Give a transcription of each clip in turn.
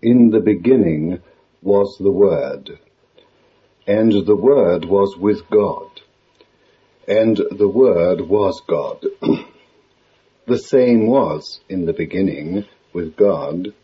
In the beginning was the Word, and the Word was with God, and the Word was God. The same was in the beginning with God.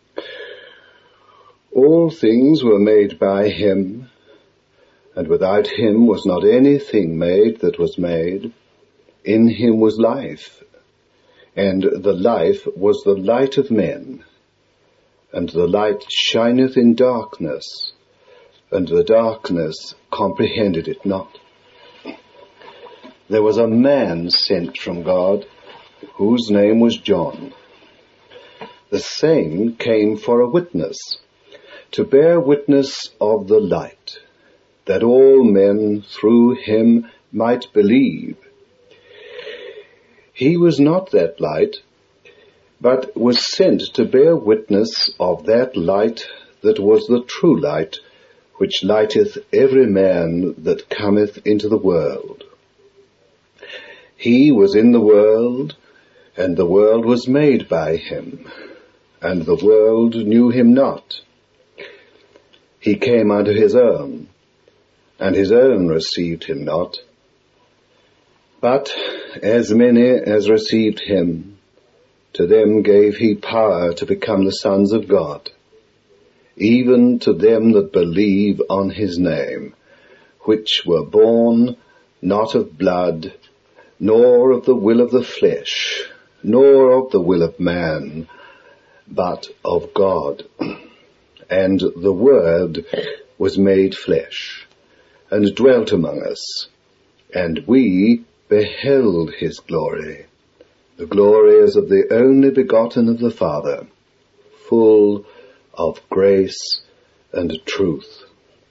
All things were made by him, and without him was not anything made that was made. In him was life, and the life was the light of men. And the light shineth in darkness, and the darkness comprehended it not. There was a man sent from God, whose name was John. The same came for a witness, to bear witness of the light, that all men through him might believe. He was not that light, but was sent to bear witness of that light that was the true light, which lighteth every man that cometh into the world. He was in the world, and the world was made by him, and the world knew him not. He came unto his own, and his own received him not. But as many as received him, to them gave he power to become the sons of God, even to them that believe on his name, which were born not of blood, nor of the will of the flesh, nor of the will of man, but of God. And the Word was made flesh, and dwelt among us, and we beheld his glory. The glory is of the only begotten of the Father, full of grace and truth.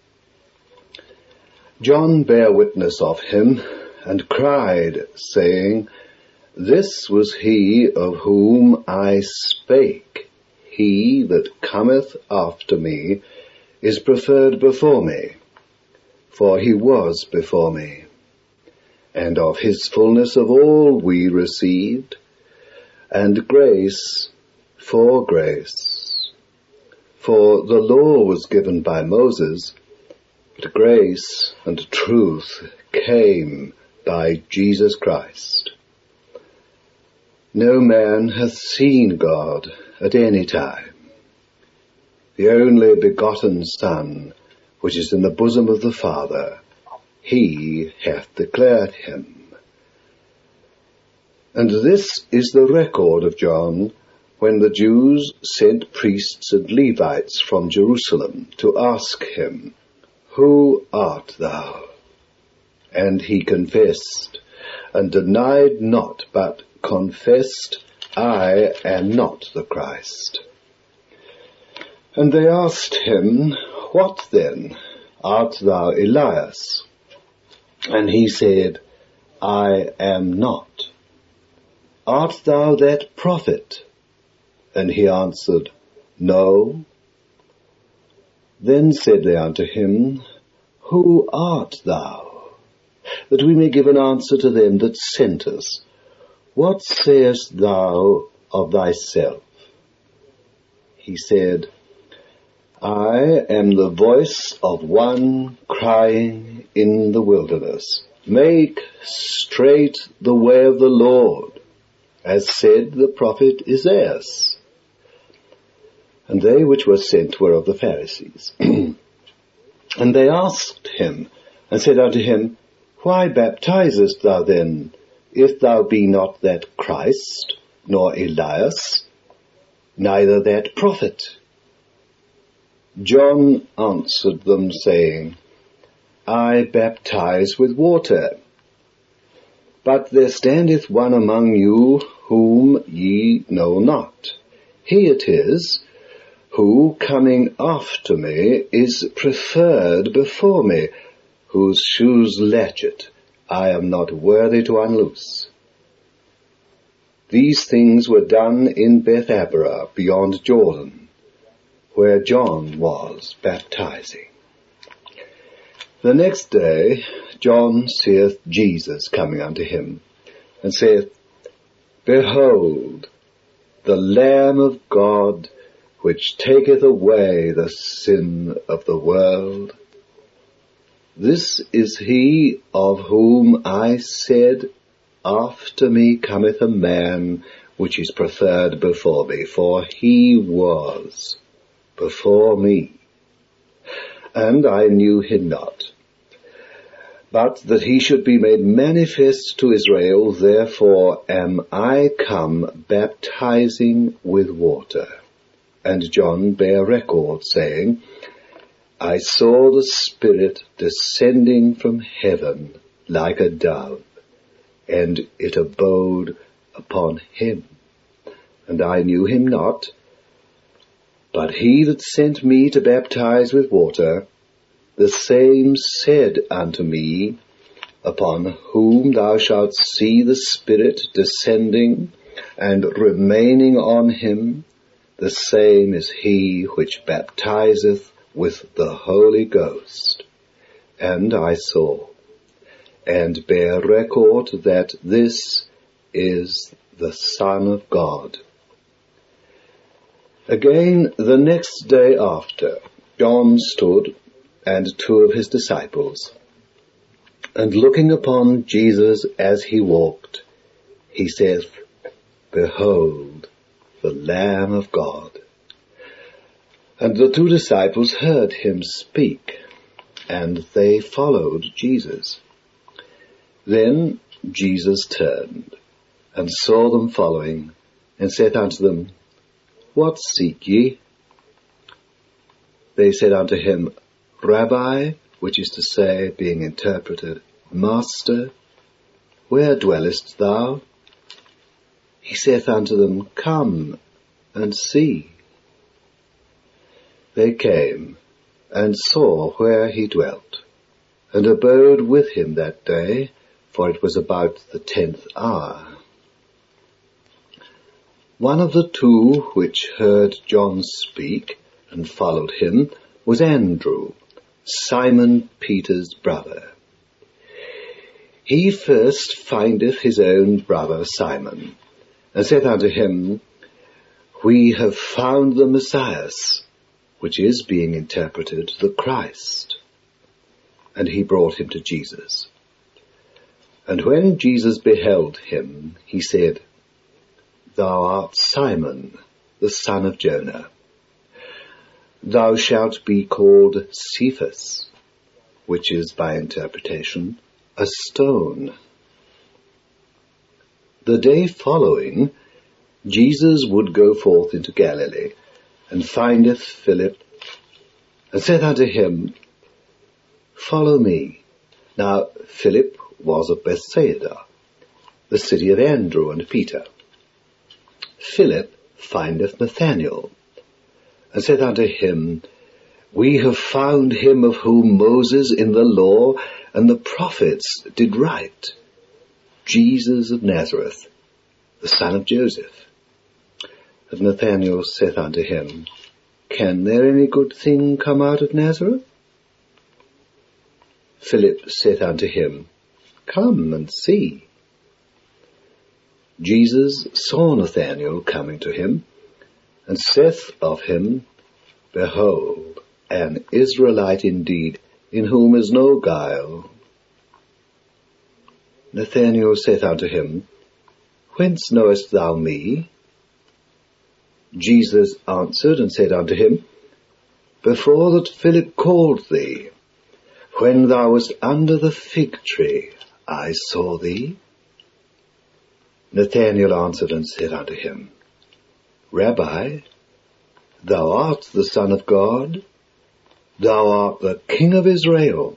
John bare witness of him, and cried, saying, This was he of whom I spake. He that cometh after me is preferred before me, for he was before me. And of his fullness of all we received, and grace for grace. For the law was given by Moses, but grace and truth came by Jesus Christ. No man hath seen God at any time. The only begotten Son, which is in the bosom of the Father, he hath declared him. And this is the record of John, when the Jews sent priests and Levites from Jerusalem to ask him, Who art thou? And he confessed, and denied not, but confessed, I am not the Christ. And they asked him, What then? Art thou Elias? And he said, I am not. Art thou that prophet? And he answered, No. Then said they unto him, Who art thou? That we may give an answer to them that sent us. What sayest thou of thyself? He said, I am the voice of one crying in the wilderness, Make straight the way of the Lord, as said the prophet Isaiah. And they which were sent were of the Pharisees. And they asked him, and said unto him, Why baptizest thou then, if thou be not that Christ, nor Elias, neither that prophet? John answered them, saying, I baptize with water, but there standeth one among you whom ye know not. He it is, who coming after me is preferred before me, whose shoes latchet I am not worthy to unloose. These things were done in Bethabara beyond Jordan, where John was baptizing. The next day John seeth Jesus coming unto him, and saith, Behold, the Lamb of God, which taketh away the sin of the world. This is he of whom I said, After me cometh a man which is preferred before me, for he was before me. And I knew him not. But that he should be made manifest to Israel, therefore am I come baptizing with water. And John bare record, saying, I saw the Spirit descending from heaven like a dove, and it abode upon him. And I knew him not, but he that sent me to baptize with water, the same said unto me, Upon whom thou shalt see the Spirit descending and remaining on him, the same is he which baptizeth with the Holy Ghost. And I saw, and bear record that this is the Son of God. Again, the next day after, John stood, and two of his disciples, and looking upon Jesus as he walked, he saith, Behold, the Lamb of God. And the two disciples heard him speak, and they followed Jesus. Then Jesus turned, and saw them following, and said unto them, What seek ye? They said unto him, Rabbi, which is to say, being interpreted, Master, where dwellest thou? He saith unto them, Come and see. They came and saw where he dwelt, and abode with him that day, for it was about the 10th hour. One of the two which heard John speak and followed him was Andrew, Simon Peter's brother. He first findeth his own brother Simon, and saith unto him, We have found the Messiah, which is, being interpreted, the Christ. And he brought him to Jesus. And when Jesus beheld him, he said, Thou art Simon, the son of Jonah. Thou shalt be called Cephas, which is, by interpretation, a stone. The day following, Jesus would go forth into Galilee, and findeth Philip, and saith unto him, Follow me. Now Philip was of Bethsaida, the city of Andrew and Peter. Philip findeth Nathanael, and saith unto him, We have found him of whom Moses in the law and the prophets did write, Jesus of Nazareth, the son of Joseph. And Nathanael saith unto him, Can there any good thing come out of Nazareth? Philip saith unto him, Come and see. Jesus saw Nathanael coming to him, and saith of him, Behold, an Israelite indeed, in whom is no guile. Nathanael saith unto him, Whence knowest thou me? Jesus answered and said unto him, Before that Philip called thee, when thou wast under the fig tree, I saw thee. Nathanael answered and said unto him, Rabbi, thou art the Son of God, thou art the King of Israel.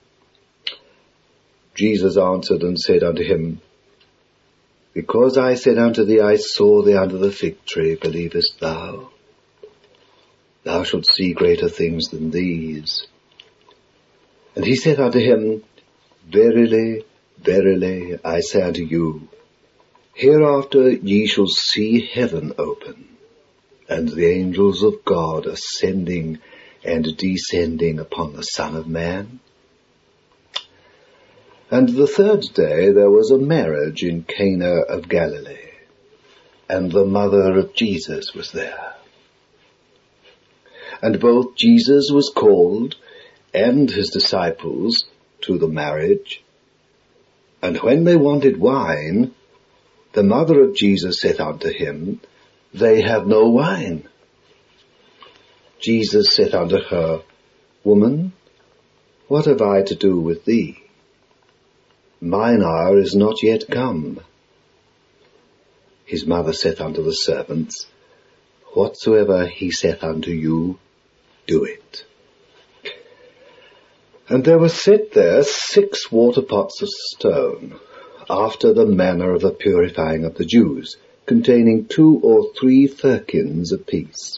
Jesus answered and said unto him, Because I said unto thee, I saw thee under the fig tree, believest thou? Thou shalt see greater things than these. And he said unto him, Verily, verily, I say unto you, hereafter ye shall see heaven open, and the angels of God ascending and descending upon the Son of Man. And the third day there was a marriage in Cana of Galilee, and the mother of Jesus was there. And both Jesus was called and his disciples to the marriage. And when they wanted wine, the mother of Jesus saith unto him, They have no wine. Jesus saith unto her, Woman, what have I to do with thee? Mine hour is not yet come. His mother saith unto the servants, Whatsoever he saith unto you, do it. And there were set there 6 water pots of stone, after the manner of the purifying of the Jews, containing 2 or 3 firkins apiece.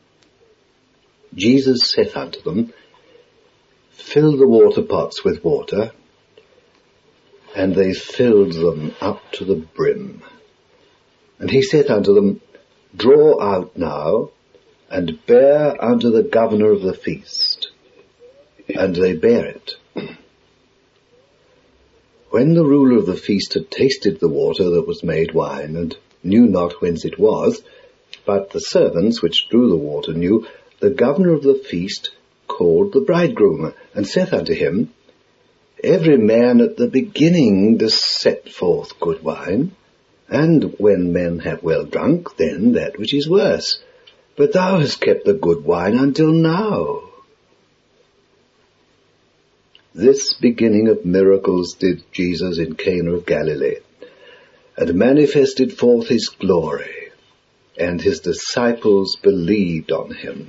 Jesus saith unto them, Fill the water pots with water. And they filled them up to the brim. And he saith unto them, Draw out now, and bear unto the governor of the feast. And they bare it. When the ruler of the feast had tasted the water that was made wine, and knew not whence it was, but the servants which drew the water knew, the governor of the feast called the bridegroom, and saith unto him, Every man at the beginning does set forth good wine, and when men have well drunk, then that which is worse. But thou hast kept the good wine until now. This beginning of miracles did Jesus in Cana of Galilee, and manifested forth his glory, and his disciples believed on him.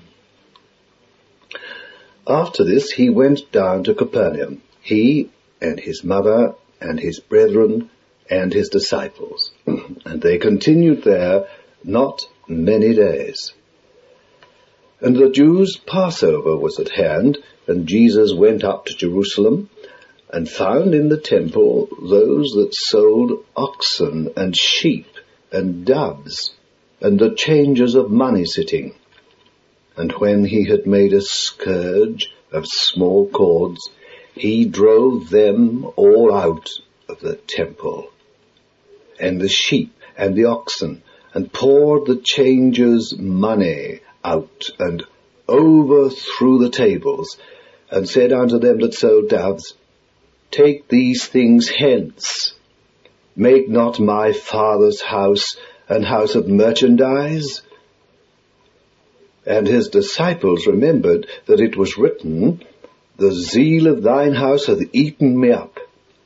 After this he went down to Capernaum, he and his mother and his brethren and his disciples, and they continued there not many days. And the Jews' Passover was at hand, and Jesus went up to Jerusalem, and found in the temple those that sold oxen and sheep and doves, and the changers of money sitting. And when he had made a scourge of small cords, he drove them all out of the temple, and the sheep and the oxen, and poured the changers' money out, and overthrew the tables, and said unto them that sold doves, Take these things hence. Make not my Father's house an house of merchandise. And his disciples remembered that it was written, The zeal of thine house hath eaten me up.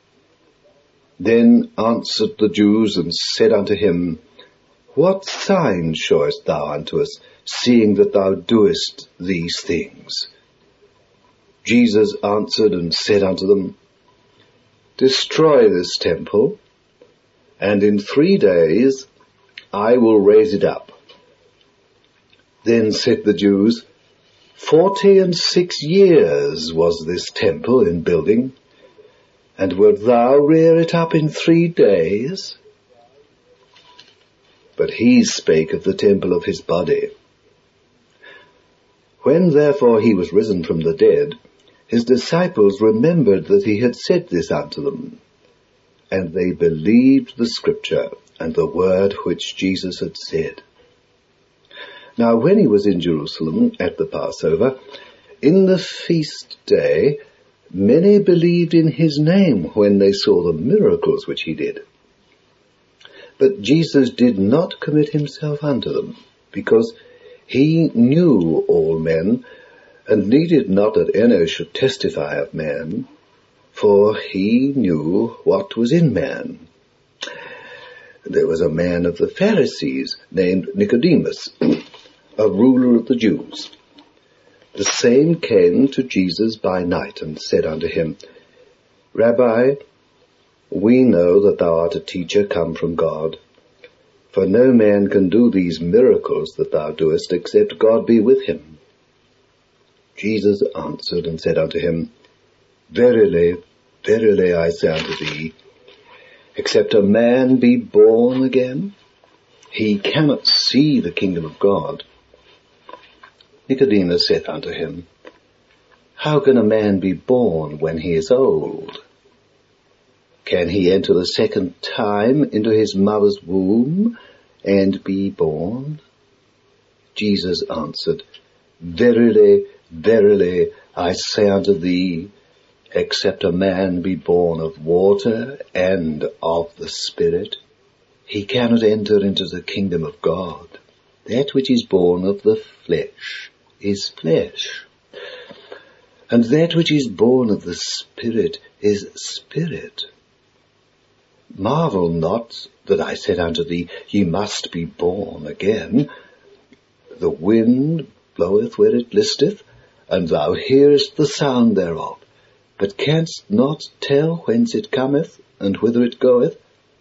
Then answered the Jews and said unto him, What sign showest thou unto us, seeing that thou doest these things? Jesus answered and said unto them, Destroy this temple, and in 3 days I will raise it up. Then said the Jews, 46 years was this temple in building, and wilt thou rear it up in 3 days? But he spake of the temple of his body. When therefore he was risen from the dead, his disciples remembered that he had said this unto them, and they believed the scripture and the word which Jesus had said. Now when he was in Jerusalem at the Passover, in the feast day, many believed in his name when they saw the miracles which he did. But Jesus did not commit himself unto them, because he knew all men, and needed not that any should testify of man, for he knew what was in man. There was a man of the Pharisees named Nicodemus, a ruler of the Jews. The same came to Jesus by night, and said unto him, Rabbi, we know that thou art a teacher come from God, for no man can do these miracles that thou doest, except God be with him. Jesus answered and said unto him, Verily, verily, I say unto thee, except a man be born again, he cannot see the kingdom of God. Nicodemus saith unto him, How can a man be born when he is old? Can he enter the second time into his mother's womb and be born? Jesus answered, Verily, verily, I say unto thee, except a man be born of water and of the Spirit, he cannot enter into the kingdom of God. That which is born of the flesh is flesh, and that which is born of the Spirit is spirit. Marvel not that I said unto thee, ye must be born again. The wind bloweth where it listeth, and thou hearest the sound thereof, but canst not tell whence it cometh, and whither it goeth.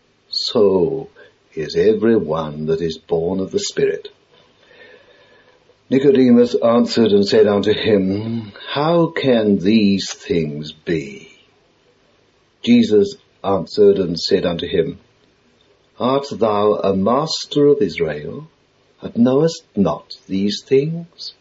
So is every one that is born of the Spirit. Nicodemus answered and said unto him, How can these things be? Jesus answered and said unto him, Art thou a master of Israel, and knowest not these things?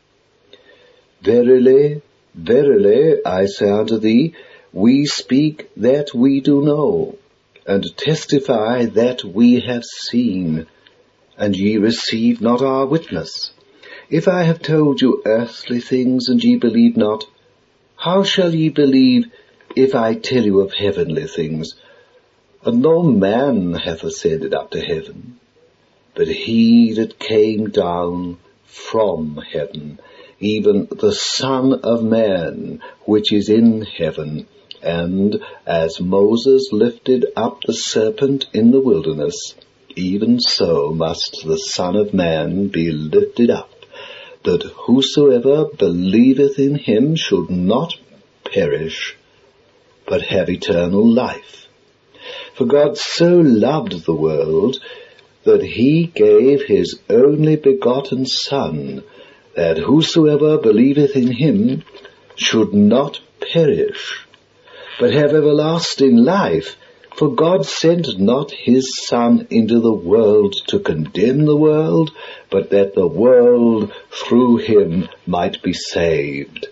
Verily, verily, I say unto thee, we speak that we do know, and testify that we have seen, and ye receive not our witness. If I have told you earthly things, and ye believe not, how shall ye believe if I tell you of heavenly things? And no man hath ascended up to heaven, but he that came down from heaven, even the Son of Man, which is in heaven. And as Moses lifted up the serpent in the wilderness, even so must the Son of Man be lifted up, that whosoever believeth in him should not perish, but have eternal life. For God so loved the world, that he gave his only begotten Son, that whosoever believeth in him should not perish, but have everlasting life. For God sent not his Son into the world to condemn the world, but that the world through him might be saved.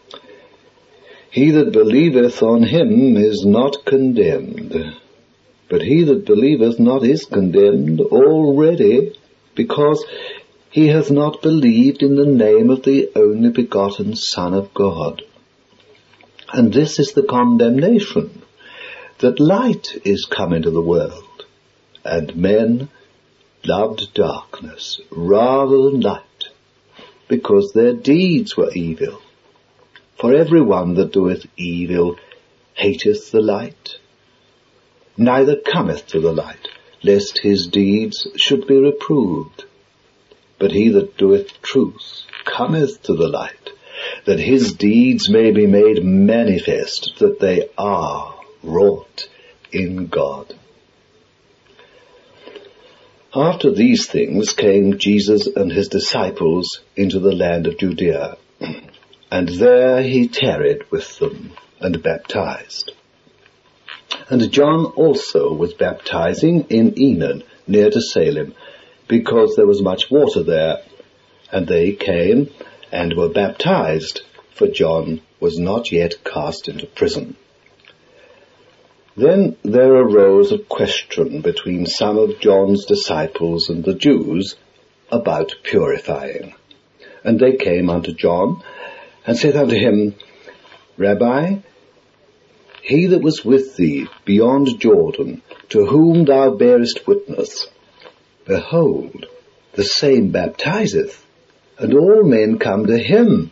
He that believeth on him is not condemned, but he that believeth not is condemned already, because he hath not believed in the name of the only begotten Son of God. And this is the condemnation, that light is come into the world, and men loved darkness rather than light, because their deeds were evil. For every one that doeth evil hateth the light, neither cometh to the light, lest his deeds should be reproved. But he that doeth truth cometh to the light, that his deeds may be made manifest, that they are wrought in God. After these things came Jesus and his disciples into the land of Judea, and there he tarried with them and baptized. And John also was baptizing in Enon, near to Salem, because there was much water there. And they came and were baptized, for John was not yet cast into prison. Then there arose a question between some of John's disciples and the Jews about purifying. And they came unto John, and said unto him, Rabbi, he that was with thee beyond Jordan, to whom thou bearest witness, behold, the same baptizeth, and all men come to him.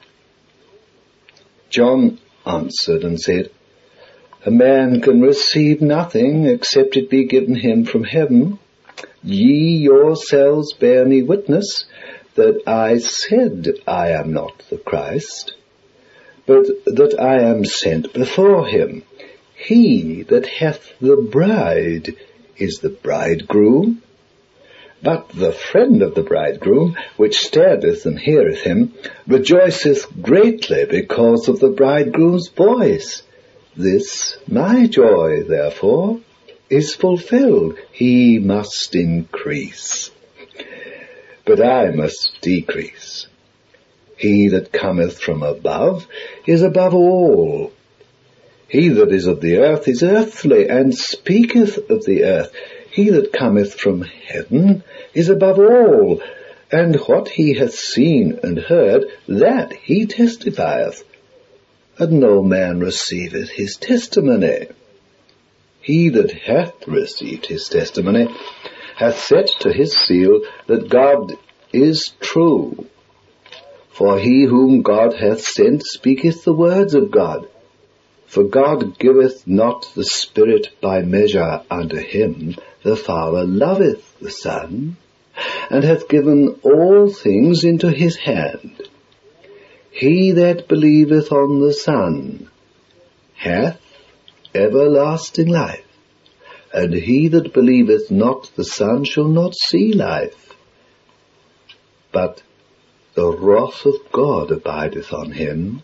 John answered and said, A man can receive nothing except it be given him from heaven. Ye yourselves bear me witness that I said I am not the Christ, but that I am sent before him. He that hath the bride is the bridegroom. But the friend of the bridegroom, which standeth and heareth him, rejoiceth greatly because of the bridegroom's voice. This my joy, therefore, is fulfilled. He must increase, but I must decrease. He that cometh from above is above all. He that is of the earth is earthly, and speaketh of the earth. He that cometh from heaven is above all. And what he hath seen and heard, that he testifieth, and no man receiveth his testimony. He that hath received his testimony hath set to his seal that God is true. For he whom God hath sent speaketh the words of God. For God giveth not the Spirit by measure unto him. The Father loveth the Son, and hath given all things into his hand. He that believeth on the Son hath everlasting life, and he that believeth not the Son shall not see life, but the wrath of God abideth on him.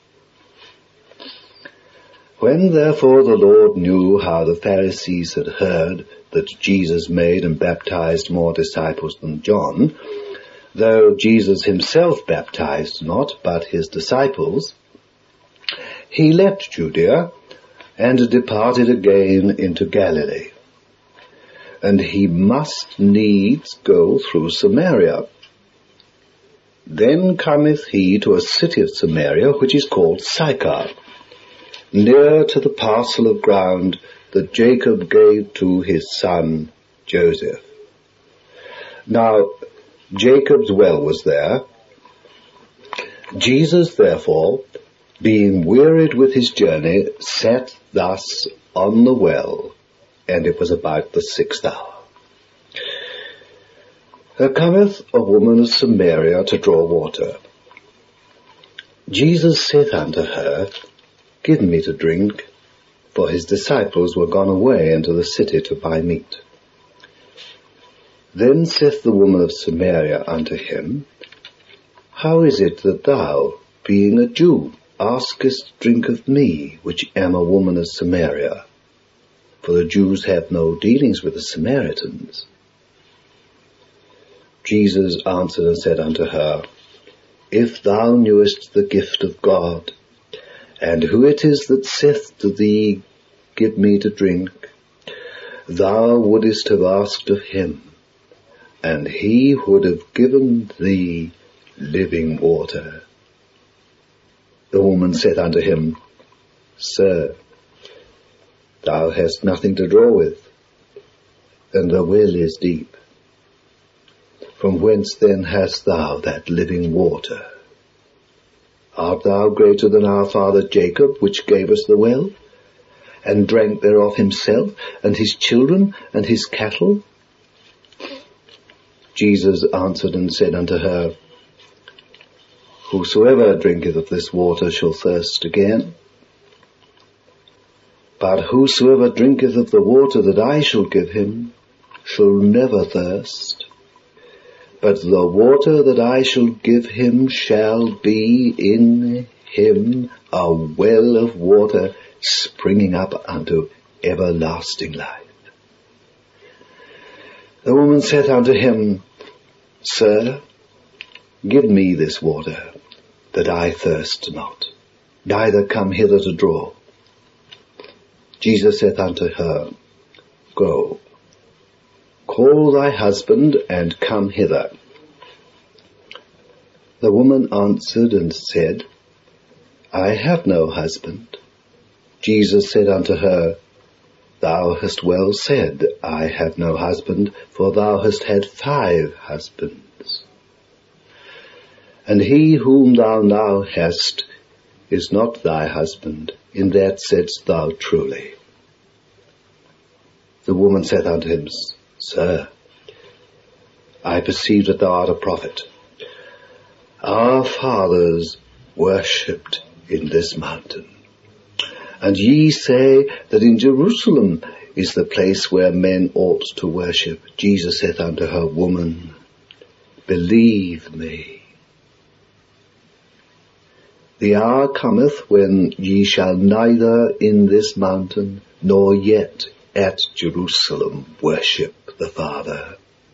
When therefore the Lord knew how the Pharisees had heard that Jesus made and baptized more disciples than John, though Jesus himself baptized not, but his disciples, he left Judea and departed again into Galilee. And he must needs go through Samaria. Then cometh he to a city of Samaria, which is called Sychar, near to the parcel of ground that Jacob gave to his son Joseph. Now Jacob's well was there. Jesus therefore, being wearied with his journey, sat thus on the well, and it was about the 6th hour. There cometh a woman of Samaria to draw water. Jesus saith unto her, Give me to drink, for his disciples were gone away into the city to buy meat. Then saith the woman of Samaria unto him, How is it that thou, being a Jew, askest drink of me, which am a woman of Samaria? For the Jews have no dealings with the Samaritans. Jesus answered and said unto her, If thou knewest the gift of God, and who it is that saith to thee, Give me to drink, thou wouldest have asked of him, and he would have given thee living water. The woman said unto him, Sir, thou hast nothing to draw with, and the well is deep. From whence then hast thou that living water? Art thou greater than our father Jacob, which gave us the well, and drank thereof himself, and his children, and his cattle? Jesus answered and said unto her, Whosoever drinketh of this water shall thirst again. But whosoever drinketh of the water that I shall give him shall never thirst. But the water that I shall give him shall be in him a well of water springing up unto everlasting life. The woman said unto him, Sir, give me this water, that I thirst not, neither come hither to draw. Jesus saith unto her, Go, call thy husband, and come hither. The woman answered and said, I have no husband. Jesus said unto her, Thou hast well said, I have no husband, for thou hast had 5 husbands. And he whom thou now hast is not thy husband, in that saidst thou truly. The woman said unto him, Sir, I perceive that thou art a prophet. Our fathers worshipped in this mountain, and ye say that in Jerusalem is the place where men ought to worship. Jesus saith unto her, Woman, believe me, the hour cometh when ye shall neither in this mountain nor yet at Jerusalem worship the Father.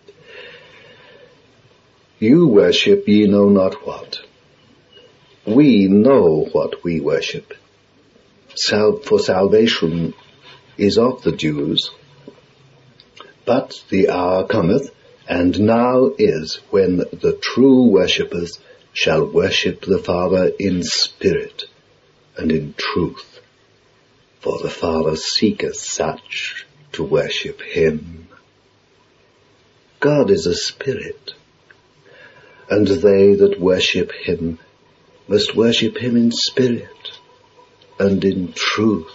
You worship ye know not what. We know what we worship. For salvation is of the Jews. But the hour cometh, and now is when the true worshippers shall worship the Father in spirit and in truth, for the Father seeketh such to worship him. God is a spirit, and they that worship him must worship him in spirit and in truth.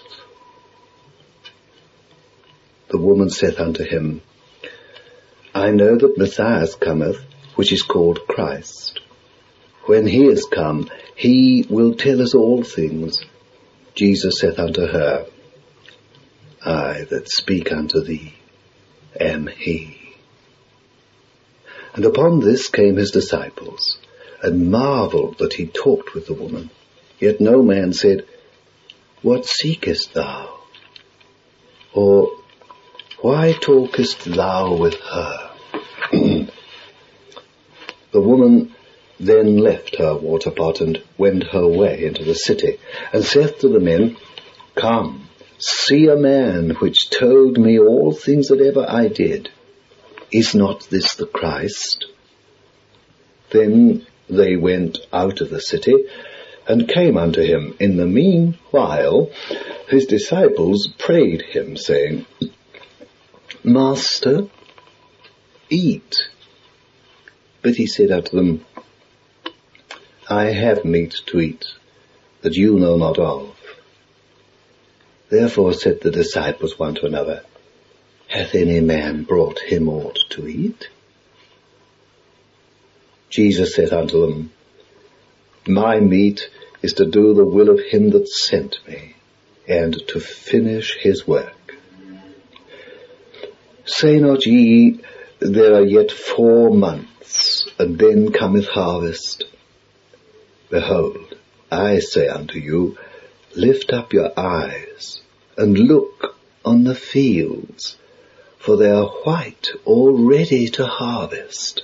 The woman saith unto him, I know that Messiah cometh, which is called Christ. When he is come, he will tell us all things. Jesus saith unto her, I that speak unto thee am he. And upon this came his disciples, and marveled that he talked with the woman. Yet no man said, What seekest thou? Or, Why talkest thou with her? The woman then left her water pot and went her way into the city, and saith to the men, Come, see a man which told me all things that ever I did. Is not this the Christ? Then they went out of the city, and came unto him. In the meanwhile his disciples prayed him, saying, Master, eat. But he said unto them, I have meat to eat, that you know not of. Therefore said the disciples one to another, Hath any man brought him aught to eat? Jesus said unto them, My meat is to do the will of him that sent me, and to finish his work. Say not ye, There are yet 4 months, and then cometh harvest. Behold, I say unto you, Lift up your eyes, and look on the fields, for they are white already to harvest.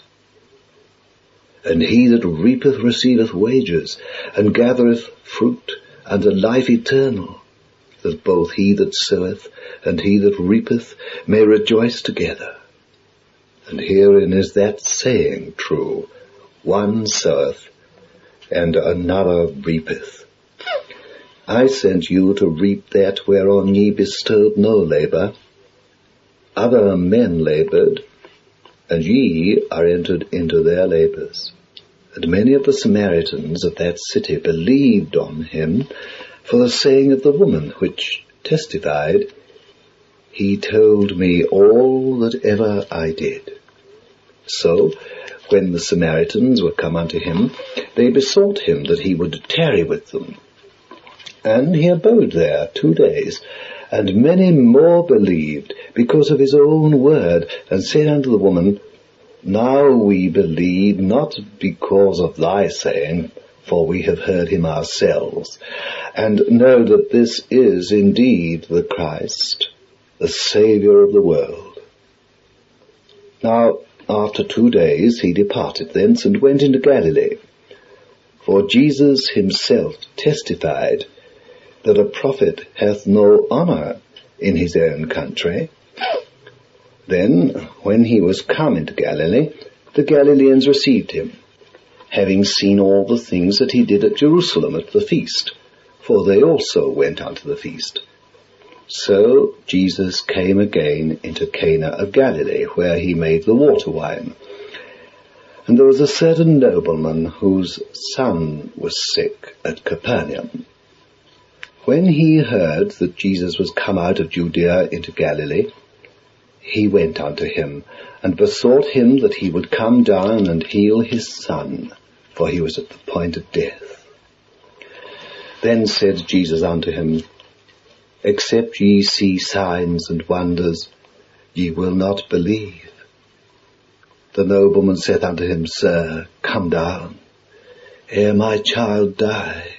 And he that reapeth receiveth wages, and gathereth fruit unto life eternal, that both he that soweth and he that reapeth may rejoice together. And herein is that saying true, One soweth, and another reapeth. I sent you to reap that whereon ye bestowed no labour. Other men laboured, and ye are entered into their labours. And many of the Samaritans of that city believed on him for the saying of the woman, which testified, He told me all that ever I did. So, when the Samaritans were come unto him, they besought him that he would tarry with them. And he abode there 2 days, and many more believed because of his own word, and said unto the woman, Now we believe not because of thy saying, for we have heard him ourselves, and know that this is indeed the Christ, the Saviour of the world. Now, after 2 days he departed thence, and went into Galilee. For Jesus himself testified that a prophet hath no honour in his own country. Then, when he was come into Galilee, the Galileans received him, having seen all the things that he did at Jerusalem at the feast, for they also went unto the feast. So Jesus came again into Cana of Galilee, where he made the water wine. And there was a certain nobleman whose son was sick at Capernaum. When he heard that Jesus was come out of Judea into Galilee, he went unto him, and besought him that he would come down and heal his son, for he was at the point of death. Then said Jesus unto him, Except ye see signs and wonders, ye will not believe. The nobleman saith unto him, Sir, come down, ere my child die.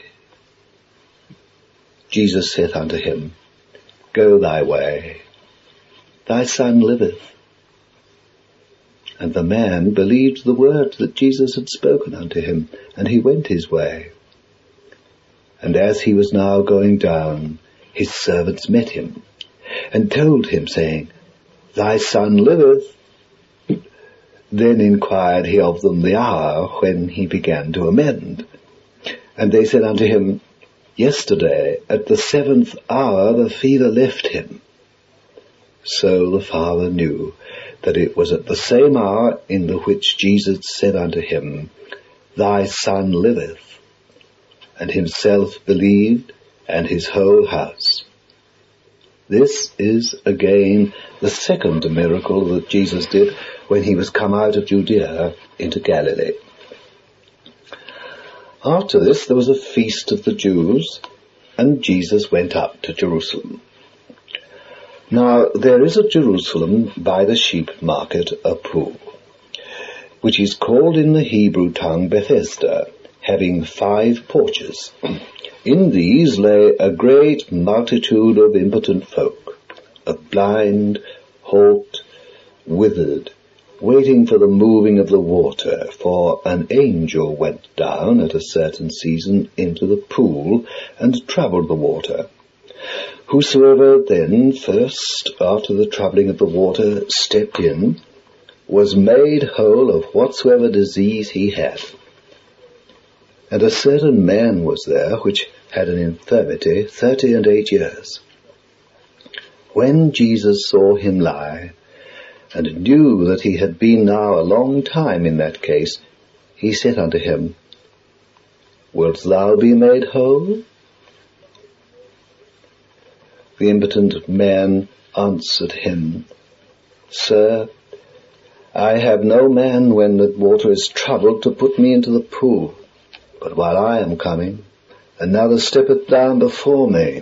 Jesus saith unto him, Go thy way, thy son liveth. And the man believed the word that Jesus had spoken unto him, and he went his way. And as he was now going down, his servants met him, and told him, saying, Thy son liveth. Then inquired he of them the hour when he began to amend. And they said unto him, Yesterday, at the 7th hour, the fever left him. So the father knew that it was at the same hour in the which Jesus said unto him, Thy son liveth. And himself believed, and his whole house. This is again the second miracle that Jesus did when he was come out of Judea into Galilee. After this there was a feast of the Jews, and Jesus went up to Jerusalem. Now there is at Jerusalem by the sheep market a pool, which is called in the Hebrew tongue Bethesda, having 5 porches. In these lay a great multitude of impotent folk, of blind, halt, withered, waiting for the moving of the water, for an angel went down at a certain season into the pool and troubled the water. Whosoever then first, after the troubling of the water, stepped in, was made whole of whatsoever disease he had. And a certain man was there which had an infirmity 38 years. When Jesus saw him lie, and knew that he had been now a long time in that case, he said unto him, Wilt thou be made whole? The impotent man answered him, Sir, I have no man when the water is troubled to put me into the pool. But while I am coming, another steppeth down before me.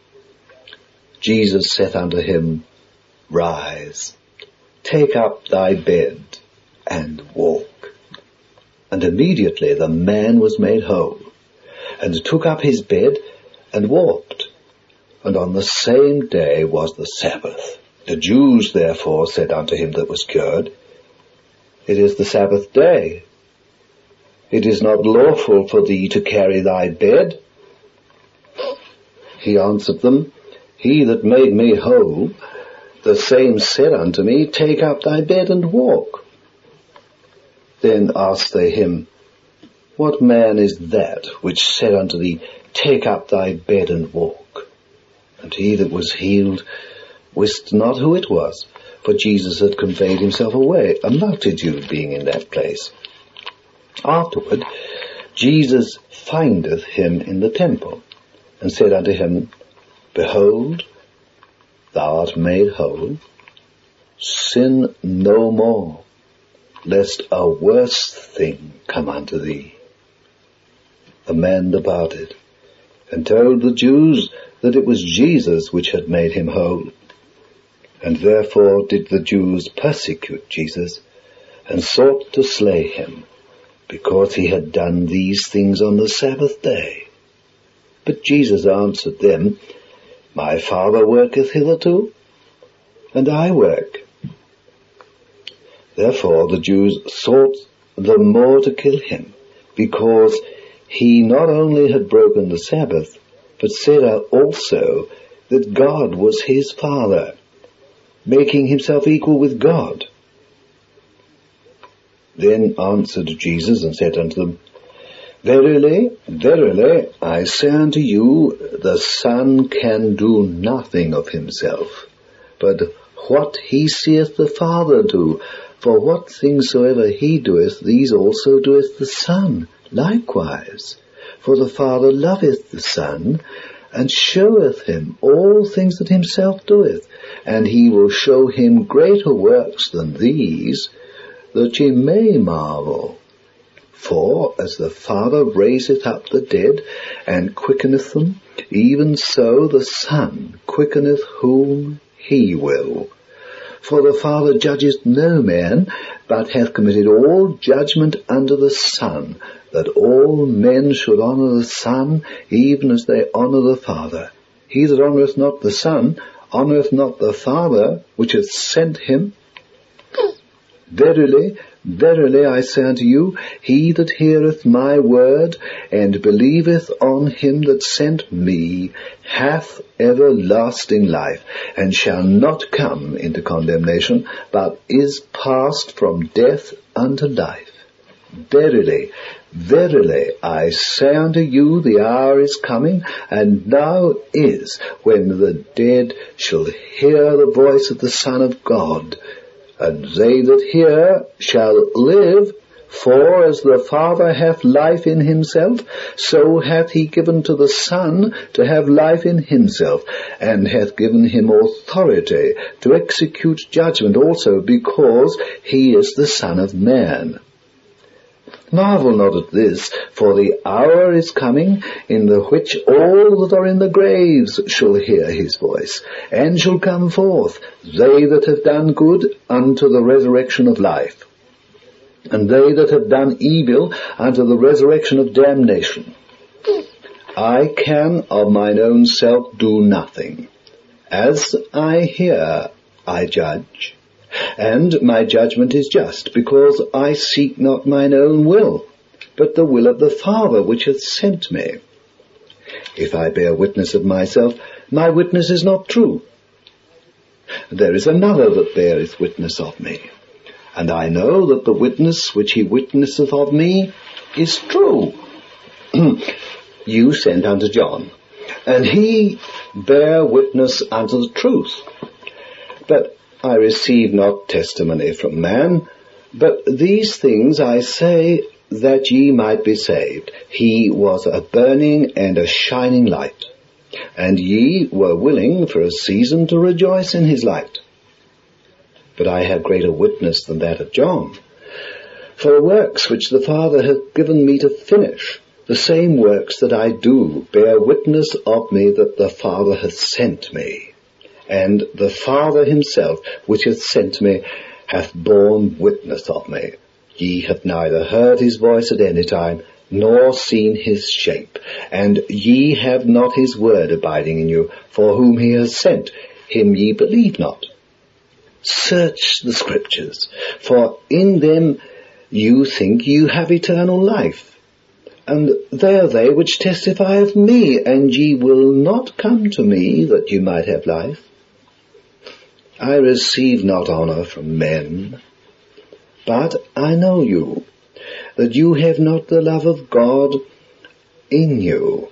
Jesus saith unto him, Rise, take up thy bed, and walk. And immediately the man was made whole, and took up his bed, and walked. And on the same day was the Sabbath. The Jews therefore said unto him that was cured, It is the Sabbath day. It is not lawful for thee to carry thy bed. He answered them, He that made me whole, the same said unto me, Take up thy bed and walk. Then asked they him, What man is that which said unto thee, Take up thy bed and walk? And he that was healed wist not who it was, for Jesus had conveyed himself away, a multitude being in that place. Afterward, Jesus findeth him in the temple, and said unto him, Behold, thou art made whole. Sin no more, lest a worse thing come unto thee. The man departed, and told the Jews that it was Jesus which had made him whole. And therefore did the Jews persecute Jesus, and sought to slay him, because he had done these things on the Sabbath day. But Jesus answered them, My Father worketh hitherto, and I work. Therefore the Jews sought the more to kill him, because he not only had broken the Sabbath, but said also that God was his Father, making himself equal with God. Then answered Jesus and said unto them, Verily, verily, I say unto you, the Son can do nothing of himself, but what he seeth the Father do. For what things soever he doeth, these also doeth the Son likewise. For the Father loveth the Son, and showeth him all things that himself doeth, and he will show him greater works than these, that ye may marvel. For as the Father raiseth up the dead, and quickeneth them, even so the Son quickeneth whom he will. For the Father judgeth no man, but hath committed all judgment unto the Son, that all men should honour the Son, even as they honour the Father. He that honoureth not the Son, honoureth not the Father which hath sent him. Verily, Verily I say unto you, he that heareth my word, and believeth on him that sent me, hath everlasting life, and shall not come into condemnation, but is passed from death unto life. Verily, verily, I say unto you, the hour is coming, and now is, when the dead shall hear the voice of the Son of God, and they that hear shall live. For as the Father hath life in himself, so hath he given to the Son to have life in himself, and hath given him authority to execute judgment also, because he is the Son of Man. Marvel not at this, for the hour is coming, in the which all that are in the graves shall hear his voice, and shall come forth, they that have done good unto the resurrection of life, and they that have done evil unto the resurrection of damnation. I can of mine own self do nothing. As I hear, I judge. And my judgment is just, because I seek not mine own will, but the will of the Father which hath sent me. If I bear witness of myself, my witness is not true. There is another that beareth witness of me, and I know that the witness which he witnesseth of me is true. You sent unto John, and he bare witness unto the truth. But I receive not testimony from man, but these things I say, that ye might be saved. He was a burning and a shining light, and ye were willing for a season to rejoice in his light. But I have greater witness than that of John. For the works which the Father hath given me to finish, the same works that I do, bear witness of me that the Father hath sent me. And the Father himself, which hath sent me, hath borne witness of me. Ye have neither heard his voice at any time, nor seen his shape. And ye have not his word abiding in you, for whom he has sent, him ye believe not. Search the Scriptures, for in them you think you have eternal life. And they are they which testify of me, and ye will not come to me that you might have life. I receive not honour from men, but I know you, that you have not the love of God in you.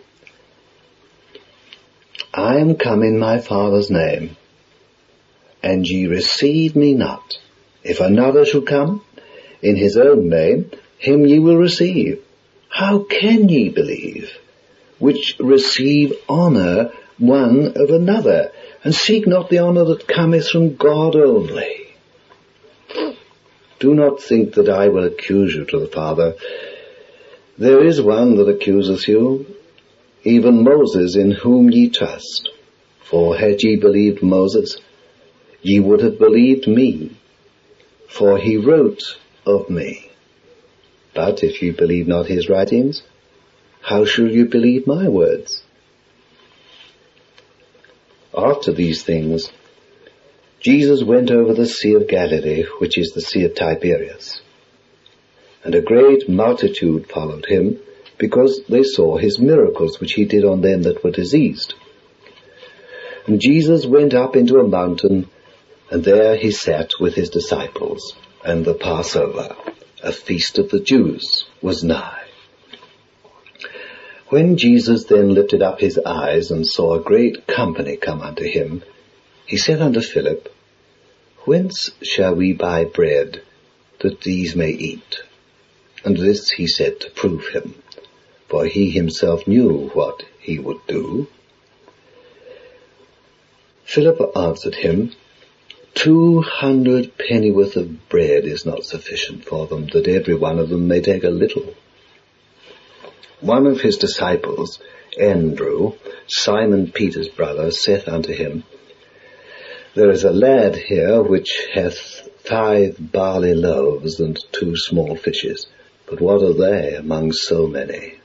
I am come in my Father's name, and ye receive me not. If another shall come in his own name, him ye will receive. How can ye believe, which receive honour one of another, and seek not the honour that cometh from God only? Do not think that I will accuse you to the Father. There is one that accuseth you, even Moses, in whom ye trust. For had ye believed Moses, ye would have believed me, for he wrote of me. But if ye believe not his writings, how shall you believe my words? After these things, Jesus went over the Sea of Galilee, which is the Sea of Tiberias. And a great multitude followed him, because they saw his miracles which he did on them that were diseased. And Jesus went up into a mountain, and there he sat with his disciples, and the Passover, a feast of the Jews, was nigh. When Jesus then lifted up his eyes and saw a great company come unto him, he said unto Philip, Whence shall we buy bread, that these may eat? And this he said to prove him, for he himself knew what he would do. Philip answered him, 200 pennyworth of bread is not sufficient for them, that every one of them may take a little. One of his disciples, Andrew, Simon Peter's brother, saith unto him, There is a lad here which hath 5 barley loaves and 2 small fishes, but what are they among so many?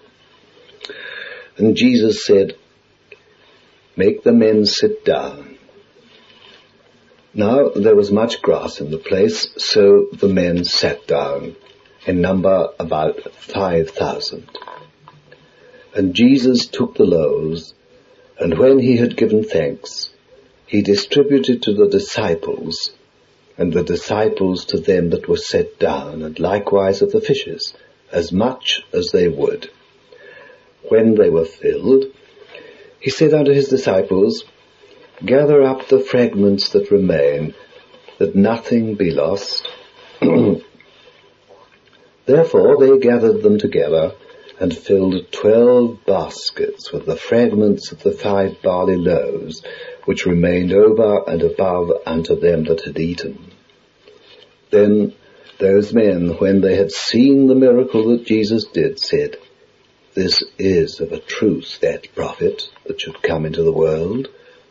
And Jesus said, Make the men sit down. Now there was much grass in the place, so the men sat down, in number about 5,000. And Jesus took the loaves, and when he had given thanks, he distributed to the disciples, and the disciples to them that were set down, and likewise of the fishes, as much as they would. When they were filled, he said unto his disciples, Gather up the fragments that remain, that nothing be lost. Therefore they gathered them together, and filled 12 baskets with the fragments of the 5 barley loaves, which remained over and above unto them that had eaten. Then those men, when they had seen the miracle that Jesus did, said, This is of a truth that prophet that should come into the world.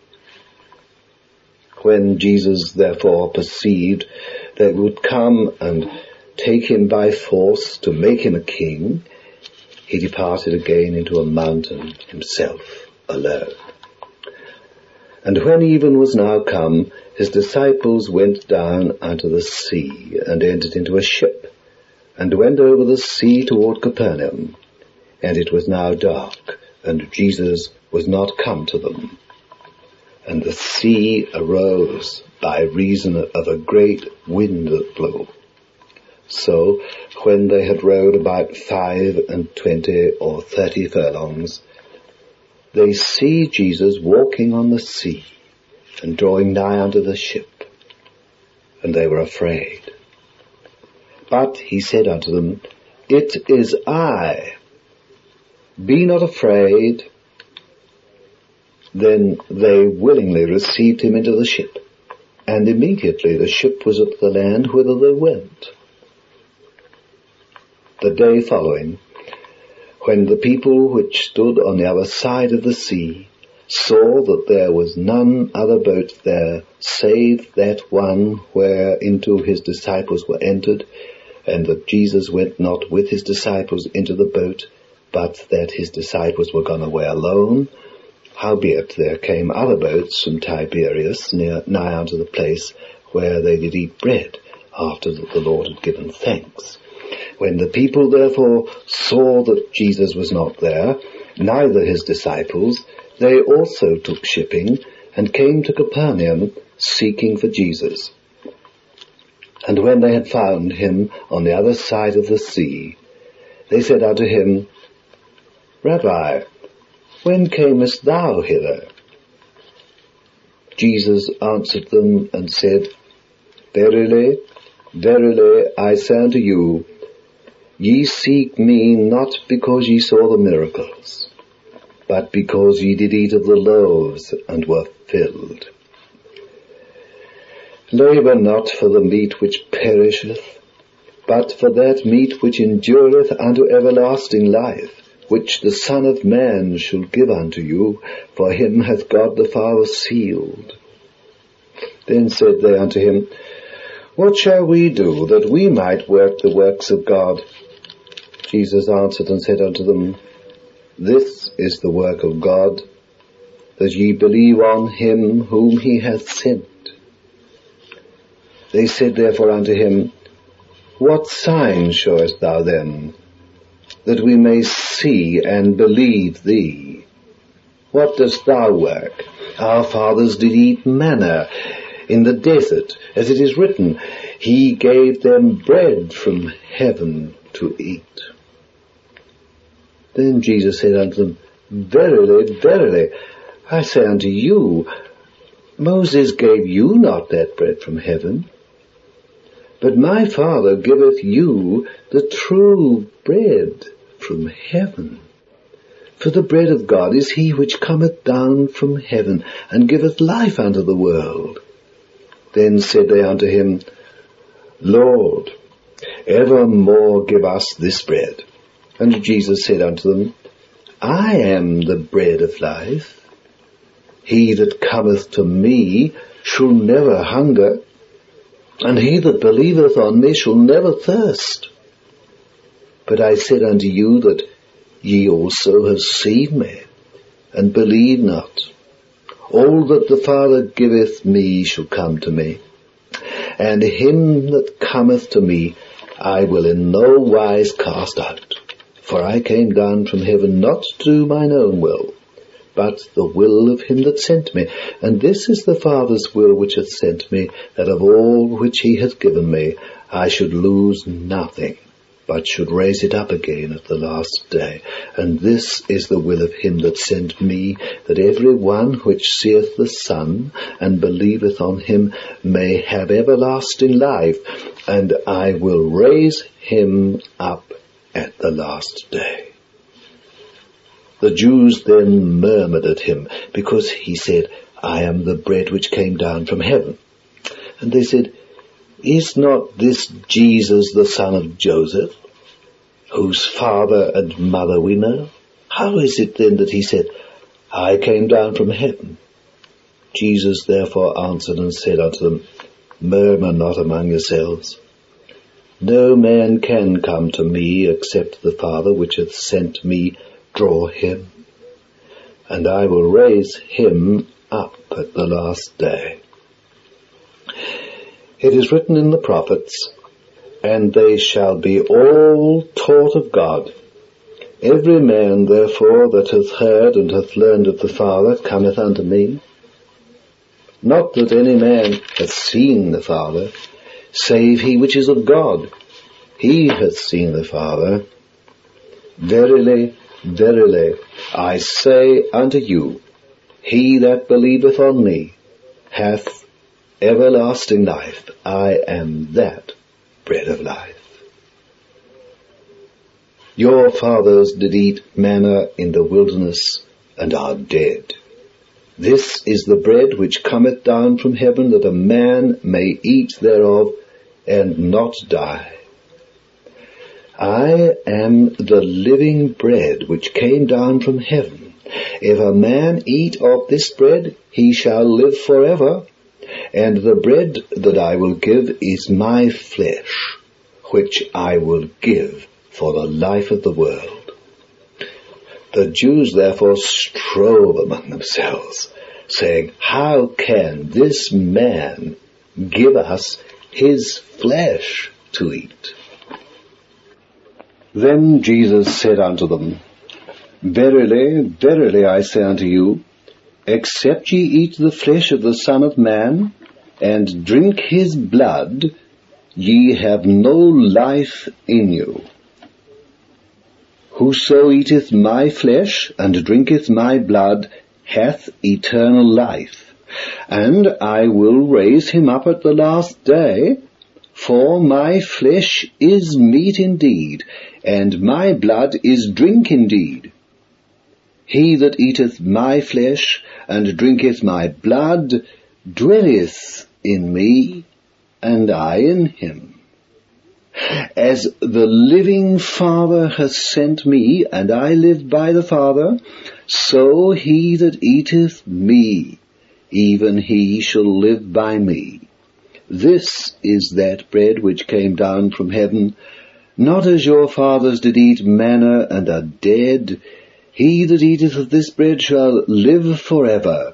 When Jesus therefore perceived they would come and take him by force to make him a king, he departed again into a mountain himself alone. And when even was now come, his disciples went down unto the sea, and entered into a ship, and went over the sea toward Capernaum. And it was now dark, and Jesus was not come to them. And the sea arose by reason of a great wind that blew. So, when they had rowed about 25 or 30 furlongs, they see Jesus walking on the sea, and drawing nigh unto the ship. And they were afraid. But he said unto them, It is I. Be not afraid. Then they willingly received him into the ship, and immediately the ship was at the land whither they went. The day following, when the people which stood on the other side of the sea saw that there was none other boat there, save that one whereinto his disciples were entered, and that Jesus went not with his disciples into the boat, but that his disciples were gone away alone, howbeit there came other boats from Tiberias nigh unto the place where they did eat bread, after that the Lord had given thanks. When the people therefore saw that Jesus was not there, neither his disciples, they also took shipping, and came to Capernaum, seeking for Jesus. And when they had found him on the other side of the sea, they said unto him, Rabbi, when camest thou hither? Jesus answered them and said, Verily, verily, I say unto you, ye seek me not because ye saw the miracles, but because ye did eat of the loaves and were filled. Labour not for the meat which perisheth, but for that meat which endureth unto everlasting life, which the Son of Man shall give unto you, for him hath God the Father sealed. Then said they unto him, What shall we do, that we might work the works of God? Jesus answered and said unto them, This is the work of God, that ye believe on him whom he hath sent. They said therefore unto him, What sign showest thou then, that we may see and believe thee? What dost thou work? Our fathers did eat manna in the desert, as it is written, He gave them bread from heaven to eat. Then Jesus said unto them, Verily, verily, I say unto you, Moses gave you not that bread from heaven, but my Father giveth you the true bread from heaven. For the bread of God is he which cometh down from heaven, and giveth life unto the world. Then said they unto him, Lord, evermore give us this bread. And Jesus said unto them, I am the bread of life. He that cometh to me shall never hunger, and he that believeth on me shall never thirst. But I said unto you that ye also have seen me, and believe not. All that the Father giveth me shall come to me, and him that cometh to me I will in no wise cast out. For I came down from heaven not to do mine own will, but the will of him that sent me. And this is the Father's will which hath sent me, that of all which he hath given me I should lose nothing, but should raise it up again at the last day. And this is the will of him that sent me, that every one which seeth the Son, and believeth on him, may have everlasting life, and I will raise him up at the last day. The Jews then murmured at him, because he said, I am the bread which came down from heaven. And they said, Is not this Jesus the son of Joseph, whose father and mother we know? How is it then that he said, I came down from heaven? Jesus therefore answered and said unto them, Murmur not among yourselves. No man can come to me except the Father which hath sent me draw him, and I will raise him up at the last day. It is written in the prophets, And they shall be all taught of God. Every man therefore that hath heard and hath learned of the Father cometh unto me. Not that any man hath seen the Father, save he which is of God. He hath seen the Father. Verily, verily, I say unto you, he that believeth on me hath everlasting life. I am that bread of life. Your fathers did eat manna in the wilderness, and are dead. This is the bread which cometh down from heaven, that a man may eat thereof, and not die. I am the living bread which came down from heaven. If a man eat of this bread, he shall live forever. And the bread that I will give is my flesh, which I will give for the life of the world. The Jews therefore strove among themselves, saying, How can this man give us his flesh to eat? Then Jesus said unto them, Verily, verily, I say unto you, except ye eat the flesh of the Son of Man, and drink his blood, ye have no life in you. Whoso eateth my flesh, and drinketh my blood, hath eternal life, and I will raise him up at the last day. For my flesh is meat indeed, and my blood is drink indeed. He that eateth my flesh, and drinketh my blood, dwelleth in me, and I in him. As the living Father hath sent me, and I live by the Father, so he that eateth me, even he shall live by me. This is that bread which came down from heaven, not as your fathers did eat manna and are dead. He that eateth of this bread shall live forever.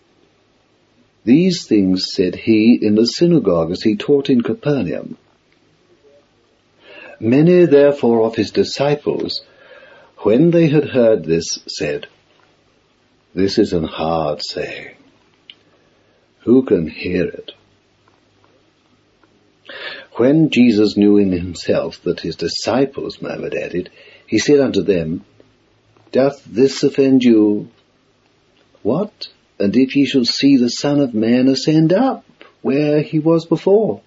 These things said he in the synagogue as he taught in Capernaum. Many therefore of his disciples, when they had heard this, said, This is an hard saying. Who can hear it? When Jesus knew in himself that his disciples murmured at it, he said unto them, Doth this offend you? What? And if ye shall see the Son of Man ascend up, where he was before?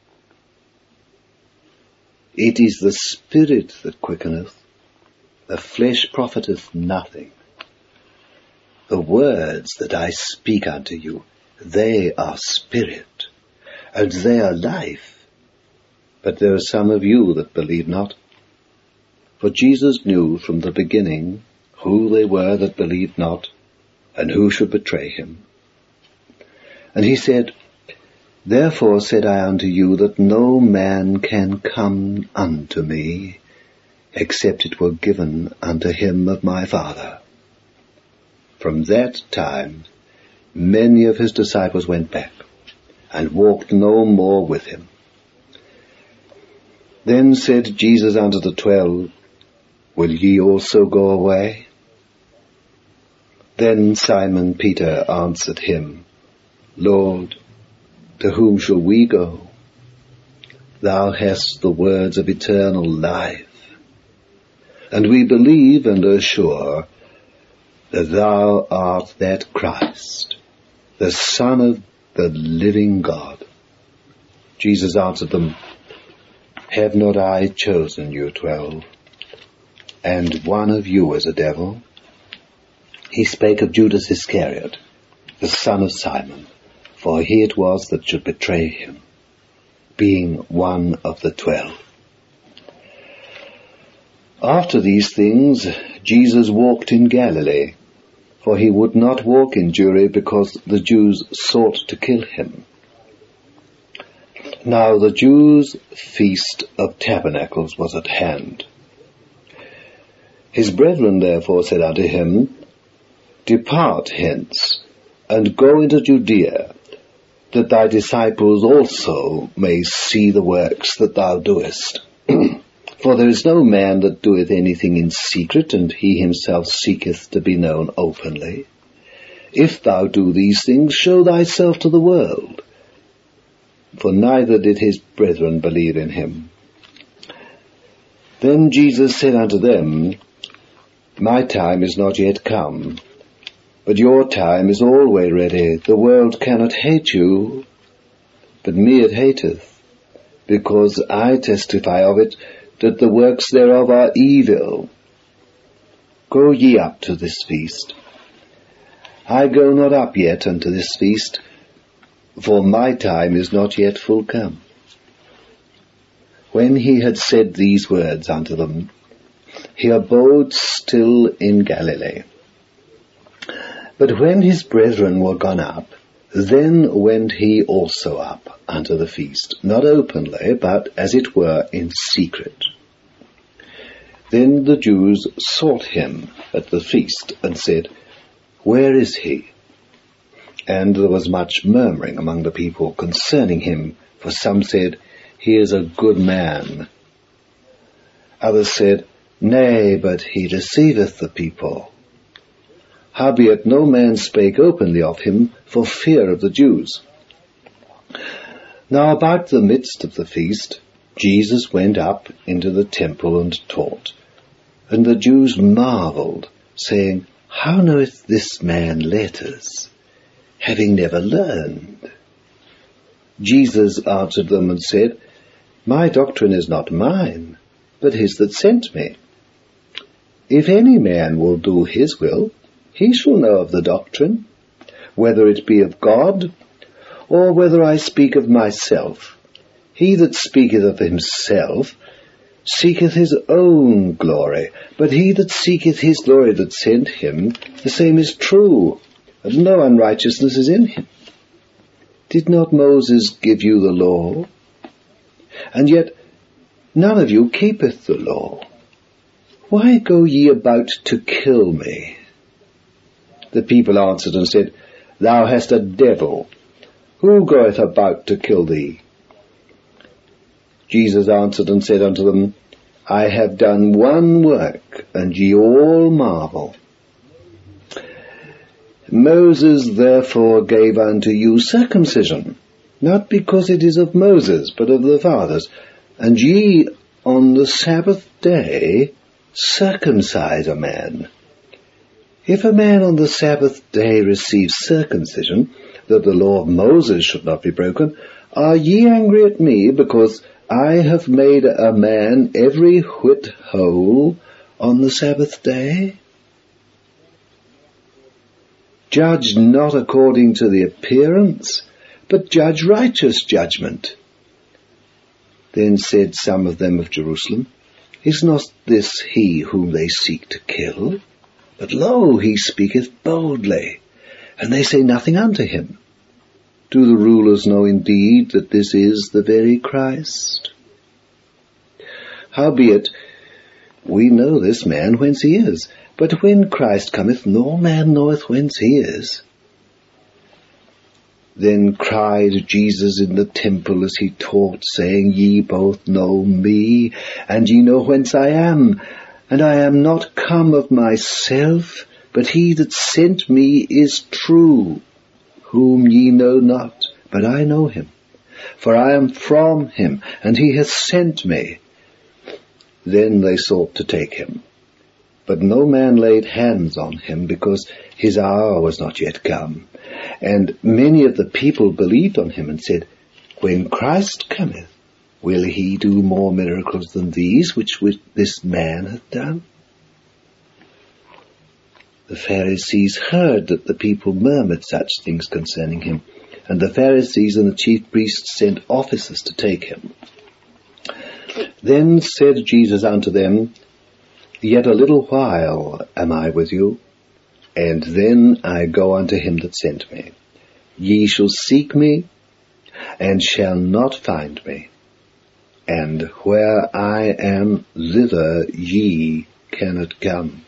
It is the Spirit that quickeneth, the flesh profiteth nothing. The words that I speak unto you, they are spirit, and they are life. But there are some of you that believe not. For Jesus knew from the beginning who they were that believed not, and who should betray him. And he said, Therefore said I unto you, that no man can come unto me, except it were given unto him of my Father. From that time many of his disciples went back, and walked no more with him. Then said Jesus unto the 12, Will ye also go away? Then Simon Peter answered him, Lord, to whom shall we go? Thou hast the words of eternal life, and we believe and are sure that thou art that Christ, the Son of the living God. Jesus answered them, Have not I chosen you 12, and one of you is a devil? He spake of Judas Iscariot, the son of Simon, for he it was that should betray him, being one of the 12. After these things Jesus walked in Galilee, for he would not walk in Judea, because the Jews sought to kill him. Now the Jews' feast of tabernacles was at hand. His brethren therefore said unto him, Depart hence, and go into Judea, that thy disciples also may see the works that thou doest. For there is no man that doeth anything in secret, and he himself seeketh to be known openly. If thou do these things, show thyself to the world. For neither did his brethren believe in him. Then Jesus said unto them, My time is not yet come, but your time is always ready. The world cannot hate you, but me it hateth, because I testify of it, that the works thereof are evil. Go ye up to this feast. I go not up yet unto this feast, for my time is not yet full come. When he had said these words unto them, he abode still in Galilee. But when his brethren were gone up, then went he also up unto the feast, not openly, but as it were in secret. Then the Jews sought him at the feast, and said, Where is he? And there was much murmuring among the people concerning him, for some said, He is a good man. Others said, Nay, but he deceiveth the people. Howbeit no man spake openly of him for fear of the Jews. Now about the midst of the feast, Jesus went up into the temple and taught. And the Jews marveled, saying, How knoweth this man letters, having never learned? Jesus answered them and said, My doctrine is not mine, but his that sent me. If any man will do his will, he shall know of the doctrine, whether it be of God, or whether I speak of myself. He that speaketh of himself seeketh his own glory, but he that seeketh his glory that sent him, the same is true, and no unrighteousness is in him. Did not Moses give you the law? And yet none of you keepeth the law. Why go ye about to kill me? The people answered and said, Thou hast a devil. Who goeth about to kill thee? Jesus answered and said unto them, I have done one work, and ye all marvel. Moses therefore gave unto you circumcision, not because it is of Moses, but of the fathers. And ye on the Sabbath day circumcise a man. If a man on the Sabbath day receives circumcision, that the law of Moses should not be broken, are ye angry at me, because I have made a man every whit whole on the Sabbath day? Judge not according to the appearance, but judge righteous judgment. Then said some of them of Jerusalem, Is not this he whom they seek to kill? But lo, he speaketh boldly, and they say nothing unto him. Do the rulers know indeed that this is the very Christ? Howbeit, we know this man whence he is, but when Christ cometh, no man knoweth whence he is. Then cried Jesus in the temple as he taught, saying, Ye both know me, and ye know whence I am, and I am not come of myself, but he that sent me is true, whom ye know not, but I know him. For I am from him, and he hath sent me. Then they sought to take him. But no man laid hands on him, because his hour was not yet come. And many of the people believed on him, and said, When Christ cometh, will he do more miracles than these which this man hath done? The Pharisees heard that the people murmured such things concerning him, and the Pharisees and the chief priests sent officers to take him. Then said Jesus unto them, Yet a little while am I with you, and then I go unto him that sent me. Ye shall seek me, and shall not find me, and where I am, thither ye cannot come.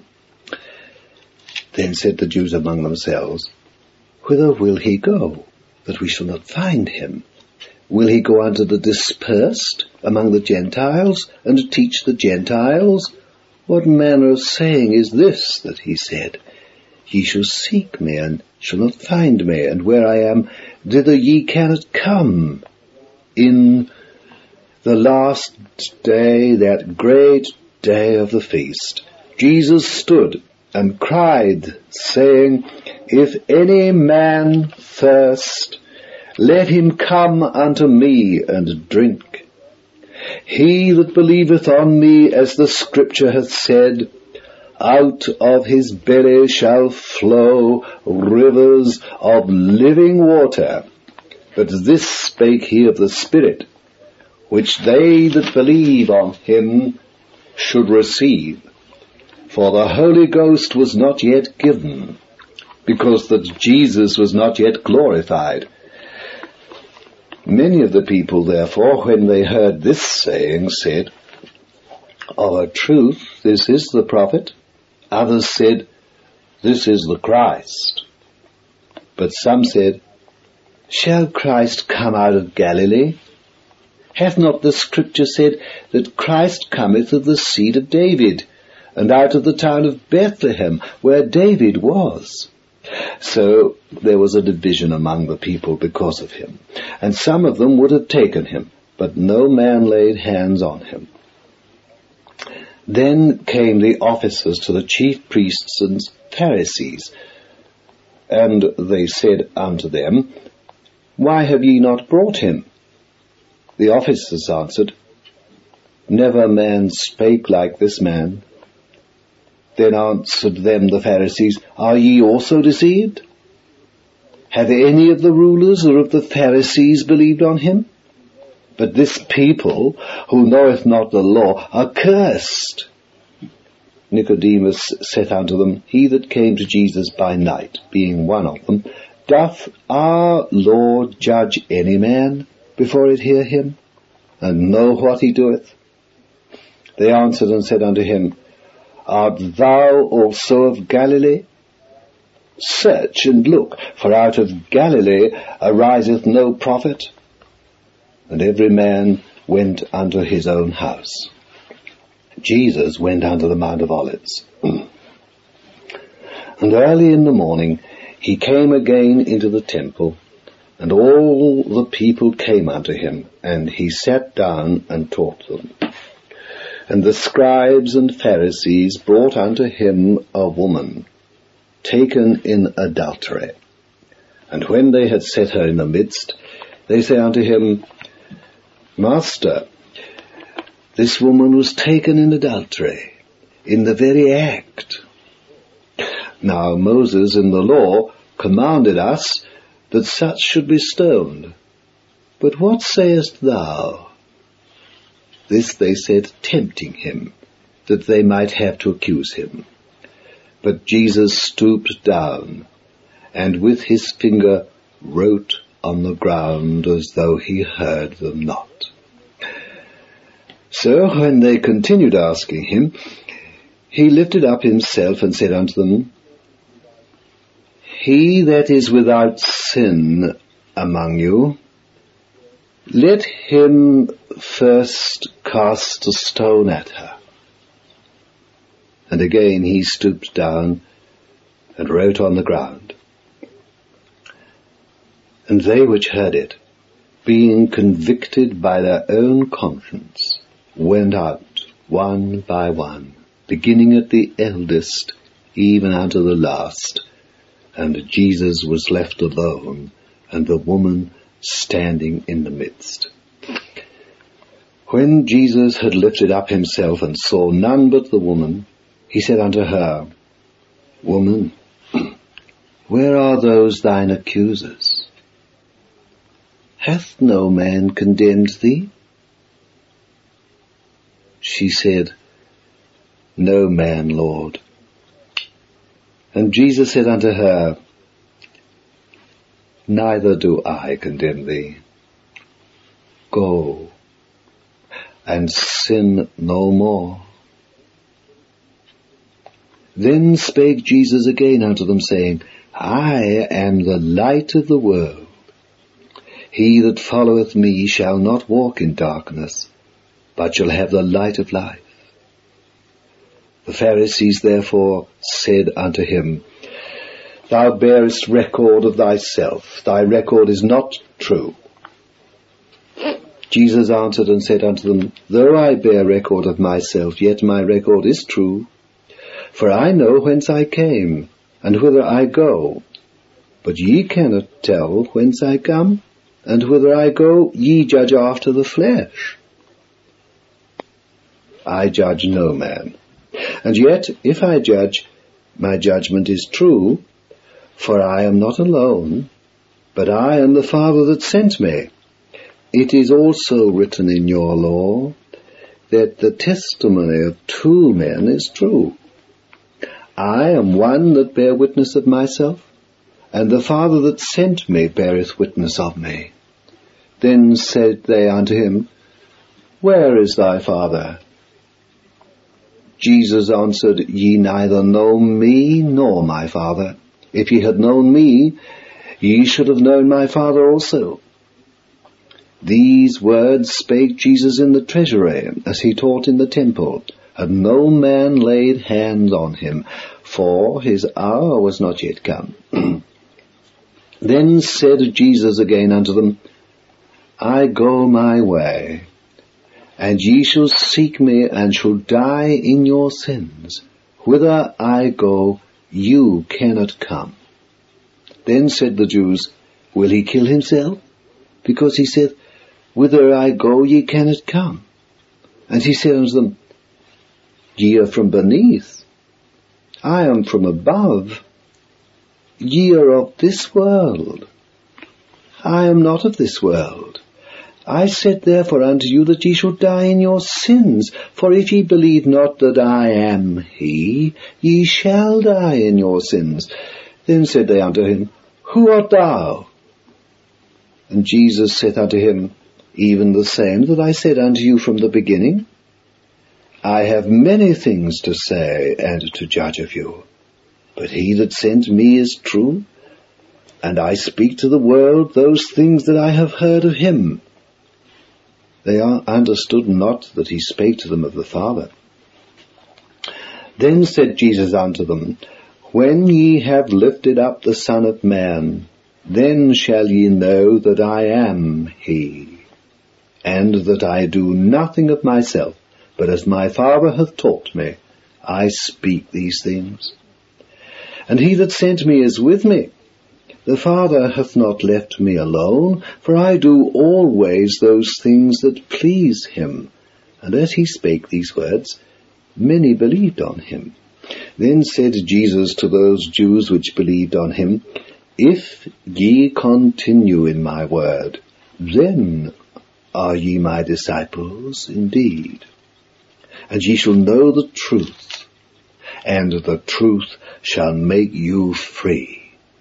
Then said the Jews among themselves, Whither will he go, that we shall not find him? Will he go unto the dispersed among the Gentiles, and teach the Gentiles? What manner of saying is this that he said, Ye shall seek me, and shall not find me, and where I am, thither ye cannot come? In the last day, that great day of the feast, Jesus stood and cried, saying, If any man thirst, let him come unto me and drink. He that believeth on me, as the Scripture hath said, out of his belly shall flow rivers of living water. But this spake he of the Spirit, which they that believe on him should receive. For the Holy Ghost was not yet given, because that Jesus was not yet glorified. Many of the people, therefore, when they heard this saying, said, Of a truth, this is the prophet. Others said, This is the Christ. But some said, Shall Christ come out of Galilee? Hath not the Scripture said that Christ cometh of the seed of David, and out of the town of Bethlehem, where David was? So there was a division among the people because of him, and some of them would have taken him, but no man laid hands on him. Then came the officers to the chief priests and Pharisees, and they said unto them, Why have ye not brought him? The officers answered, Never man spake like this man. Then answered them the Pharisees, Are ye also deceived? Have any of the rulers or of the Pharisees believed on him? But this people, who knoweth not the law, are cursed. Nicodemus saith unto them, He that came to Jesus by night, being one of them, Doth our Lord judge any man before it hear him, and know what he doeth? They answered and said unto him, Art thou also of Galilee? Search and look, for out of Galilee ariseth no prophet. And every man went unto his own house. Jesus went unto the Mount of Olives. And early in the morning he came again into the temple, and all the people came unto him, and he sat down and taught them. And the scribes and Pharisees brought unto him a woman, taken in adultery. And when they had set her in the midst, they say unto him, Master, this woman was taken in adultery, in the very act. Now Moses in the law commanded us that such should be stoned. But what sayest thou? This they said, tempting him, that they might have to accuse him. But Jesus stooped down, and with his finger wrote on the ground, as though he heard them not. So when they continued asking him, he lifted up himself and said unto them, He that is without sin among you, let him first cast a stone at her. And again he stooped down and wrote on the ground. And they which heard it, being convicted by their own conscience, went out one by one, beginning at the eldest, even unto the last. And Jesus was left alone, and the woman standing in the midst. When Jesus had lifted up himself and saw none but the woman, he said unto her, Woman, where are those thine accusers? Hath no man condemned thee? She said, No man, Lord. And Jesus said unto her, Neither do I condemn thee. Go, and sin no more. Then spake Jesus again unto them, saying, I am the light of the world. He that followeth me shall not walk in darkness, but shall have the light of life. The Pharisees therefore said unto him, Thou bearest record of thyself, thy record is not true. Jesus answered and said unto them, Though I bear record of myself, yet my record is true. For I know whence I came, and whither I go. But ye cannot tell whence I come, and whither I go ye judge after the flesh. I judge no man. And yet, if I judge, my judgment is true, for I am not alone, but I and the Father that sent me. It is also written in your law, that the testimony of two men is true. I am one that bear witness of myself, and the Father that sent me beareth witness of me. Then said they unto him, Where is thy Father? Jesus answered, Ye neither know me nor my Father. If ye had known me, ye should have known my Father also. These words spake Jesus in the treasury, as he taught in the temple, and no man laid hands on him, for his hour was not yet come. Then said Jesus again unto them, I go my way, and ye shall seek me, and shall die in your sins. Whither I go, you cannot come. Then said the Jews, Will he kill himself? Because he said, Whither I go, ye cannot come. And he said unto them, Ye are from beneath, I am from above. Ye are of this world, I am not of this world. I said therefore unto you that ye shall die in your sins, for if ye believe not that I am he, ye shall die in your sins. Then said they unto him, Who art thou? And Jesus said unto him, Even the same that I said unto you from the beginning. I have many things to say and to judge of you, but he that sent me is true, and I speak to the world those things that I have heard of him. They understood not that he spake to them of the Father. Then said Jesus unto them, When ye have lifted up the Son of Man, then shall ye know that I am he, and that I do nothing of myself, but as my Father hath taught me, I speak these things. And he that sent me is with me. The Father hath not left me alone, for I do always those things that please him. And as he spake these words, many believed on him. Then said Jesus to those Jews which believed on him, If ye continue in my word, then are ye my disciples indeed. And ye shall know the truth, and the truth shall make you free.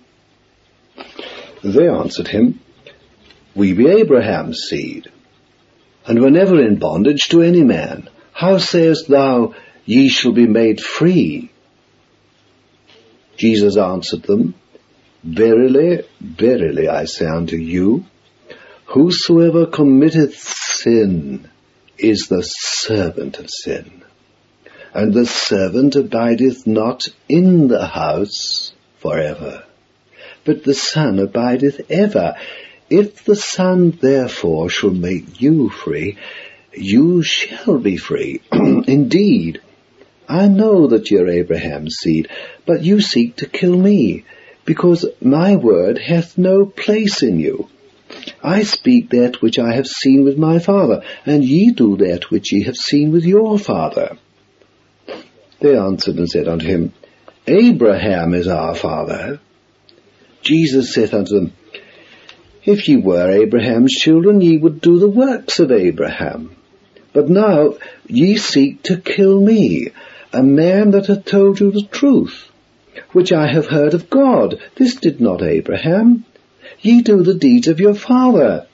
They answered him, We be Abraham's seed, and were never in bondage to any man. How sayest thou, Ye shall be made free? Jesus answered them, Verily, verily, I say unto you, whosoever committeth sin is the servant of sin. And the servant abideth not in the house forever, but the Son abideth ever. If the Son therefore shall make you free, you shall be free. Indeed, I know that ye are Abraham's seed, but you seek to kill me, because my word hath no place in you. I speak that which I have seen with my father, and ye do that which ye have seen with your father. They answered and said unto him, Abraham is our father. Jesus saith unto them, If ye were Abraham's children, ye would do the works of Abraham. But now ye seek to kill me, a man that hath told you the truth, which I have heard of God. This did not Abraham. Ye do the deeds of your father.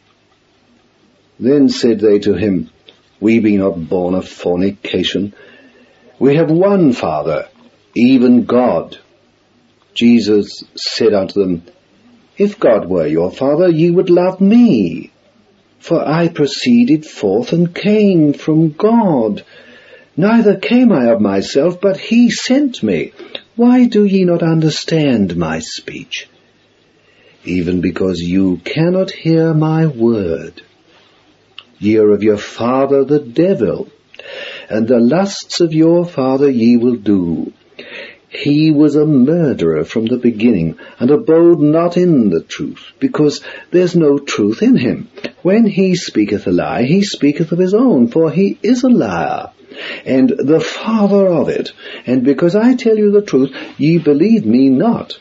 Then said they to him, We be not born of fornication. We have one Father, even God. Jesus said unto them, If God were your Father, ye would love me, for I proceeded forth and came from God. Neither came I of myself, but he sent me. Why do ye not understand my speech? Even because you cannot hear my word. Ye are of your father the devil, and the lusts of your father ye will do. He was a murderer from the beginning, and abode not in the truth, because there's no truth in him. When he speaketh a lie, he speaketh of his own, for he is a liar, and the father of it. And because I tell you the truth, ye believe me not.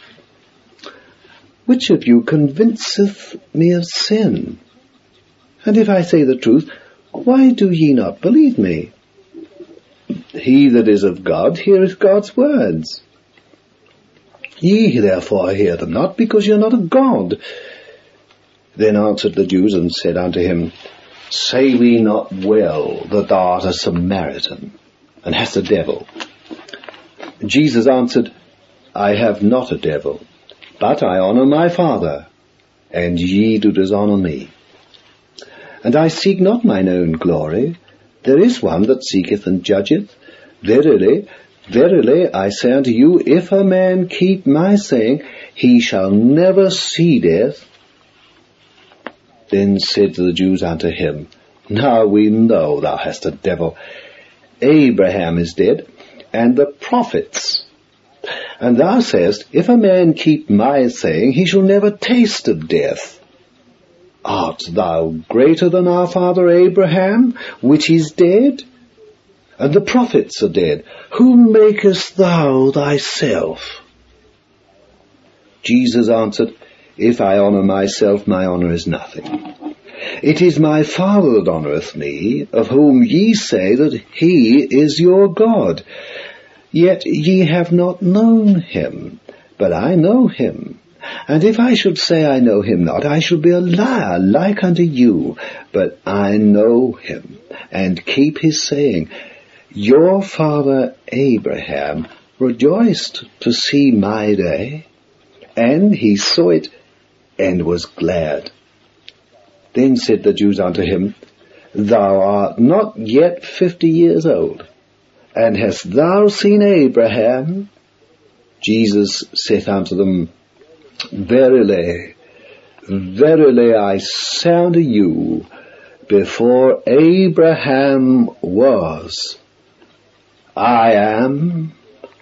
Which of you convinceth me of sin? And if I say the truth, why do ye not believe me? He that is of God heareth God's words. Ye therefore hear them not, because ye are not of God. Then answered the Jews and said unto him, Say we not well that thou art a Samaritan, and hast a devil? Jesus answered, I have not a devil, but I honour my Father, and ye do dishonour me. And I seek not mine own glory. There is one that seeketh and judgeth. Verily, verily, I say unto you, if a man keep my saying, he shall never see death. Then said the Jews unto him, Now we know thou hast a devil. Abraham is dead, and the prophets. And thou sayest, If a man keep my saying, he shall never taste of death. Art thou greater than our father Abraham, which is dead? And the prophets are dead. Whom makest thou thyself? Jesus answered, If I honour myself, my honour is nothing. It is my Father that honoureth me, of whom ye say that he is your God. Yet ye have not known him, but I know him. And if I should say I know him not, I should be a liar like unto you. But I know him, and keep his saying. Your father Abraham rejoiced to see my day, and he saw it, and was glad. Then said the Jews unto him, Thou art not yet 50 years old, and hast thou seen Abraham? Jesus saith unto them, Verily, verily, I say unto you, before Abraham was, I am.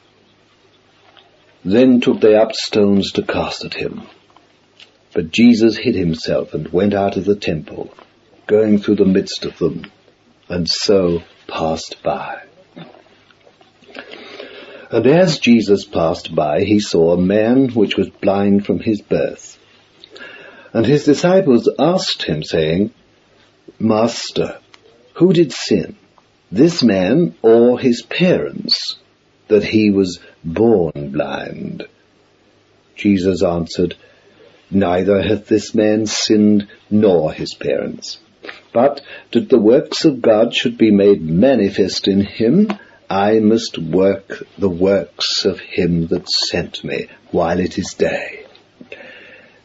Then took they up stones to cast at him. But Jesus hid himself and went out of the temple, going through the midst of them, and so passed by. And as Jesus passed by, he saw a man which was blind from his birth. And his disciples asked him, saying, Master, who did sin, this man or his parents, that he was born blind? Jesus answered, Neither hath this man sinned nor his parents, but that the works of God should be made manifest in him. I must work the works of him that sent me while it is day.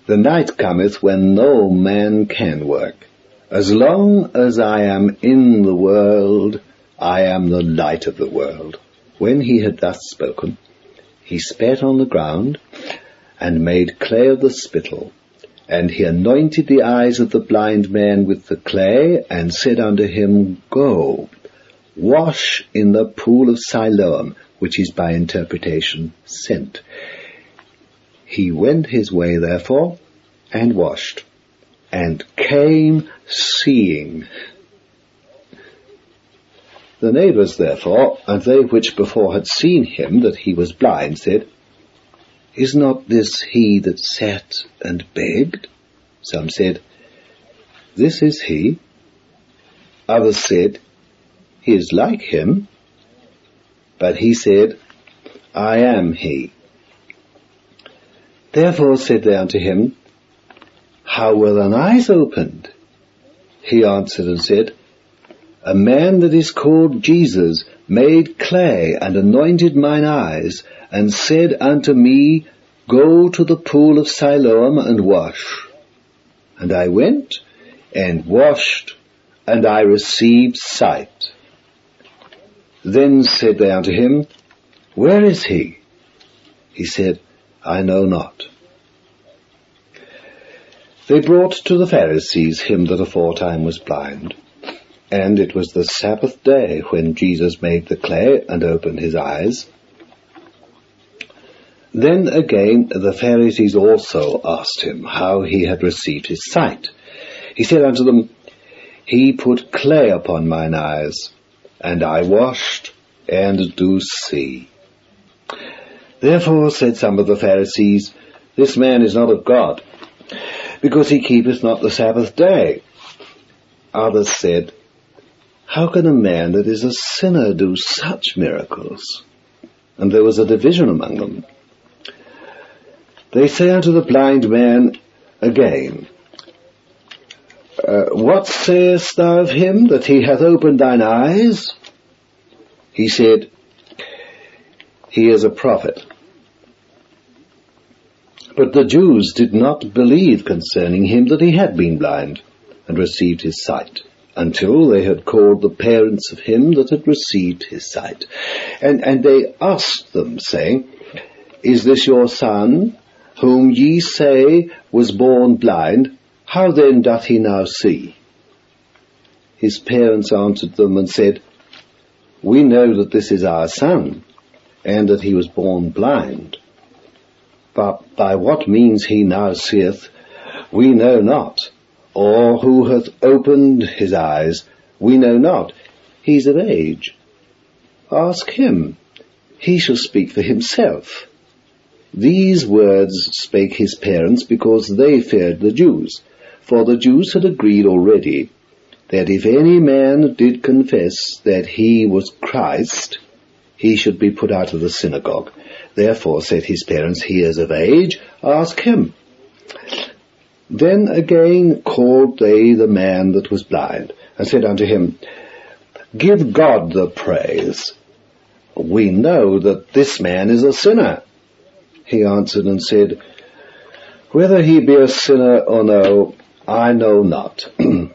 The night cometh when no man can work. As long as I am in the world, I am the light of the world. When he had thus spoken, he spat on the ground, and made clay of the spittle. And he anointed the eyes of the blind man with the clay, and said unto him, Go, wash in the pool of Siloam, which is by interpretation sent. He went his way therefore, and washed, and came seeing. The neighbours therefore, and they which before had seen him that he was blind, said, Is not this he that sat and begged? Some said, This is he. Others said, He is like him. But he said, I am he. Therefore said they unto him, How were thine eyes opened? He answered and said, A man that is called Jesus made clay and anointed mine eyes, and said unto me, Go to the pool of Siloam and wash. And I went and washed, and I received sight. Then said they unto him, Where is he? He said, I know not. They brought to the Pharisees him that aforetime was blind. And it was the Sabbath day when Jesus made the clay and opened his eyes. Then again the Pharisees also asked him how he had received his sight. He said unto them, He put clay upon mine eyes, and I washed, and do see. Therefore said some of the Pharisees, This man is not of God, because he keepeth not the Sabbath day. Others said, How can a man that is a sinner do such miracles? And there was a division among them. They say unto the blind man again, What sayest thou of him, that he hath opened thine eyes? He said, He is a prophet. But the Jews did not believe concerning him that he had been blind, and received his sight, until they had called the parents of him that had received his sight. And they asked them, saying, Is this your son, whom ye say was born blind? How then doth he now see? His parents answered them and said, We know that this is our son, and that he was born blind. But by what means he now seeth, we know not, or who hath opened his eyes, we know not. He is of age. Ask him, he shall speak for himself. These words spake his parents, because they feared the Jews. For the Jews had agreed already, that if any man did confess that he was Christ, he should be put out of the synagogue. Therefore said his parents, He is of age, ask him. Then again called they the man that was blind, and said unto him, Give God the praise. We know that this man is a sinner. He answered and said, Whether he be a sinner or no, I know not.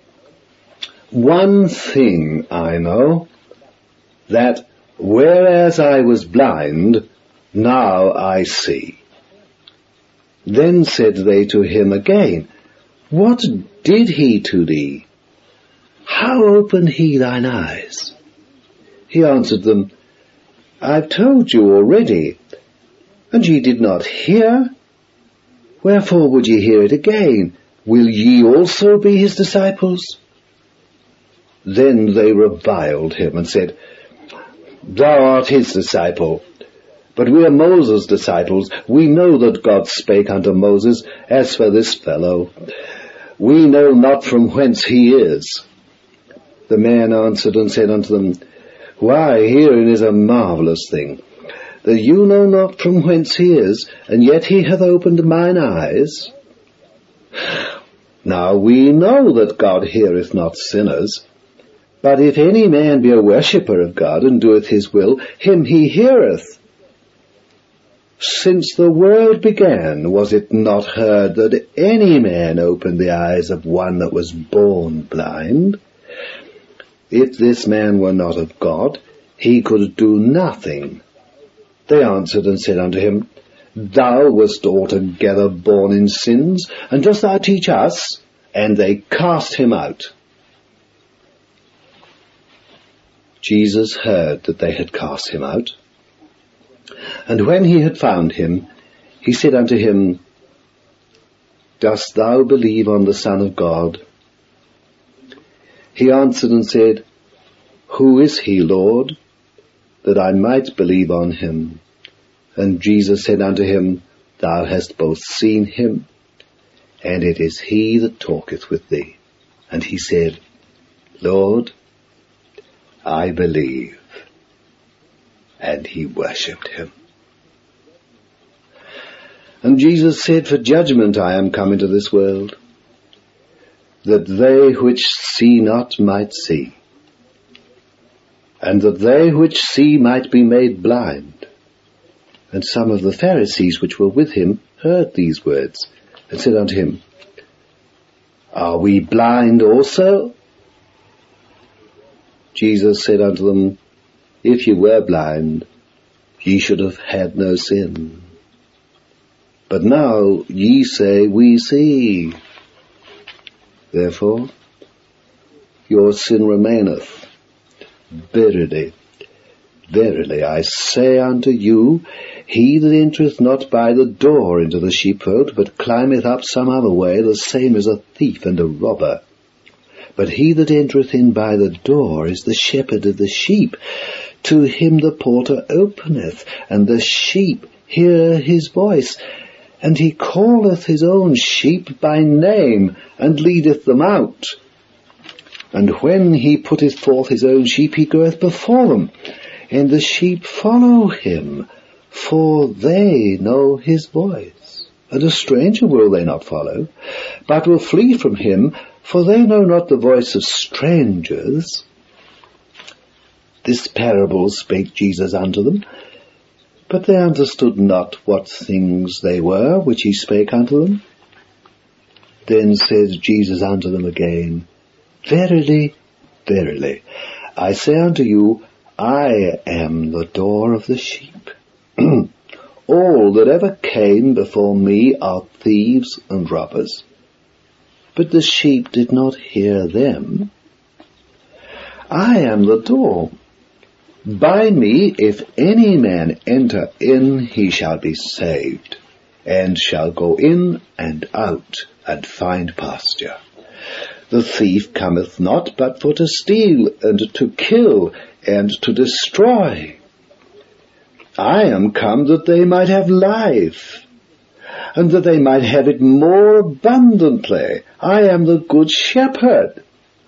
One thing I know, that whereas I was blind, now I see. Then said they to him again, What did he to thee? How opened he thine eyes? He answered them, I've told you already, and ye did not hear. Wherefore would ye hear it again? Will ye also be his disciples? Then they reviled him and said, Thou art his disciple, but we are Moses' disciples. We know that God spake unto Moses. As for this fellow, we know not from whence he is. The man answered and said unto them, Why, herein is a marvellous thing, that you know not from whence he is, and yet he hath opened mine eyes. Now we know that God heareth not sinners, but if any man be a worshipper of God, and doeth his will, him he heareth. Since the world began, was it not heard that any man opened the eyes of one that was born blind? If this man were not of God, he could do nothing. They answered and said unto him, Thou wast altogether born in sins, and dost thou teach us? And they cast him out. Jesus heard that they had cast him out. And when he had found him, he said unto him, Dost thou believe on the Son of God? He answered and said, Who is he, Lord, that I might believe on him? And Jesus said unto him, Thou hast both seen him, and it is he that talketh with thee. And he said, Lord, I believe. And he worshipped him. And Jesus said, For judgment I am come into this world, that they which see not might see, and that they which see might be made blind. And some of the Pharisees which were with him heard these words, and said unto him, Are we blind also? Jesus said unto them, If ye were blind, ye should have had no sin. But now ye say, We see. Therefore your sin remaineth. Verily, verily, I say unto you, he that entereth not by the door into the sheepfold, but climbeth up some other way, the same is a thief and a robber. But he that entereth in by the door is the shepherd of the sheep. To him the porter openeth, and the sheep hear his voice. And he calleth his own sheep by name, and leadeth them out. And when he putteth forth his own sheep, he goeth before them, and the sheep follow him, for they know his voice. And a stranger will they not follow, but will flee from him, for they know not the voice of strangers. This parable spake Jesus unto them, but they understood not what things they were which he spake unto them. Then said Jesus unto them again, Verily, verily, I say unto you, I am the door of the sheep. All that ever came before me are thieves and robbers, but the sheep did not hear them. I am the door. By me, if any man enter in, he shall be saved, and shall go in and out, and find pasture. The thief cometh not but for to steal, and to kill, and to destroy. I am come that they might have life, and that they might have it more abundantly. I am the good shepherd.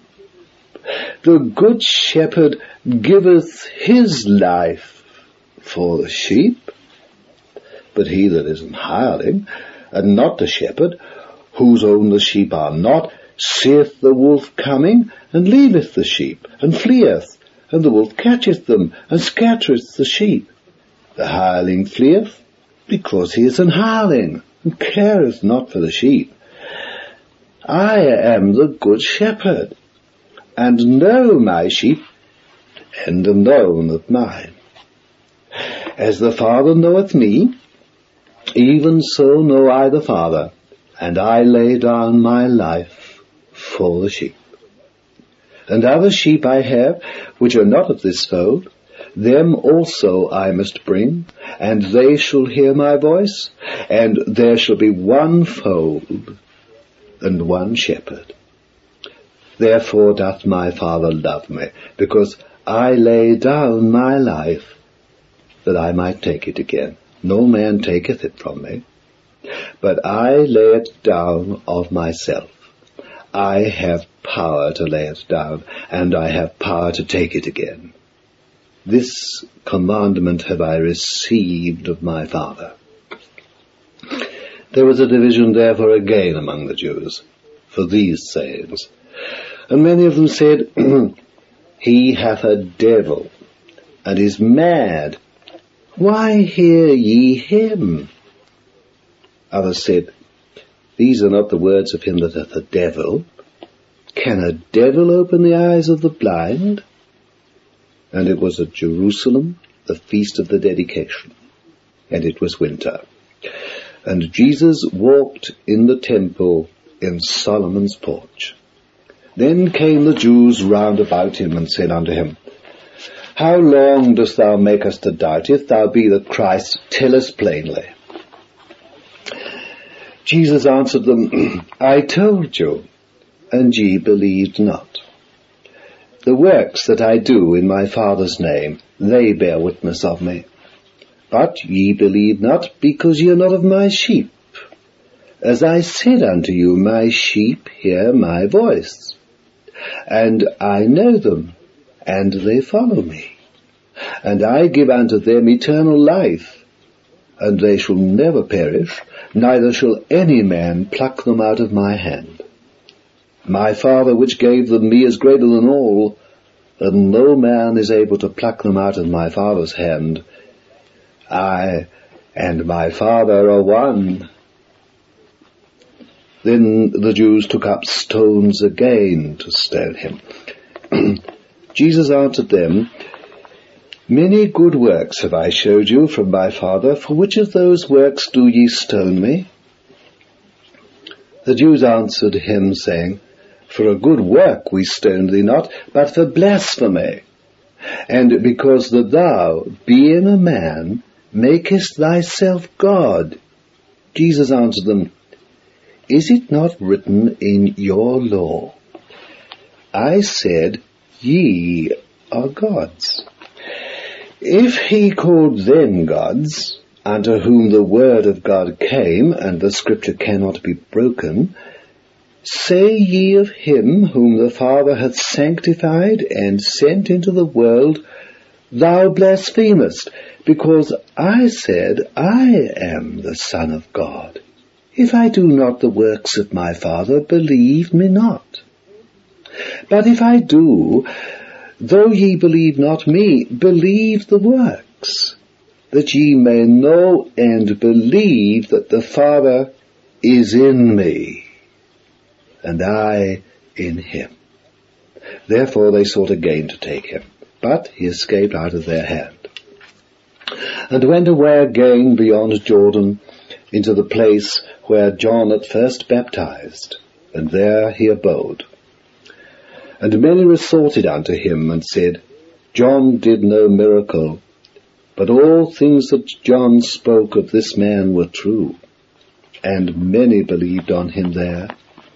The good shepherd giveth his life for the sheep. But he that is an hireling, and not the shepherd, whose own the sheep are not, seeth the wolf coming, and leaveth the sheep, and fleeth, and the wolf catcheth them, and scattereth the sheep. The hireling fleeth, because he is an hireling, and careth not for the sheep. I am the good shepherd, and know my sheep, and am known of mine. As the Father knoweth me, even so know I the Father, and I lay down my life for the sheep. And other sheep I have, which are not of this fold, them also I must bring, and they shall hear my voice, and there shall be one fold, and one shepherd. Therefore doth my Father love me, because I lay down my life, that I might take it again. No man taketh it from me, but I lay it down of myself. I have power to lay it down, and I have power to take it again. This commandment have I received of my Father. There was a division therefore again among the Jews for these sayings. And many of them said, He hath a devil, and is mad. Why hear ye him? Others said, These are not the words of him that hath a devil. Can a devil open the eyes of the blind? And it was at Jerusalem, the feast of the dedication, and it was winter. And Jesus walked in the temple in Solomon's porch. Then came the Jews round about him, and said unto him, How long dost thou make us to doubt? If thou be the Christ, tell us plainly. Jesus answered them, I told you, and ye believed not. The works that I do in my Father's name, they bear witness of me. But ye believe not, because ye are not of my sheep. As I said unto you, my sheep hear my voice, and I know them, and they follow me. And I give unto them eternal life, and they shall never perish, neither shall any man pluck them out of my hand. My Father which gave them me is greater than all, and no man is able to pluck them out of my Father's hand. I and my Father are one. Then the Jews took up stones again to stone him. Jesus answered them, Many good works have I showed you from my Father. For which of those works do ye stone me? The Jews answered him, saying, For a good work we stone thee not, but for blasphemy, and because that thou, being a man, makest thyself God. Jesus answered them, Is it not written in your law, I said, ye are gods? If he called them gods, unto whom the word of God came, and the scripture cannot be broken, say ye of him whom the Father hath sanctified and sent into the world, Thou blasphemest, because I said, I am the Son of God. If I do not the works of my Father, believe me not. But if I do, though ye believe not me, believe the works, that ye may know and believe that the Father is in me, and I in him. Therefore they sought again to take him, but he escaped out of their hand, and went away again beyond Jordan into the place where John at first baptized, and there he abode. And many resorted unto him, and said, John did no miracle, but all things that John spoke of this man were true. And many believed on him there.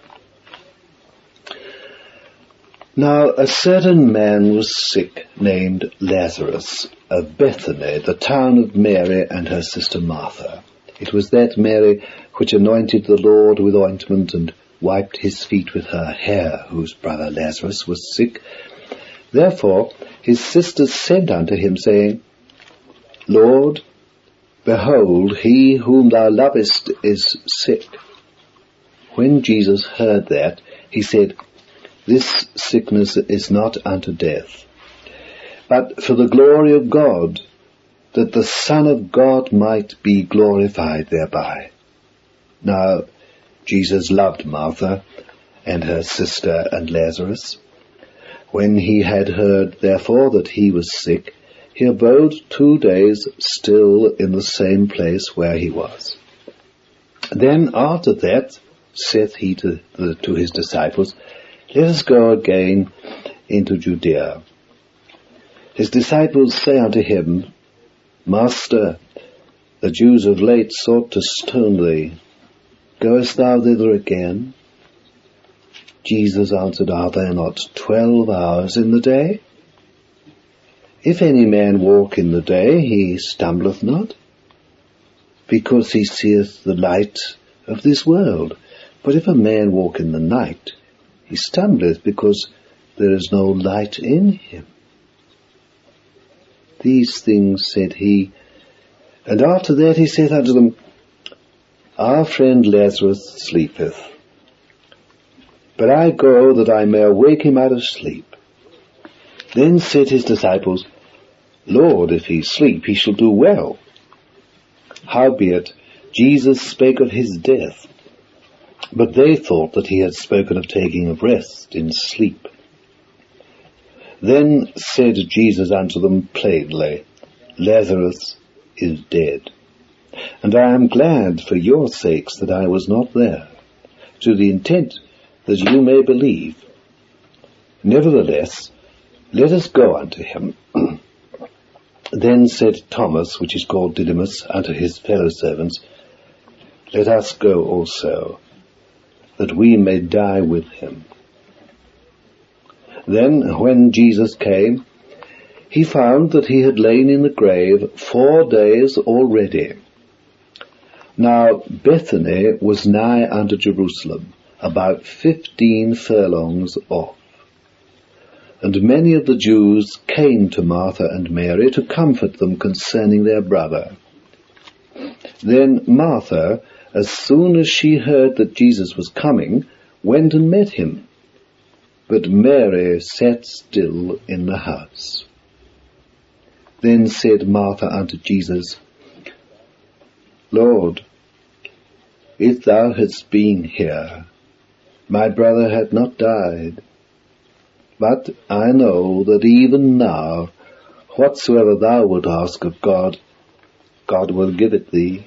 Now a certain man was sick, named Lazarus, of Bethany, the town of Mary and her sister Martha. It was that Mary which anointed the Lord with ointment and wiped his feet with her hair, whose brother Lazarus was sick. Therefore his sisters sent unto him, saying, Lord, behold, he whom thou lovest is sick. When Jesus heard that, he said, This sickness is not unto death, but for the glory of God, that the Son of God might be glorified thereby. Now Jesus loved Martha and her sister and Lazarus. When he had heard, therefore, that he was sick, he abode 2 days still in the same place where he was. Then after that saith he to his disciples, Let us go again into Judea. His disciples say unto him, Master, the Jews of late sought to stone thee. Goest thou thither again? Jesus answered, Are there not 12 hours in the day? If any man walk in the day, he stumbleth not, because he seeth the light of this world. But if a man walk in the night, he stumbleth, because there is no light in him. These things said he, and after that he saith unto them, Our friend Lazarus sleepeth, but I go that I may awake him out of sleep. Then said his disciples, Lord, if he sleep, he shall do well. Howbeit, Jesus spake of his death, but they thought that he had spoken of taking of rest in sleep. Then said Jesus unto them plainly, Lazarus is dead, and I am glad for your sakes that I was not there, to the intent that you may believe. Nevertheless, let us go unto him. Then said Thomas, which is called Didymus, unto his fellow servants, Let us go also, that we may die with him. Then, when Jesus came, he found that he had lain in the grave 4 days already. Now Bethany was nigh unto Jerusalem, about 15 furlongs off. And many of the Jews came to Martha and Mary to comfort them concerning their brother. Then Martha, as soon as she heard that Jesus was coming, went and met him. But Mary sat still in the house. Then said Martha unto Jesus, Lord, if thou hadst been here, my brother had not died. But I know that even now, whatsoever thou wilt ask of God, God will give it thee.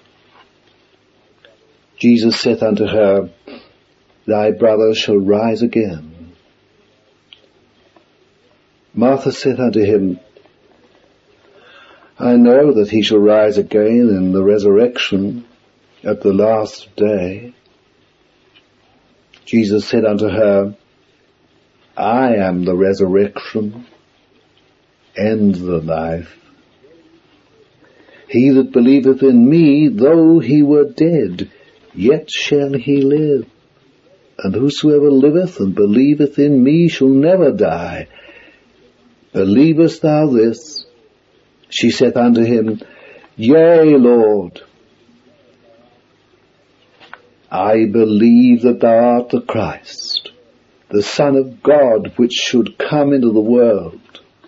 Jesus saith unto her, Thy brother shall rise again. Martha saith unto him, I know that he shall rise again in the resurrection at the last day. Jesus said unto her, I am the resurrection and the life. He that believeth in me, though he were dead, yet shall he live. And whosoever liveth and believeth in me shall never die. Believest thou this? She saith unto him, Yea, Lord. I believe that thou art the Christ, the Son of God, which should come into the world.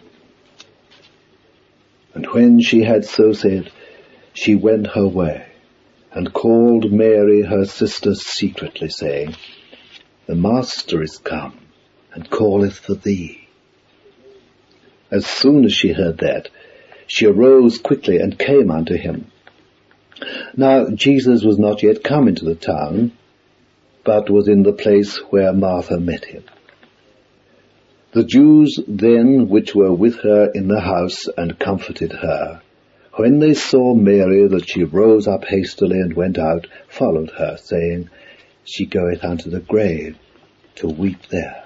And when she had so said, she went her way, and called Mary her sister secretly, saying, The Master is come, and calleth for thee. As soon as she heard that, she arose quickly and came unto him. Now Jesus was not yet come into the town, but was in the place where Martha met him. The Jews then which were with her in the house and comforted her, when they saw Mary that she rose up hastily and went out, followed her, saying, She goeth unto the grave to weep there.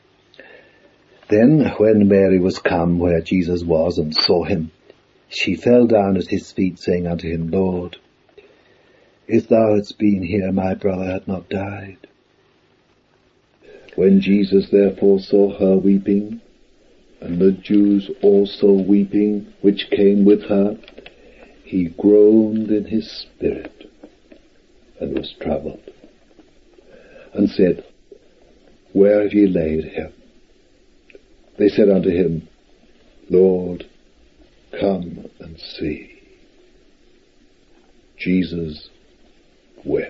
Then when Mary was come where Jesus was and saw him, she fell down at his feet, saying unto him, Lord, if thou hadst been here, my brother had not died. When Jesus therefore saw her weeping, and the Jews also weeping, which came with her, he groaned in his spirit, and was troubled, and said, Where have ye laid him? They said unto him, Lord, come and see. Jesus wept.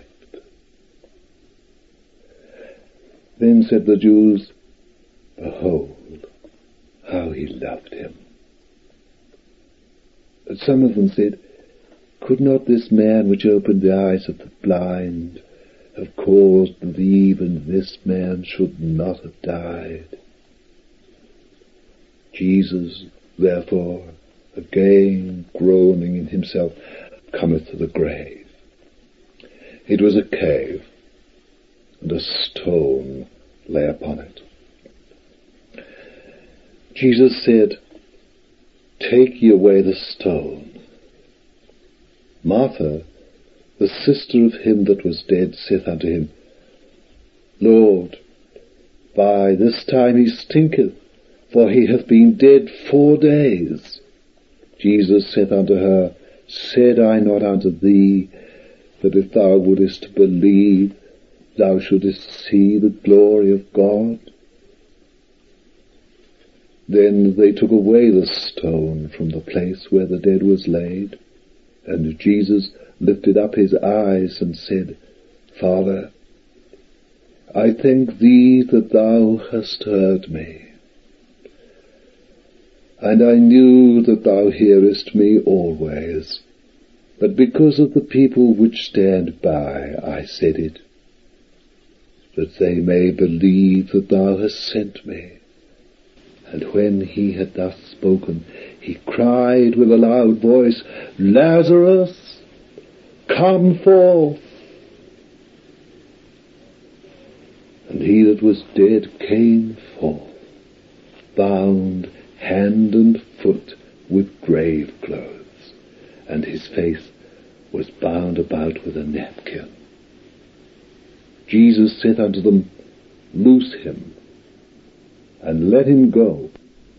Then said the Jews, Behold, how he loved him. But some of them said, Could not this man which opened the eyes of the blind have caused that even this man should not have died? Jesus, therefore, again groaning in himself, cometh to the grave. It was a cave, and a stone lay upon it. Jesus said, Take ye away the stone. Martha, the sister of him that was dead, saith unto him, Lord, by this time he stinketh, for he hath been dead 4 days. Jesus saith unto her, Said I not unto thee, that if thou wouldest believe, thou shouldest see the glory of God? Then they took away the stone from the place where the dead was laid. And Jesus lifted up his eyes and said, Father, I thank thee that thou hast heard me. And I knew that thou hearest me always. But because of the people which stand by, I said it, that they may believe that thou hast sent me. And when he had thus spoken, he cried with a loud voice, Lazarus, come forth. And he that was dead came forth, bound hand and foot with grave clothes, and his face was bound about with a napkin. Jesus said unto them, Loose him, and let him go.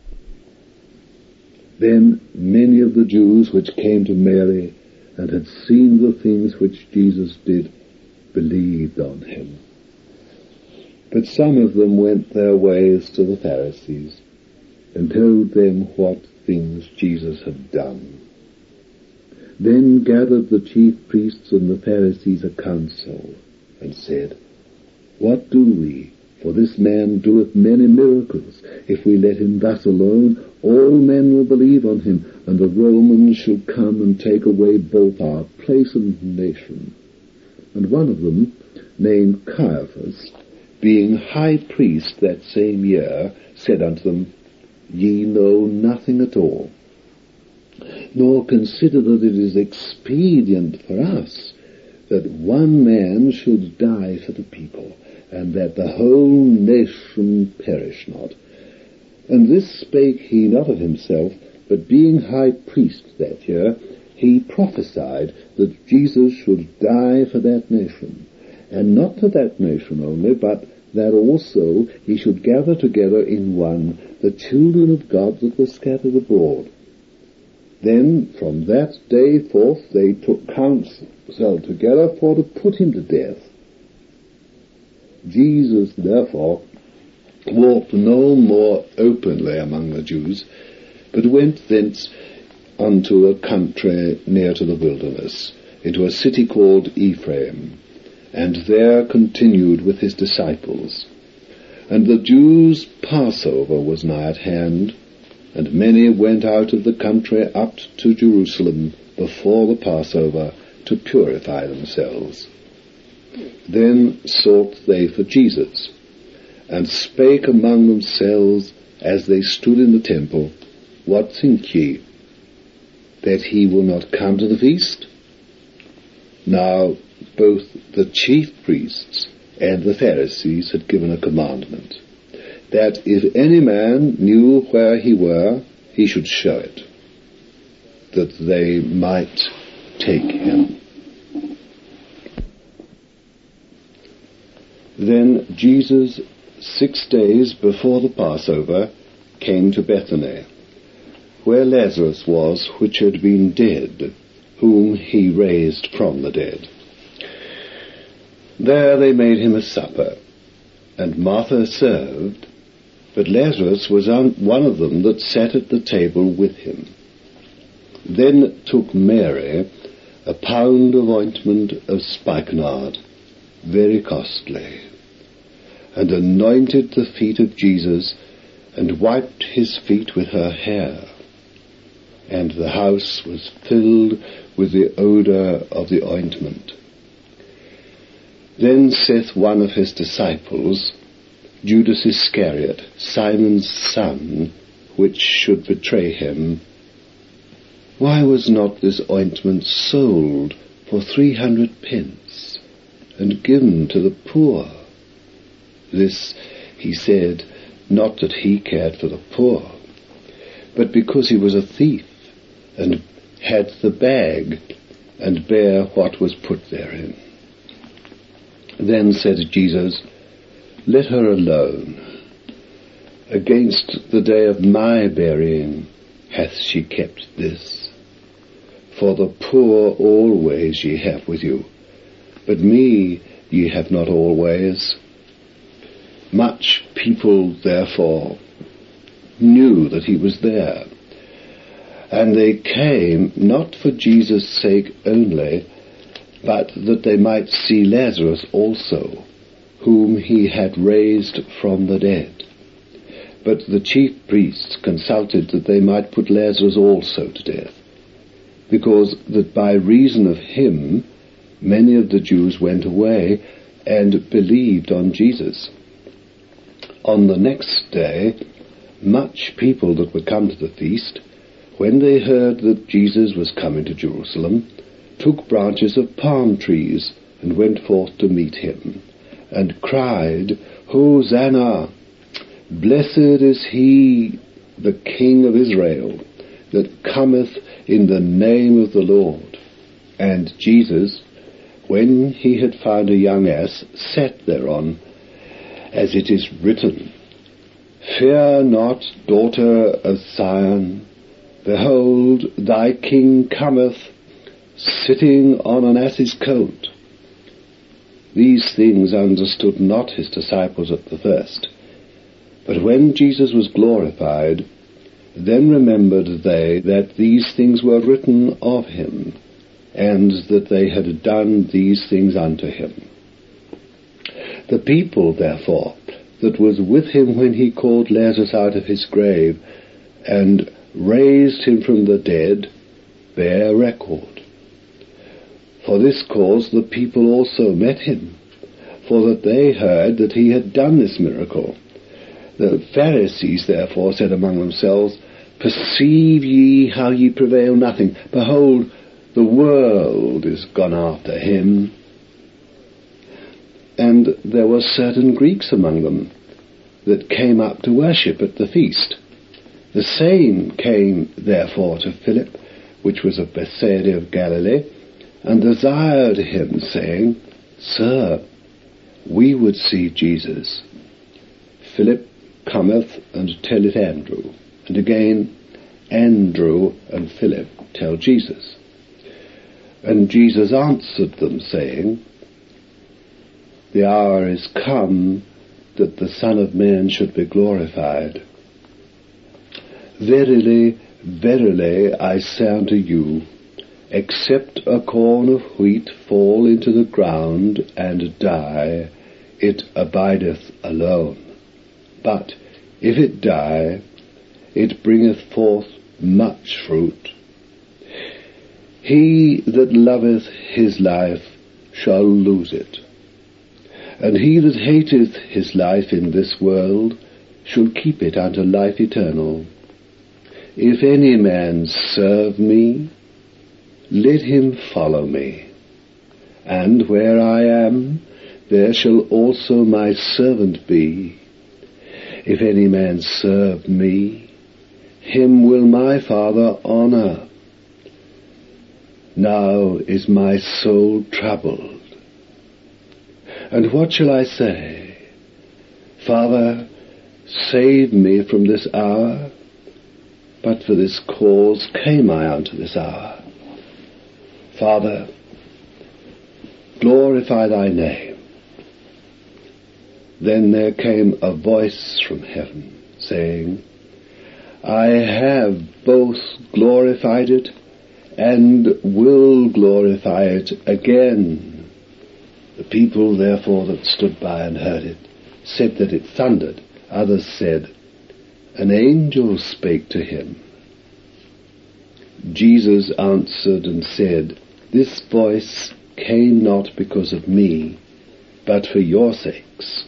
Then many of the Jews which came to Mary and had seen the things which Jesus did believed on him. But some of them went their ways to the Pharisees and told them what things Jesus had done. Then gathered the chief priests and the Pharisees a council, and said, What do we? For this man doeth many miracles. If we let him thus alone, all men will believe on him, and the Romans shall come and take away both our place and nation. And one of them, named Caiaphas, being high priest that same year, said unto them, Ye know nothing at all, nor consider that it is expedient for us that one man should die for the people, and that the whole nation perish not. And this spake he not of himself, but being high priest that year, he prophesied that Jesus should die for that nation, and not for that nation only, but that also he should gather together in one the children of God that were scattered abroad. Then from that day forth they took counsel together for to put him to death. Jesus therefore walked no more openly among the Jews, but went thence unto a country near to the wilderness, into a city called Ephraim, and there continued with his disciples. And the Jews' Passover was nigh at hand, and many went out of the country up to Jerusalem before the Passover to purify themselves. Then sought they for Jesus, and spake among themselves as they stood in the temple, What think ye, that he will not come to the feast? Now both the chief priests and the Pharisees had given a commandment, that if any man knew where he were, he should show it, that they might take him. Then Jesus, 6 days before the Passover, came to Bethany, where Lazarus was, which had been dead, whom he raised from the dead. There they made him a supper, and Martha served, but Lazarus was one of them that sat at the table with him. Then took Mary a pound of ointment of spikenard, very costly, and anointed the feet of Jesus, and wiped his feet with her hair. And the house was filled with the odour of the ointment. Then saith one of his disciples, Judas Iscariot, Simon's son, which should betray him, Why was not this ointment sold for 300 pence, and given to the poor? This he said, not that he cared for the poor, but because he was a thief, and had the bag, and bare what was put therein. Then said Jesus, Let her alone. Against the day of my burying hath she kept this. For the poor always ye have with you, but me ye have not always. Much people, therefore, knew that he was there. And they came not for Jesus' sake only, but that they might see Lazarus also, whom he had raised from the dead. But the chief priests consulted that they might put Lazarus also to death, because that by reason of him many of the Jews went away and believed on Jesus. On the next day, much people that were come to the feast, when they heard that Jesus was coming to Jerusalem, took branches of palm trees and went forth to meet him, and cried, Hosanna! Blessed is he, the King of Israel, that cometh in the name of the Lord. And Jesus, when he had found a young ass, sat thereon, as it is written, Fear not, daughter of Zion, behold, thy king cometh, sitting on an ass's coat. These things understood not his disciples at the first. But when Jesus was glorified, then remembered they that these things were written of him, and that they had done these things unto him. The people, therefore, that was with him when he called Lazarus out of his grave, and raised him from the dead, bear record. For this cause the people also met him, for that they heard that he had done this miracle. The Pharisees therefore said among themselves, Perceive ye how ye prevail nothing? Behold, the world is gone after him. And there were certain Greeks among them that came up to worship at the feast. The same came therefore to Philip, which was of Bethsaida of Galilee, and desired him, saying, Sir, we would see Jesus. Philip cometh and telleth Andrew, and again Andrew and Philip tell Jesus. And Jesus answered them, saying, The hour is come that the Son of Man should be glorified. Verily, verily, I say unto you, except a corn of wheat fall into the ground and die, it abideth alone. But if it die, it bringeth forth much fruit. He that loveth his life shall lose it, and he that hateth his life in this world shall keep it unto life eternal. If any man serve me, let him follow me, and where I am, there shall also my servant be. If any man serve me, him will my Father honor. Now is my soul troubled. And what shall I say? Father, save me from this hour. But for this cause came I unto this hour. Father, glorify thy name. Then there came a voice from heaven, saying, I have both glorified it, and will glorify it again. The people therefore that stood by and heard it said that it thundered. Others said, An angel spake to him. Jesus answered and said, This voice came not because of me, but for your sakes.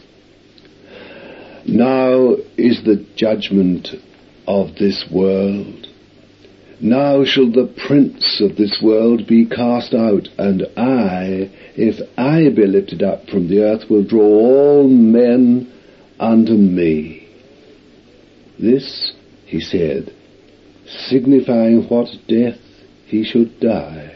Now is the judgment of this world. Now shall the prince of this world be cast out, and I, if I be lifted up from the earth, will draw all men unto me. This he said, signifying what death he should die.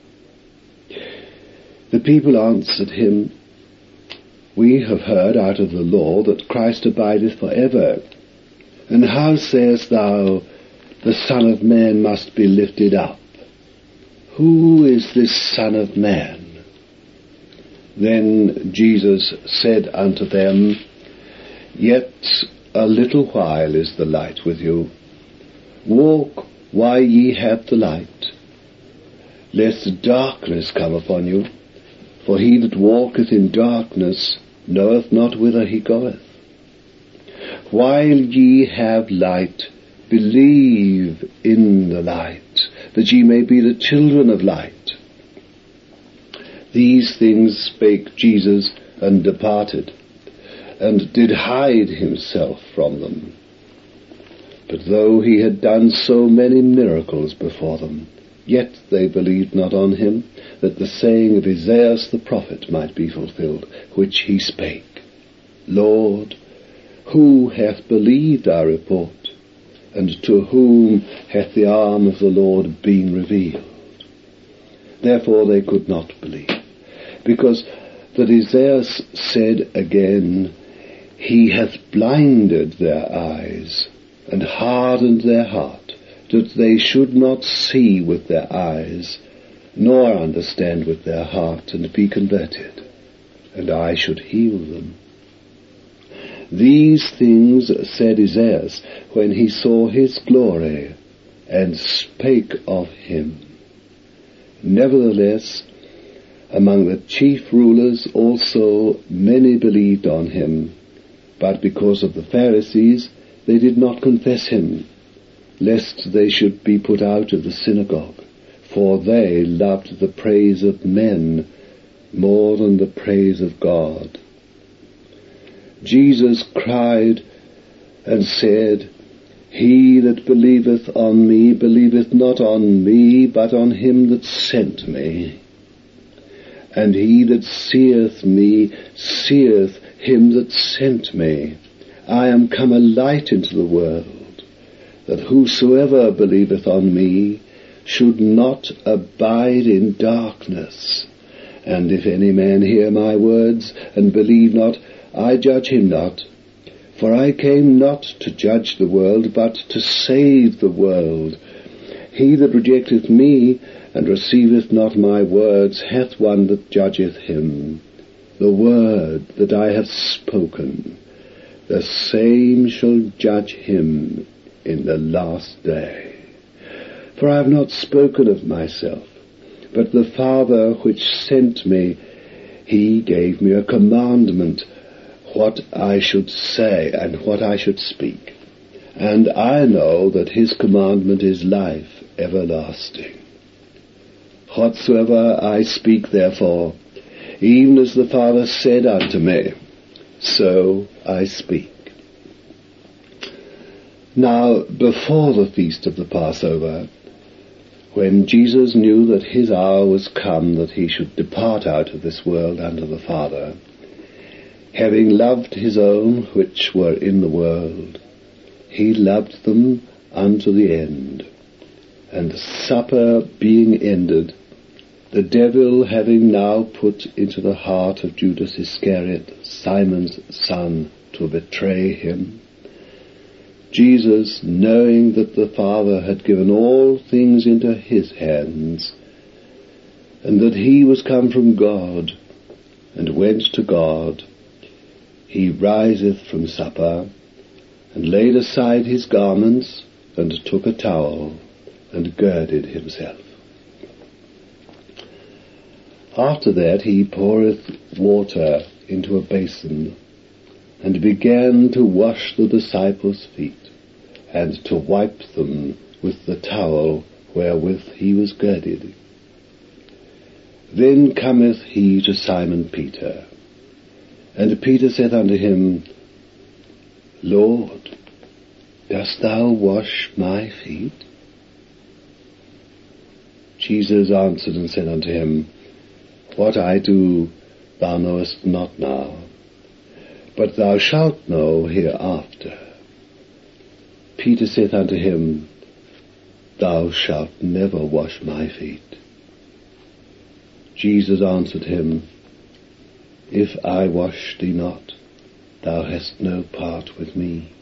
The people answered him, We have heard out of the law that Christ abideth for ever. And how sayest thou, the Son of Man must be lifted up? Who is this Son of Man? Then Jesus said unto them, Yet a little while is the light with you. Walk while ye have the light, lest darkness come upon you. For he that walketh in darkness knoweth not whither he goeth. While ye have light, believe in the light, that ye may be the children of light. These things spake Jesus, and departed, and did hide himself from them. But though he had done so many miracles before them, yet they believed not on him, that the saying of Isaiah the prophet might be fulfilled, which he spake, Lord, who hath believed our report, and to whom hath the arm of the Lord been revealed? Therefore they could not believe, because that Isaiah said again, He hath blinded their eyes, and hardened their heart, that they should not see with their eyes, nor understand with their heart, and be converted, and I should heal them. These things said Isaiah when he saw his glory, and spake of him. Nevertheless, among the chief rulers also many believed on him, but because of the Pharisees they did not confess him, lest they should be put out of the synagogue, for they loved the praise of men more than the praise of God. Jesus cried and said, He that believeth on me believeth not on me, but on him that sent me. And he that seeth me seeth him that sent me. I am come a light into the world, that whosoever believeth on me should not abide in darkness. And if any man hear my words, and believe not, I judge him not. For I came not to judge the world, but to save the world. He that rejecteth me, and receiveth not my words, hath one that judgeth him. The word that I have spoken, the same shall judge him in the last day. For I have not spoken of myself, but the Father which sent me, he gave me a commandment, what I should say and what I should speak. And I know that his commandment is life everlasting. Whatsoever I speak therefore, even as the Father said unto me, so I speak. Now, before the feast of the Passover, when Jesus knew that his hour was come that he should depart out of this world unto the Father, having loved his own which were in the world, he loved them unto the end. And supper being ended, the devil having now put into the heart of Judas Iscariot, Simon's son, to betray him, Jesus, knowing that the Father had given all things into his hands, and that he was come from God, and went to God, he riseth from supper, and laid aside his garments, and took a towel, and girded himself. After that he poureth water into a basin, and began to wash the disciples' feet, and to wipe them with the towel wherewith he was girded. Then cometh he to Simon Peter, and Peter saith unto him, Lord, dost thou wash my feet? Jesus answered and said unto him, What I do thou knowest not now, but thou shalt know hereafter. Peter saith unto him, Thou shalt never wash my feet. Jesus answered him, If I wash thee not, thou hast no part with me.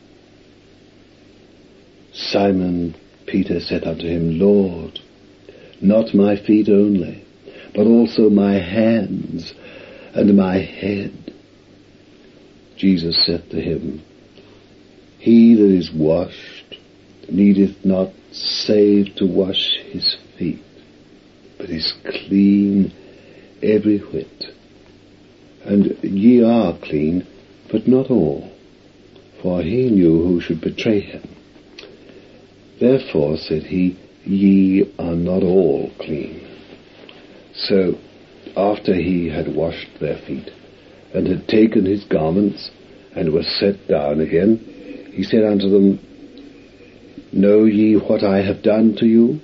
Simon Peter said unto him, Lord, not my feet only, but also my hands and my head. Jesus said to him, He that is washed needeth not save to wash his feet, but is clean every whit. And ye are clean, but not all, for he knew who should betray him. Therefore, said he, ye are not all clean. So, after he had washed their feet, and had taken his garments, and was set down again, he said unto them, Know ye what I have done to you?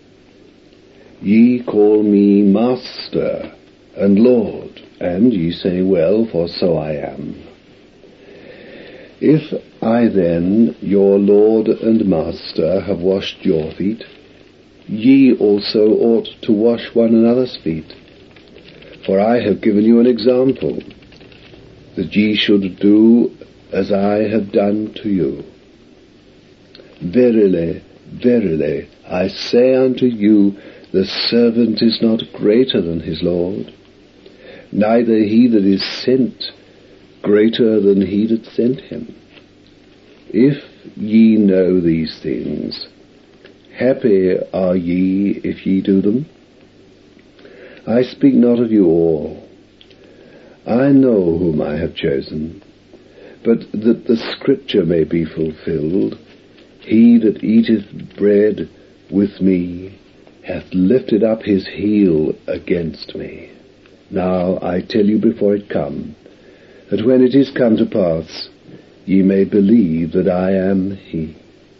Ye call me Master and Lord, and ye say, Well, for so I am. If I then, your Lord and Master, have washed your feet, ye also ought to wash one another's feet. For I have given you an example, that ye should do as I have done to you. Verily, verily, I say unto you, the servant is not greater than his Lord, neither he that is sent greater than he that sent him. If ye know these things, happy are ye if ye do them. I speak not of you all. I know whom I have chosen, but that the Scripture may be fulfilled, he that eateth bread with me hath lifted up his heel against me. Now I tell you before it come, that when it is come to pass, ye may believe that I am he.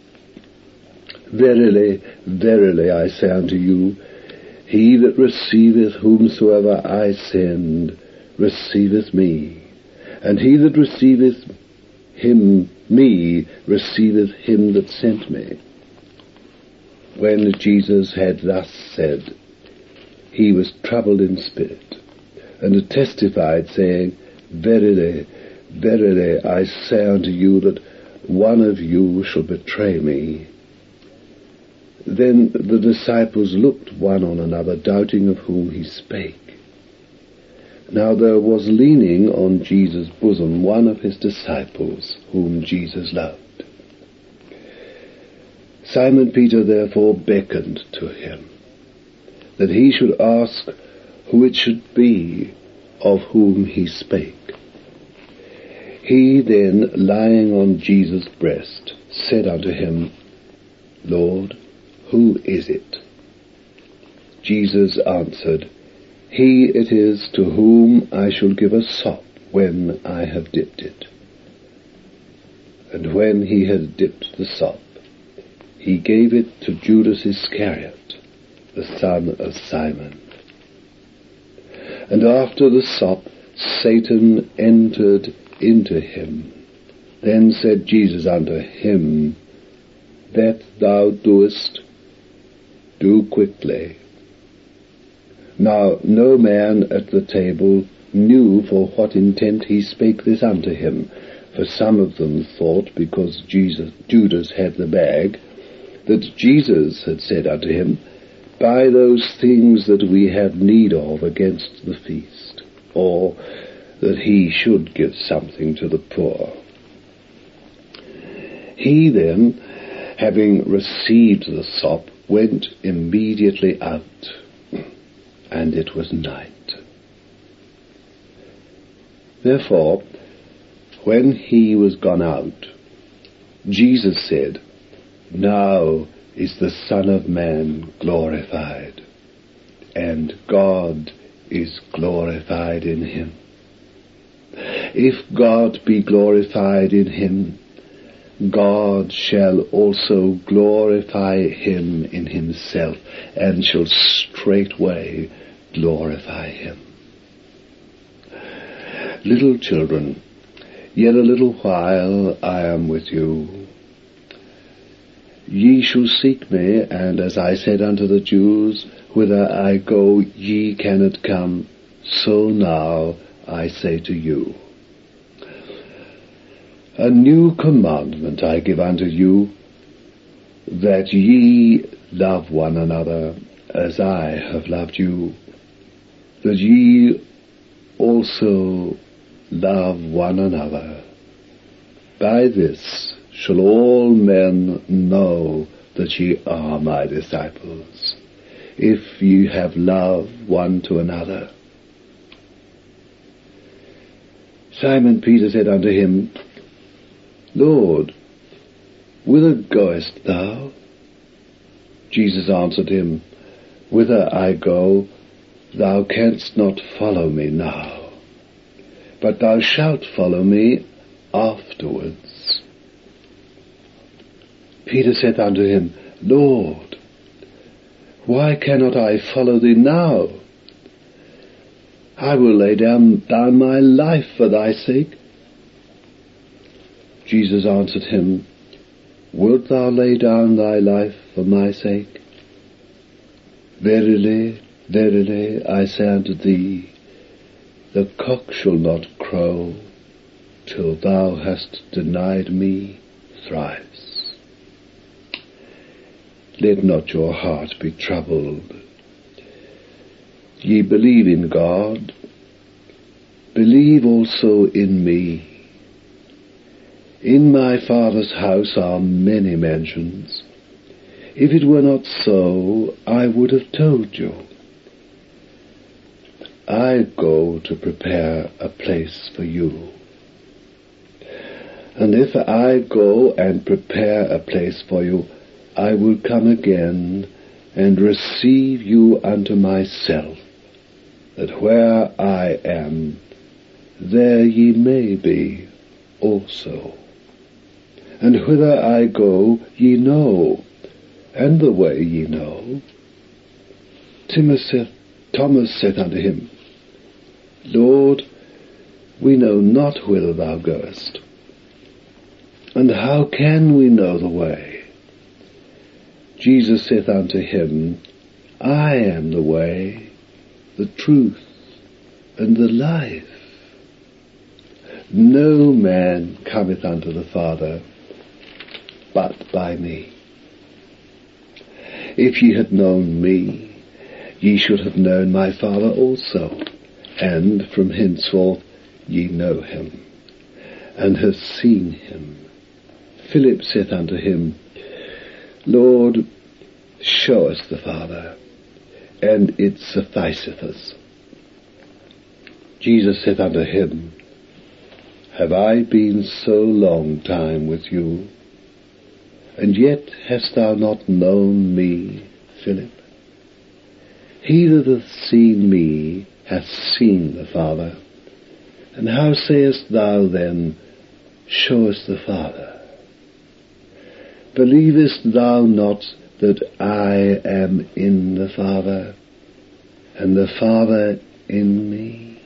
Verily, verily, I say unto you, he that receiveth whomsoever I send receiveth me, and he that receiveth me receiveth him that sent me. When Jesus had thus said, he was troubled in spirit, and testified, saying, Verily, verily, I say unto you that one of you shall betray me. Then the disciples looked one on another, doubting of whom he spake. Now there was leaning on Jesus' bosom one of his disciples, whom Jesus loved. Simon Peter therefore beckoned to him, that he should ask who it should be of whom he spake. He then, lying on Jesus' breast, said unto him, Lord, who is it? Jesus answered, He it is to whom I shall give a sop when I have dipped it. And when he had dipped the sop, he gave it to Judas Iscariot, the son of Simon. And after the sop, Satan entered into him. Then said Jesus unto him, That thou doest, do quickly. Now no man at the table knew for what intent he spake this unto him, for some of them thought, because Judas had the bag, that Jesus had said unto him, Buy those things that we have need of against the feast, or that he should give something to the poor. He then, having received the sop, went immediately out, and it was night. Therefore, when he was gone out, Jesus said, Now is the Son of Man glorified, and God is glorified in him. If God be glorified in him, God shall also glorify him in himself, and shall straightway glorify him. Little children, yet a little while I am with you. Ye shall seek me, and as I said unto the Jews, Whither I go ye cannot come, so now I say to you. A new commandment I give unto you, that ye love one another as I have loved you, that ye also love one another. By this shall all men know that ye are my disciples, if ye have love one to another. Simon Peter said unto him, Lord, whither goest thou? Jesus answered him, Whither I go, thou canst not follow me now, but thou shalt follow me afterwards. Peter said unto him, Lord, why cannot I follow thee now? I will lay down my life for thy sake. Jesus answered him, Wilt thou lay down thy life for my sake? Verily, verily, I say unto thee, the cock shall not crow till thou hast denied me thrice. Let not your heart be troubled. Ye believe in God, believe also in me. In my Father's house are many mansions. If it were not so, I would have told you. I go to prepare a place for you. And if I go and prepare a place for you, I will come again and receive you unto myself, that where I am, there ye may be also. And whither I go ye know, and the way ye know. Thomas said unto him, Lord, we know not whither thou goest, and how can we know the way? Jesus saith unto him, I am the way, the truth, and the life. No man cometh unto the Father but by me. If ye had known me, ye should have known my Father also, and from henceforth ye know him, and have seen him. Philip saith unto him, Lord, show us the Father, and it sufficeth us. Jesus saith unto him, Have I been so long time with you, and yet hast thou not known me, Philip? He that hath seen me hath seen the Father. And how sayest thou then, Show us the Father? Believest thou not that I am in the Father, and the Father in me?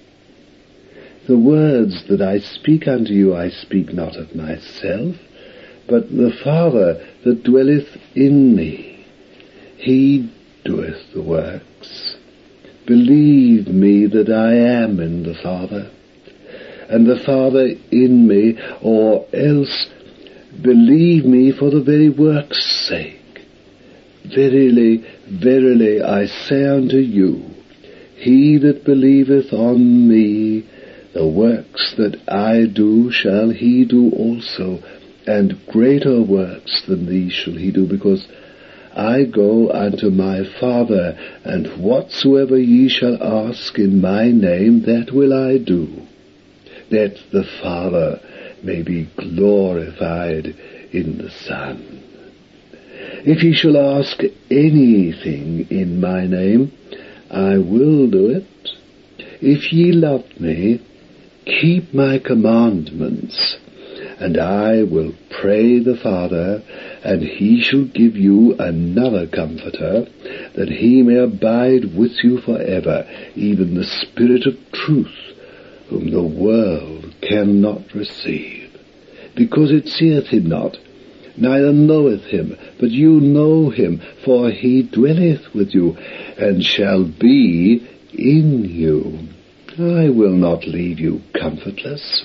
The words that I speak unto you I speak not of myself, but the Father that dwelleth in me, he doeth the works. Believe me that I am in the Father, and the Father in me, or else believe me for the very work's sake. Verily, verily, I say unto you, he that believeth on me, the works that I do shall he do also, and greater works than these shall he do, because I go unto my Father, and whatsoever ye shall ask in my name, that will I do, that the Father may be glorified in the Son. If ye shall ask anything in my name, I will do it. If ye love me, keep my commandments, and I will pray the Father, and he shall give you another Comforter, that he may abide with you forever, even the Spirit of truth, whom the world cannot receive, because it seeth him not, neither knoweth him, but you know him, for he dwelleth with you, and shall be in you. I will not leave you comfortless.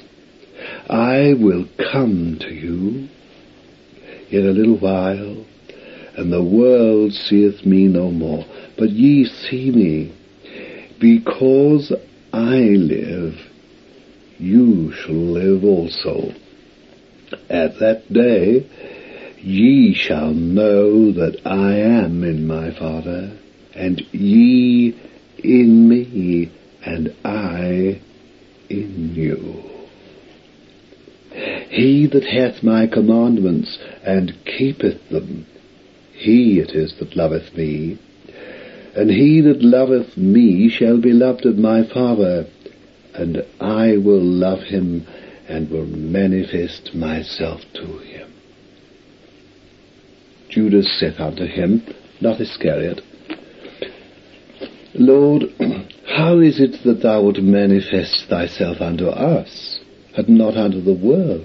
I will come to you. Yet a little while, and the world seeth me no more, but ye see me. Because I live, you shall live also. At that day ye shall know that I am in my Father, and ye in me, and I in you. He that hath my commandments, and keepeth them, he it is that loveth me. And he that loveth me shall be loved of my Father, and I will love him, and will manifest myself to him. Judas saith unto him, not Iscariot, Lord, how is it that thou wilt manifest thyself unto us, and not unto the world?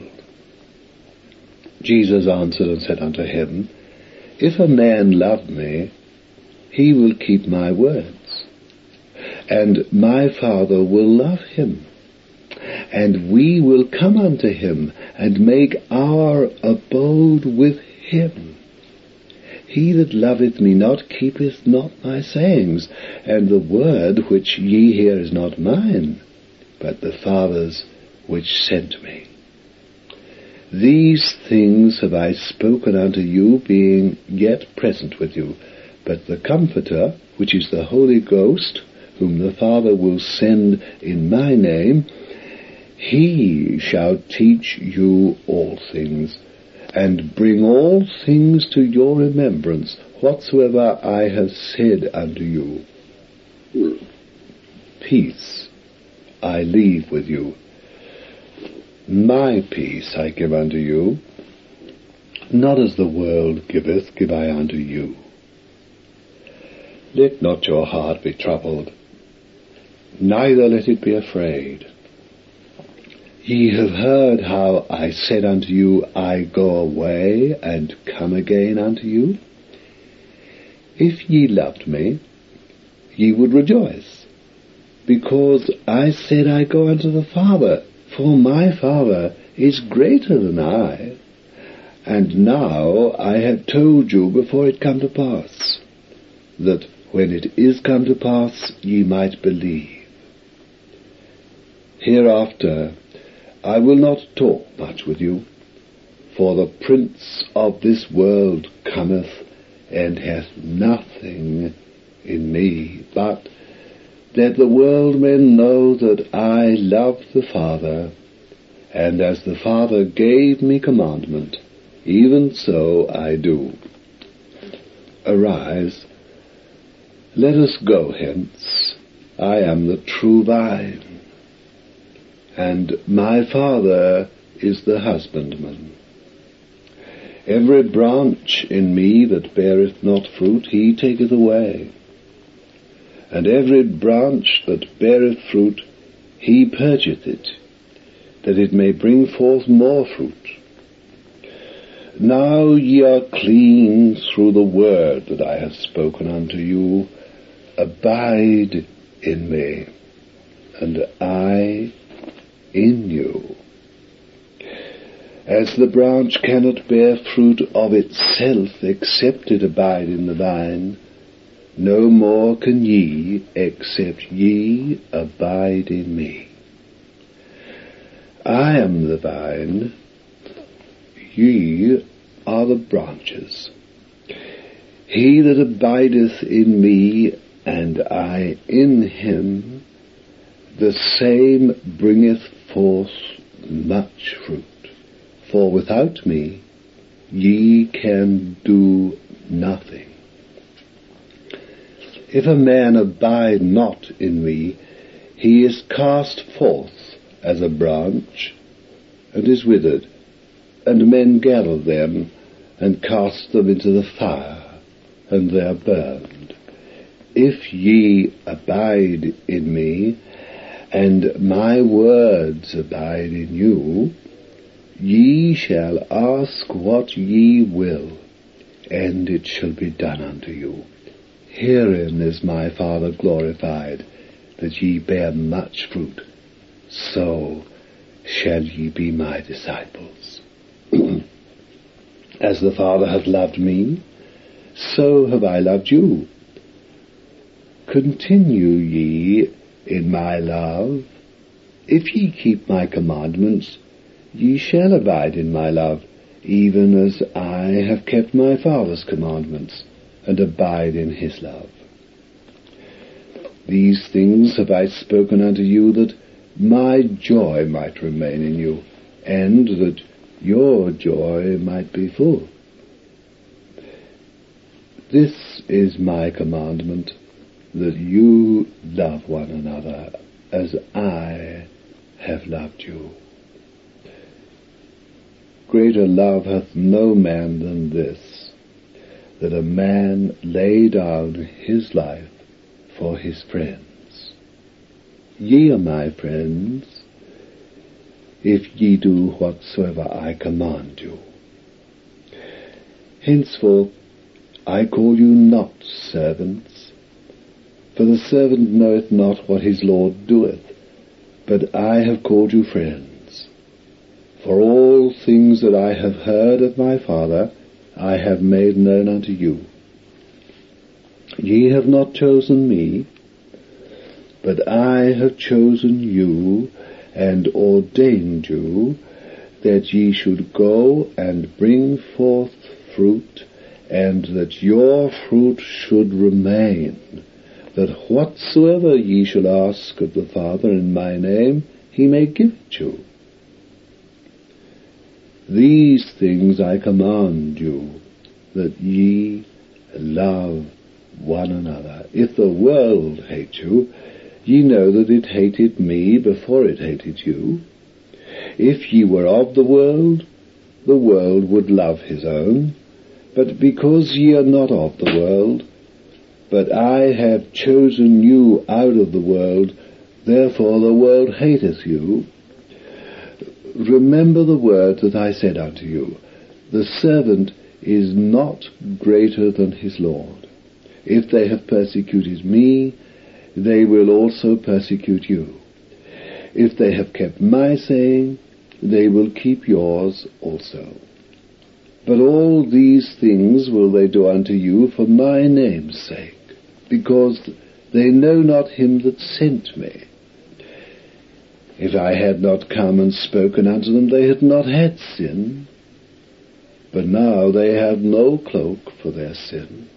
Jesus answered and said unto him, If a man love me, he will keep my words, and my Father will love him, and we will come unto him, and make our abode with him. He that loveth me not keepeth not my sayings, and the word which ye hear is not mine, but the Father's which sent me. These things have I spoken unto you, being yet present with you. But the Comforter, which is the Holy Ghost, whom the Father will send in my name, he shall teach you all things, and bring all things to your remembrance, whatsoever I have said unto you. Peace I leave with you. My peace I give unto you. Not as the world giveth, give I unto you. Let not your heart be troubled, neither let it be afraid. Ye have heard how I said unto you, I go away and come again unto you. If ye loved me, ye would rejoice, because I said, I go unto the Father, for my Father is greater than I, and now I have told you before it come to pass, that when it is come to pass, ye might believe. Hereafter I will not talk much with you, for the prince of this world cometh, and hath nothing in me, but that the world may know that I love the Father, and as the Father gave me commandment, even so I do. Arise, let us go hence. I am the true vine, and my Father is the husbandman. Every branch in me that beareth not fruit, he taketh away. And every branch that beareth fruit, he purgeth it, that it may bring forth more fruit. Now ye are clean through the word that I have spoken unto you. Abide in me, and I in you. As the branch cannot bear fruit of itself except it abide in the vine, no more can ye except ye abide in me. I am the vine, ye are the branches. He that abideth in me, and I in him, the same bringeth forth much fruit. For without me ye can do nothing. If a man abide not in me, he is cast forth as a branch, and is withered, and men gather them, and cast them into the fire, and they are burned. If ye abide in me, and my words abide in you, ye shall ask what ye will, and it shall be done unto you. Herein is my Father glorified, that ye bear much fruit. So shall ye be my disciples. As the Father hath loved me, so have I loved you. Continue ye in my love. If ye keep my commandments, ye shall abide in my love, even as I have kept my Father's commandments, and abide in his love. These things have I spoken unto you, that my joy might remain in you, and that your joy might be full. This is my commandment, that you love one another as I have loved you. Greater love hath no man than this, that a man lay down his life for his friends. Ye are my friends, if ye do whatsoever I command you. Henceforth I call you not servants, for the servant knoweth not what his Lord doeth, but I have called you friends. For all things that I have heard of my Father I have made known unto you. Ye have not chosen me, but I have chosen you, and ordained you, that ye should go and bring forth fruit, and that your fruit should remain, that whatsoever ye shall ask of the Father in my name, he may give it you. These things I command you, that ye love one another. If the world hate you, ye know that it hated me before it hated you. If ye were of the world would love his own. But because ye are not of the world, but I have chosen you out of the world, therefore the world hateth you. Remember the word that I said unto you, the servant is not greater than his Lord. If they have persecuted me, they will also persecute you. If they have kept my saying, they will keep yours also. But all these things will they do unto you for my name's sake, because they know not him that sent me. If I had not come and spoken unto them, they had not had sin. But now they have no cloak for their sin.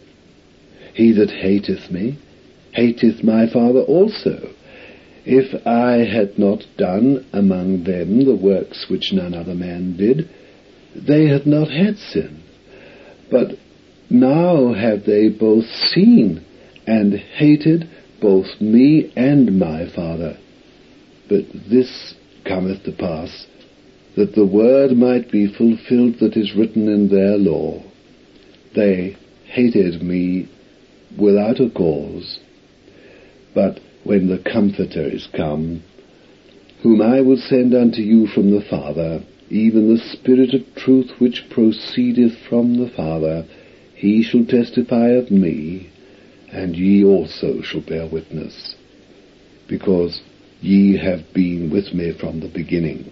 He that hateth me, hateth my Father also. If I had not done among them the works which none other man did, they had not had sin. But now have they both seen and hated both me and my Father. But this cometh to pass, that the word might be fulfilled that is written in their law. They hated me without a cause. But when the Comforter is come, whom I will send unto you from the Father, even the Spirit of truth which proceedeth from the Father, he shall testify of me, and ye also shall bear witness, because ye have been with me from the beginning.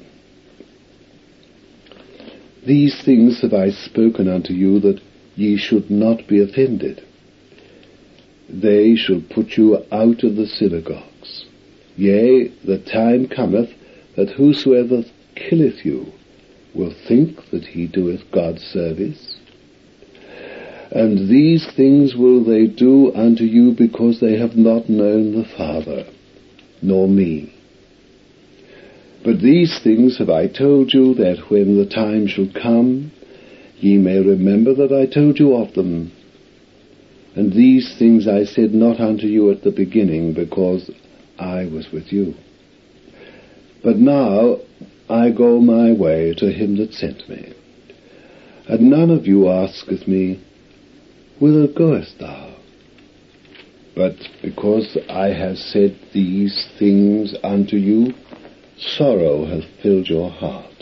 These things have I spoken unto you, that ye should not be offended. They shall put you out of the synagogues. Yea, the time cometh, that whosoever killeth you will think that he doeth God service. And these things will they do unto you, because they have not known the Father, nor me. But these things have I told you, that when the time shall come, ye may remember that I told you of them. And these things I said not unto you at the beginning, because I was with you. But now I go my way to him that sent me. And none of you asketh me, Whither goest thou? But because I have said these things unto you, sorrow hath filled your heart.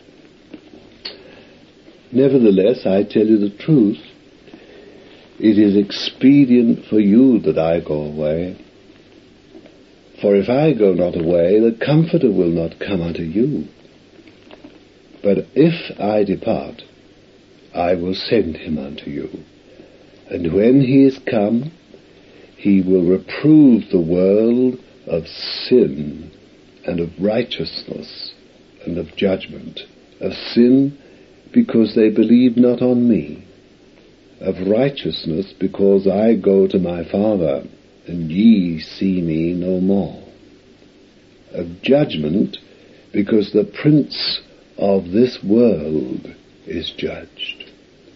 Nevertheless, I tell you the truth, it is expedient for you that I go away. For if I go not away, the Comforter will not come unto you. But if I depart, I will send him unto you. And when he is come, he will reprove the world of sin, and of righteousness, and of judgment, of sin, because they believe not on me, of righteousness, because I go to my Father, and ye see me no more, of judgment, because the prince of this world is judged.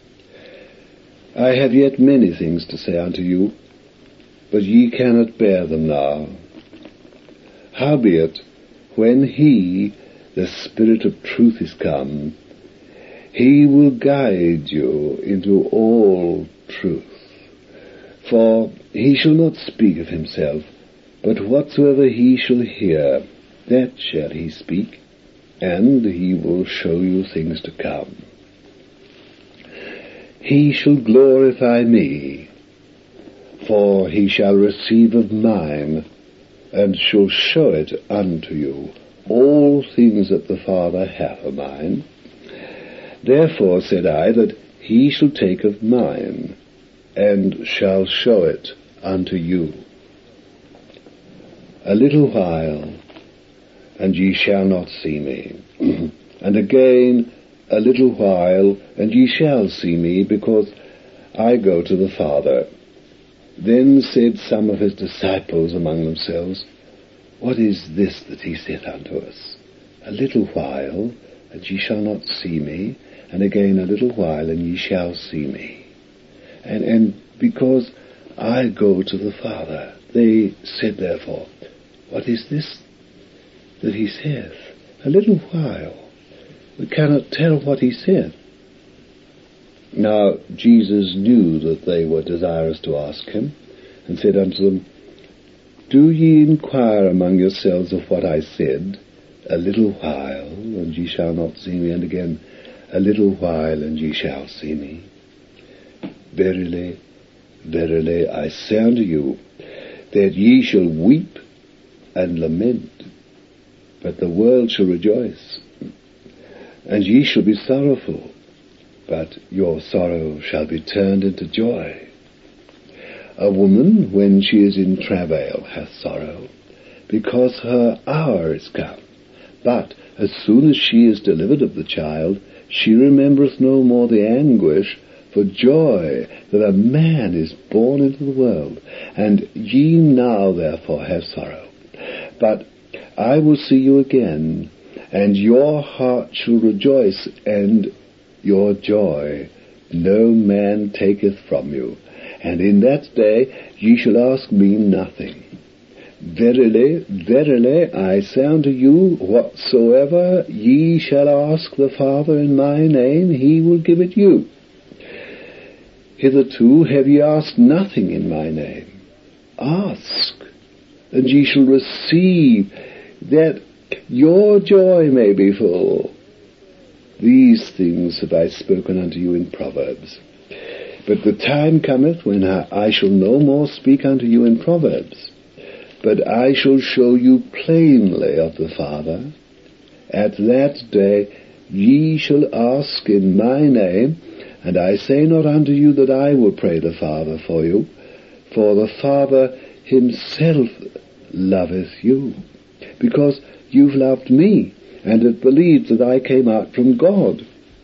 I have yet many things to say unto you, but ye cannot bear them now. Howbeit, when he, the Spirit of truth, is come, he will guide you into all truth. For he shall not speak of himself, but whatsoever he shall hear, that shall he speak, and he will show you things to come. He shall glorify me, for he shall receive of mine, and shall show it unto you. All things that the Father hath are mine. Therefore said I that he shall take of mine, and shall show it unto you. A little while, and ye shall not see me. And again, a little while, and ye shall see me, because I go to the Father. Then said some of his disciples among themselves, What is this that he saith unto us? A little while, and ye shall not see me, and again a little while, and ye shall see me. And because I go to the Father, they said therefore, What is this that he saith? A little while. We cannot tell what he said. Now Jesus knew that they were desirous to ask him, and said unto them, Do ye inquire among yourselves of what I said? A little while, and ye shall not see me, and again, a little while, and ye shall see me. Verily, verily, I say unto you, that ye shall weep and lament, but the world shall rejoice. And ye shall be sorrowful, but your sorrow shall be turned into joy. A woman, when she is in travail, hath sorrow, because her hour is come. But as soon as she is delivered of the child, she remembereth no more the anguish for joy that a man is born into the world. And ye now therefore have sorrow. But I will see you again, and your heart shall rejoice, and your joy no man taketh from you. And in that day ye shall ask me nothing. Verily, verily, I say unto you, whatsoever ye shall ask the Father in my name, he will give it you. Hitherto have ye asked nothing in my name. Ask, and ye shall receive, that your joy may be full. These things have I spoken unto you in Proverbs. But the time cometh when I shall no more speak unto you in Proverbs, but I shall show you plainly of the Father. At that day ye shall ask in my name, and I say not unto you that I will pray the Father for you, for the Father himself loveth you, because you've loved me, and have believed that I came out from God.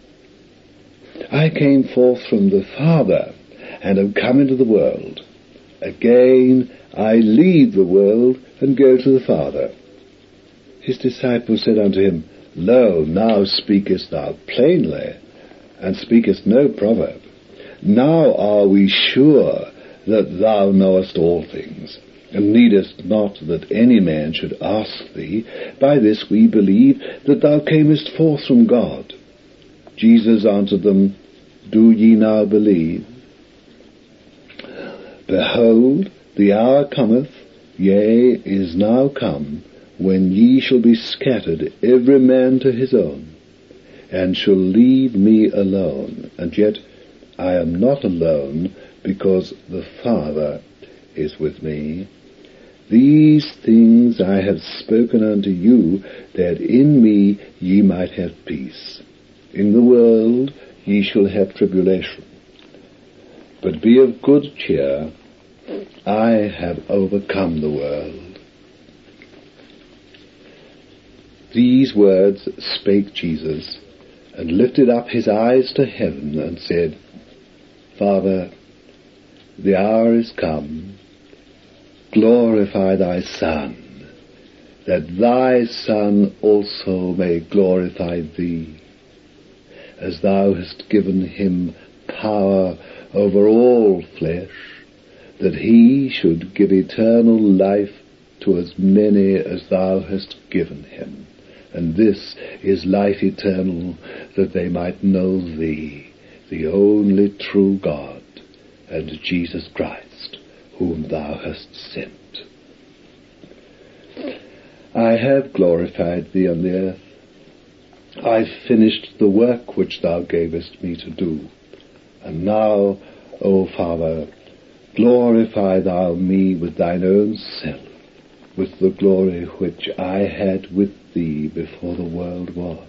I came forth from the Father, and am come into the world. Again I leave the world, and go to the Father. His disciples said unto him, Lo, now speakest thou plainly, and speakest no proverb. Now are we sure that thou knowest all things, and needest not that any man should ask thee. By this we believe that thou camest forth from God. Jesus answered them, Do ye now believe? Behold, the hour cometh, yea, is now come, when ye shall be scattered, every man to his own, and shall leave me alone. And yet I am not alone, because the Father is with me. These things I have spoken unto you, that in me ye might have peace. In the world ye shall have tribulation. But be of good cheer, I have overcome the world. These words spake Jesus, and lifted up his eyes to heaven, and said, Father, the hour is come. Glorify thy Son, that thy Son also may glorify thee, as thou hast given him power over all flesh, that he should give eternal life to as many as thou hast given him. And this is life eternal, that they might know thee, the only true God, and Jesus Christ, whom thou hast sent. I have glorified thee on the earth. I've finished the work which thou gavest me to do. And now, O Father, glorify thou me with thine own self, with the glory which I had with thee before the world was.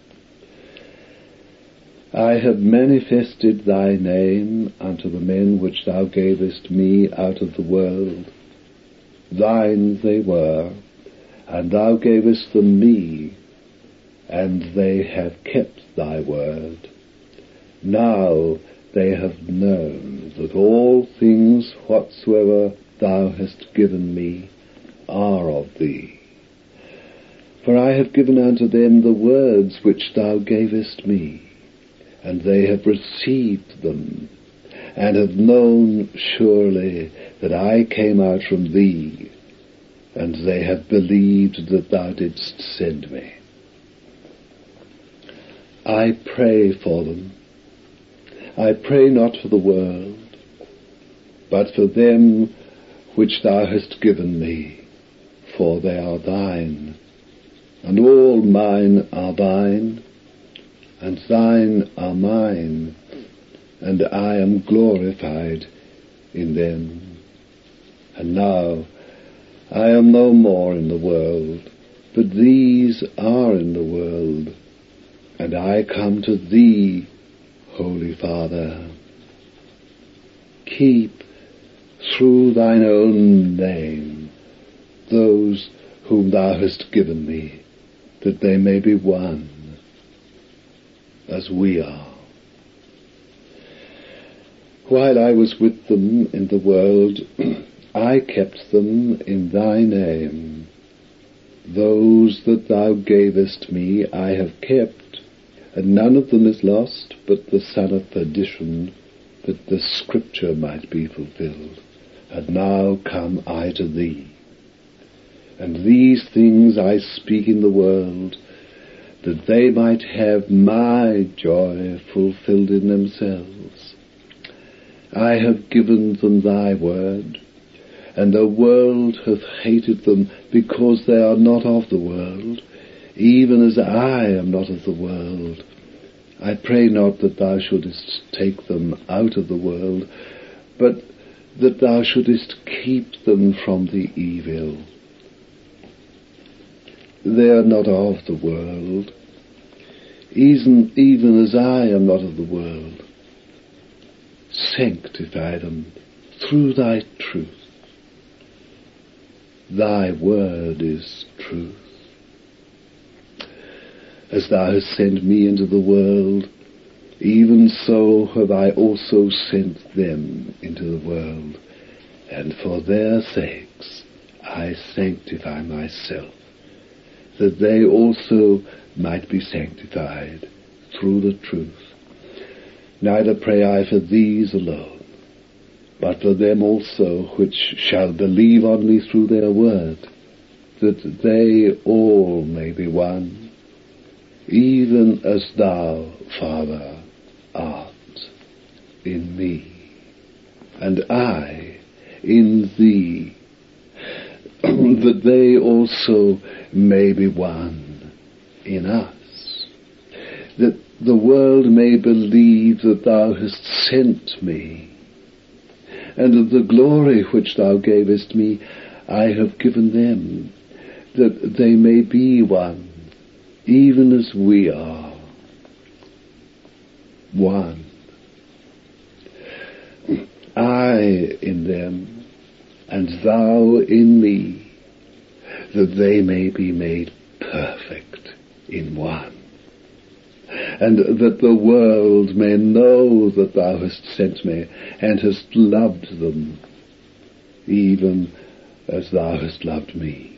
I have manifested thy name unto the men which thou gavest me out of the world. Thine they were, and thou gavest them me, and they have kept thy word. Now they have known that all things whatsoever thou hast given me are of thee. For I have given unto them the words which thou gavest me, and they have received them, and have known surely that I came out from thee, and they have believed that thou didst send me. I pray for them. I pray not for the world, but for them which thou hast given me, for they are thine, and all mine are thine, and thine are mine, and I am glorified in them. And now I am no more in the world, but these are in the world, and I come to thee, Holy Father. Keep through thine own name those whom thou hast given me, that they may be one, as we are. While I was with them in the world, I kept them in thy name. Those that thou gavest me I have kept, and none of them is lost but the son of perdition, that the scripture might be fulfilled. And now come I to thee. And these things I speak in the world, that they might have my joy fulfilled in themselves. I have given them thy word, and the world hath hated them, because they are not of the world, even as I am not of the world. I pray not that thou shouldest take them out of the world, but that thou shouldest keep them from the evil. They are not of the world, even as I am not of the world. Sanctify them through thy truth. Thy word is truth. As thou hast sent me into the world, even so have I also sent them into the world, and for their sakes I sanctify myself, that they also might be sanctified through the truth. Neither pray I for these alone, but for them also which shall believe on me through their word, that they all may be one, even as thou, Father, art in me, and I in thee, that they also may be one in us, that the world may believe that thou hast sent me, and that the glory which thou gavest me I have given them, that they may be one, even as we are one. I in them, and thou in me, that they may be made perfect, in one, and that the world may know that thou hast sent me, and hast loved them, even as thou hast loved me.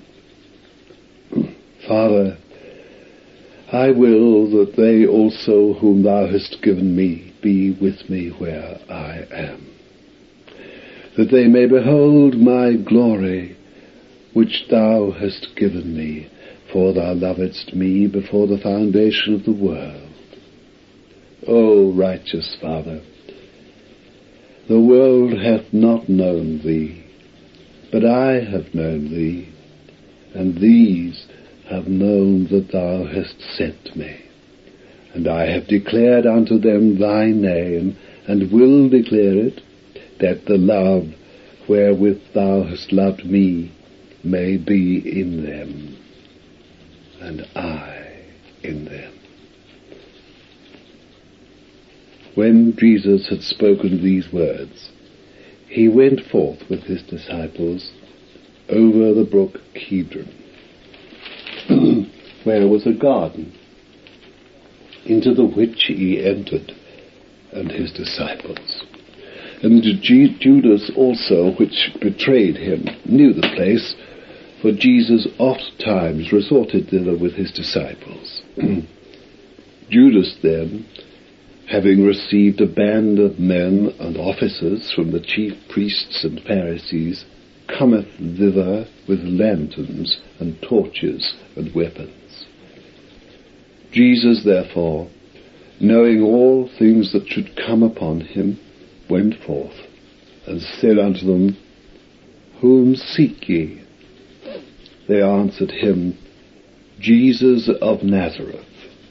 Father, I will that they also whom thou hast given me be with me where I am, that they may behold my glory, which thou hast given me, for thou lovedst me before the foundation of the world. O righteous Father, the world hath not known thee, but I have known thee, and these have known that thou hast sent me. And I have declared unto them thy name, and will declare it, that the love wherewith thou hast loved me may be in them, and I in them. When Jesus had spoken these words, he went forth with his disciples over the brook Kidron, where was a garden, into the which he entered, and his disciples. And Judas also, which betrayed him, knew the place, for Jesus oft times resorted thither with his disciples. Judas then, having received a band of men and officers from the chief priests and Pharisees, cometh thither with lanterns and torches and weapons. Jesus therefore, knowing all things that should come upon him, went forth, and said unto them, Whom seek ye? They answered him, Jesus of Nazareth.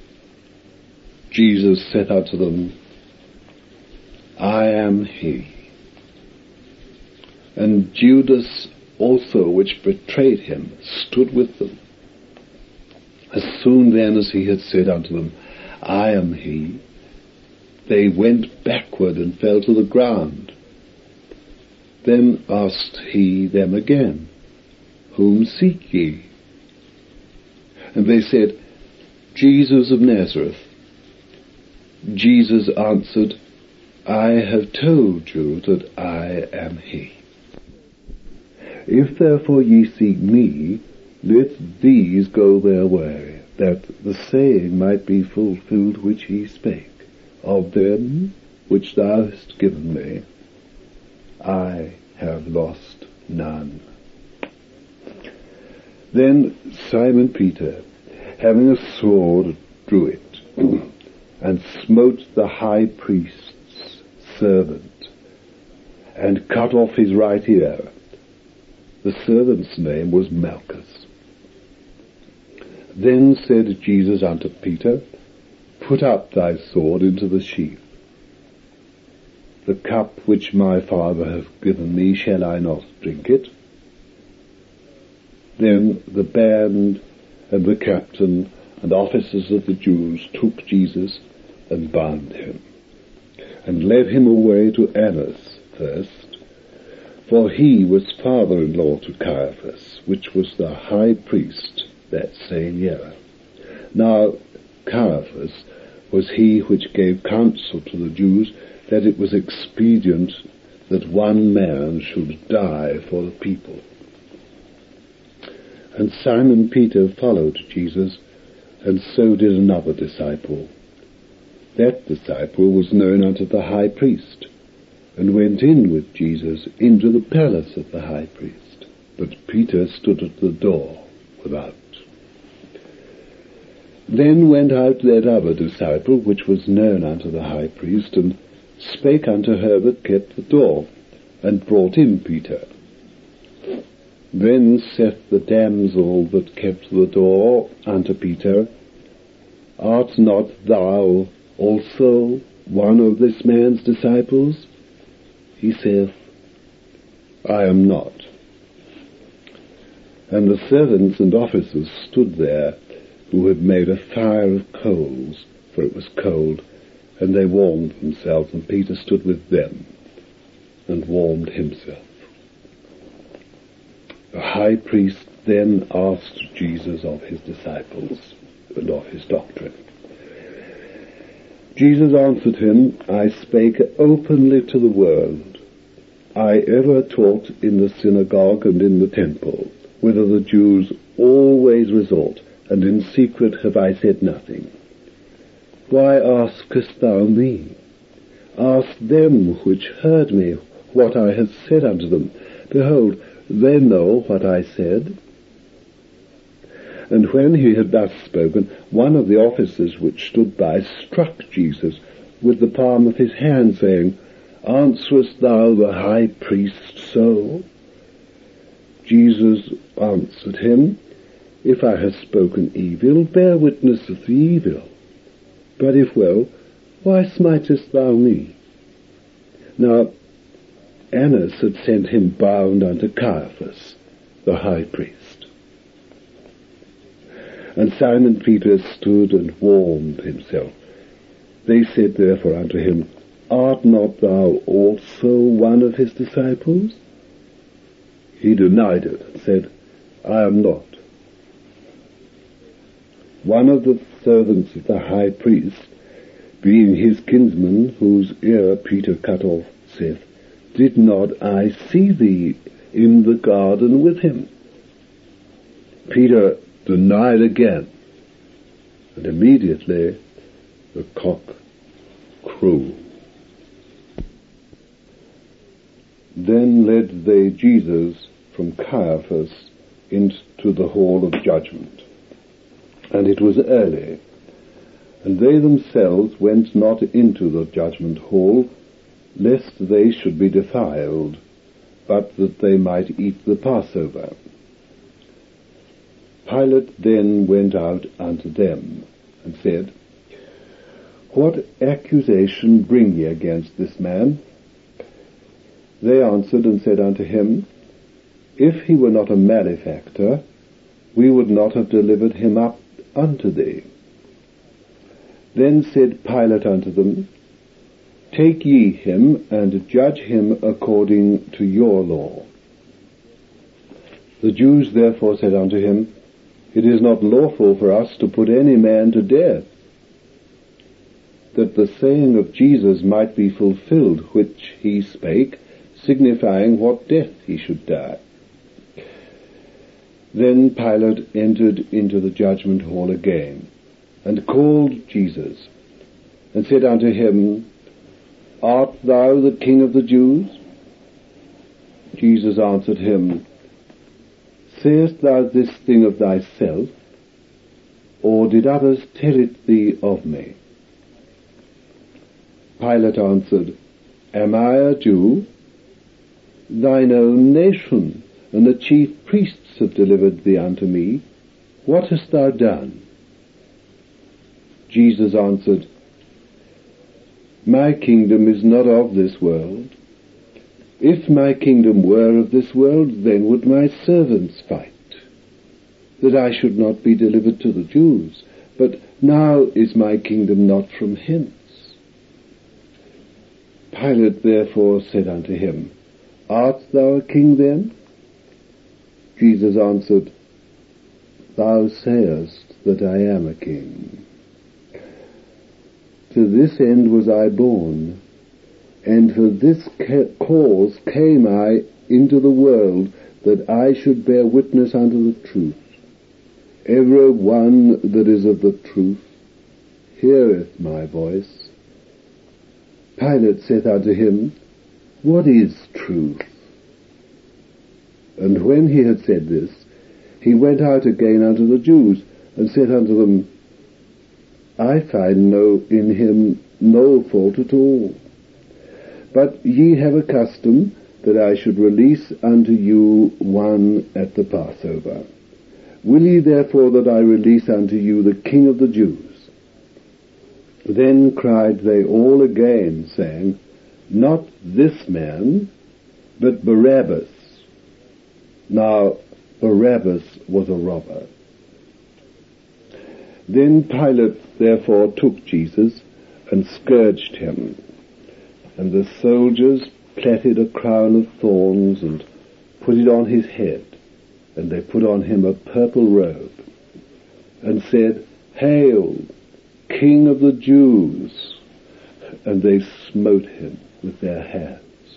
Jesus said unto them, I am he. And Judas also, which betrayed him, stood with them. As soon then as he had said unto them, I am he, they went backward and fell to the ground. Then asked he them again, Whom seek ye? And they said, Jesus of Nazareth. Jesus answered, I have told you that I am he. If therefore ye seek me, let these go their way, that the saying might be fulfilled which he spake, Of them which thou hast given me, I have lost none. Then Simon Peter, having a sword, drew it, and smote the high priest's servant, and cut off his right ear. The servant's name was Malchus. Then said Jesus unto Peter, Put up thy sword into the sheath. The cup which my Father hath given me, shall I not drink it? Then the band and the captain and officers of the Jews took Jesus and bound him, and led him away to Annas first, for he was father-in-law to Caiaphas, which was the high priest that same year. Now Caiaphas was he which gave counsel to the Jews that it was expedient that one man should die for the people. And Simon Peter followed Jesus, and so did another disciple. That disciple was known unto the high priest, and went in with Jesus into the palace of the high priest. But Peter stood at the door without. Then went out that other disciple, which was known unto the high priest, and spake unto her that kept the door, and brought in Peter. Then saith the damsel that kept the door unto Peter, Art not thou also one of this man's disciples? He saith, I am not. And the servants and officers stood there, who had made a fire of coals, for it was cold, and they warmed themselves, and Peter stood with them, and warmed himself. The high priest then asked Jesus of his disciples, and of his doctrine. Jesus answered him, I spake openly to the world. I ever taught in the synagogue and in the temple, whither the Jews always resort, and in secret have I said nothing. Why askest thou me? Ask them which heard me what I have said unto them. Behold, they know what I said. And when he had thus spoken, one of the officers which stood by struck Jesus with the palm of his hand, saying, Answerest thou the high priest so? Jesus answered him, If I have spoken evil, bear witness of the evil. But if well, why smitest thou me? Now Annas had sent him bound unto Caiaphas, the high priest. And Simon Peter stood and warmed himself. They said therefore unto him, Art not thou also one of his disciples? He denied it, and said, I am not. One of the servants of the high priest, being his kinsman, whose ear Peter cut off, saith, Did not I see thee in the garden with him? Peter denied again, and immediately the cock crew. Then led they Jesus from Caiaphas into the hall of judgment. And it was early, and they themselves went not into the judgment hall, lest they should be defiled, but that they might eat the Passover. Pilate then went out unto them, and said, What accusation bring ye against this man? They answered and said unto him, If he were not a malefactor, we would not have delivered him up unto thee. Then said Pilate unto them, Take ye him, and judge him according to your law. The Jews therefore said unto him, It is not lawful for us to put any man to death, that the saying of Jesus might be fulfilled, which he spake, signifying what death he should die. Then Pilate entered into the judgment hall again, and called Jesus, and said unto him, Art thou the King of the Jews? Jesus answered him, Sayest thou this thing of thyself, or did others tell it thee of me? Pilate answered, Am I a Jew? Thine own nation and the chief priests have delivered thee unto me. What hast thou done? Jesus answered, My kingdom is not of this world. If my kingdom were of this world, then would my servants fight, that I should not be delivered to the Jews. But now is my kingdom not from hence. Pilate therefore said unto him, Art thou a king then? Jesus answered, Thou sayest that I am a king. To this end was I born, and for this cause came I into the world, that I should bear witness unto the truth. Every one that is of the truth heareth my voice. Pilate saith unto him, What is truth? And when he had said this, he went out again unto the Jews, and said unto them, I find in him no fault at all. But ye have a custom that I should release unto you one at the Passover. Will ye therefore that I release unto you the King of the Jews? Then cried they all again, saying, Not this man, but Barabbas. Now Barabbas was a robber. Then Pilate therefore took Jesus and scourged him, and the soldiers plaited a crown of thorns and put it on his head, and they put on him a purple robe, and said, "Hail, King of the Jews!" And they smote him with their hands.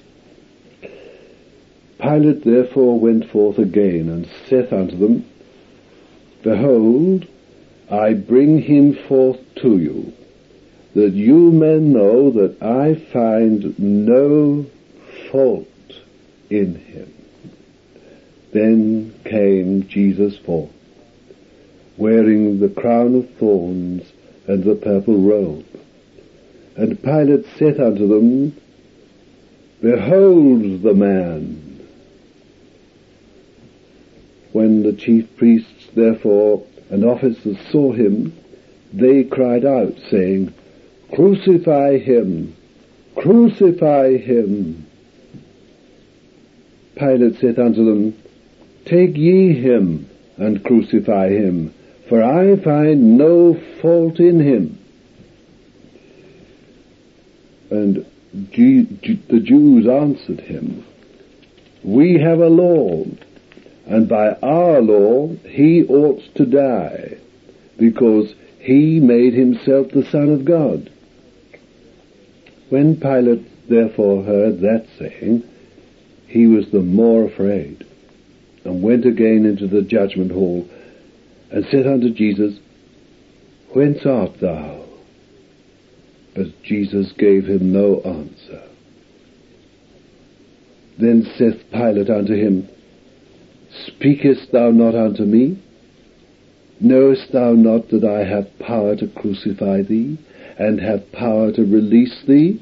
Pilate therefore went forth again, and saith unto them, Behold, I bring him forth to you, that you may know that I find no fault in him. Then came Jesus forth, wearing the crown of thorns and the purple robe. And Pilate saith unto them, Behold the man. When the chief priests therefore and officers saw him, they cried out, saying, Crucify him! Crucify him! Pilate saith unto them, Take ye him, and crucify him, for I find no fault in him. And the Jews answered him, We have a law, and by our law he ought to die, because he made himself the Son of God. When Pilate therefore heard that saying, he was the more afraid, and went again into the judgment hall, and said unto Jesus, Whence art thou? But Jesus gave him no answer. Then saith Pilate unto him, Speakest thou not unto me? Knowest thou not that I have power to crucify thee, and have power to release thee?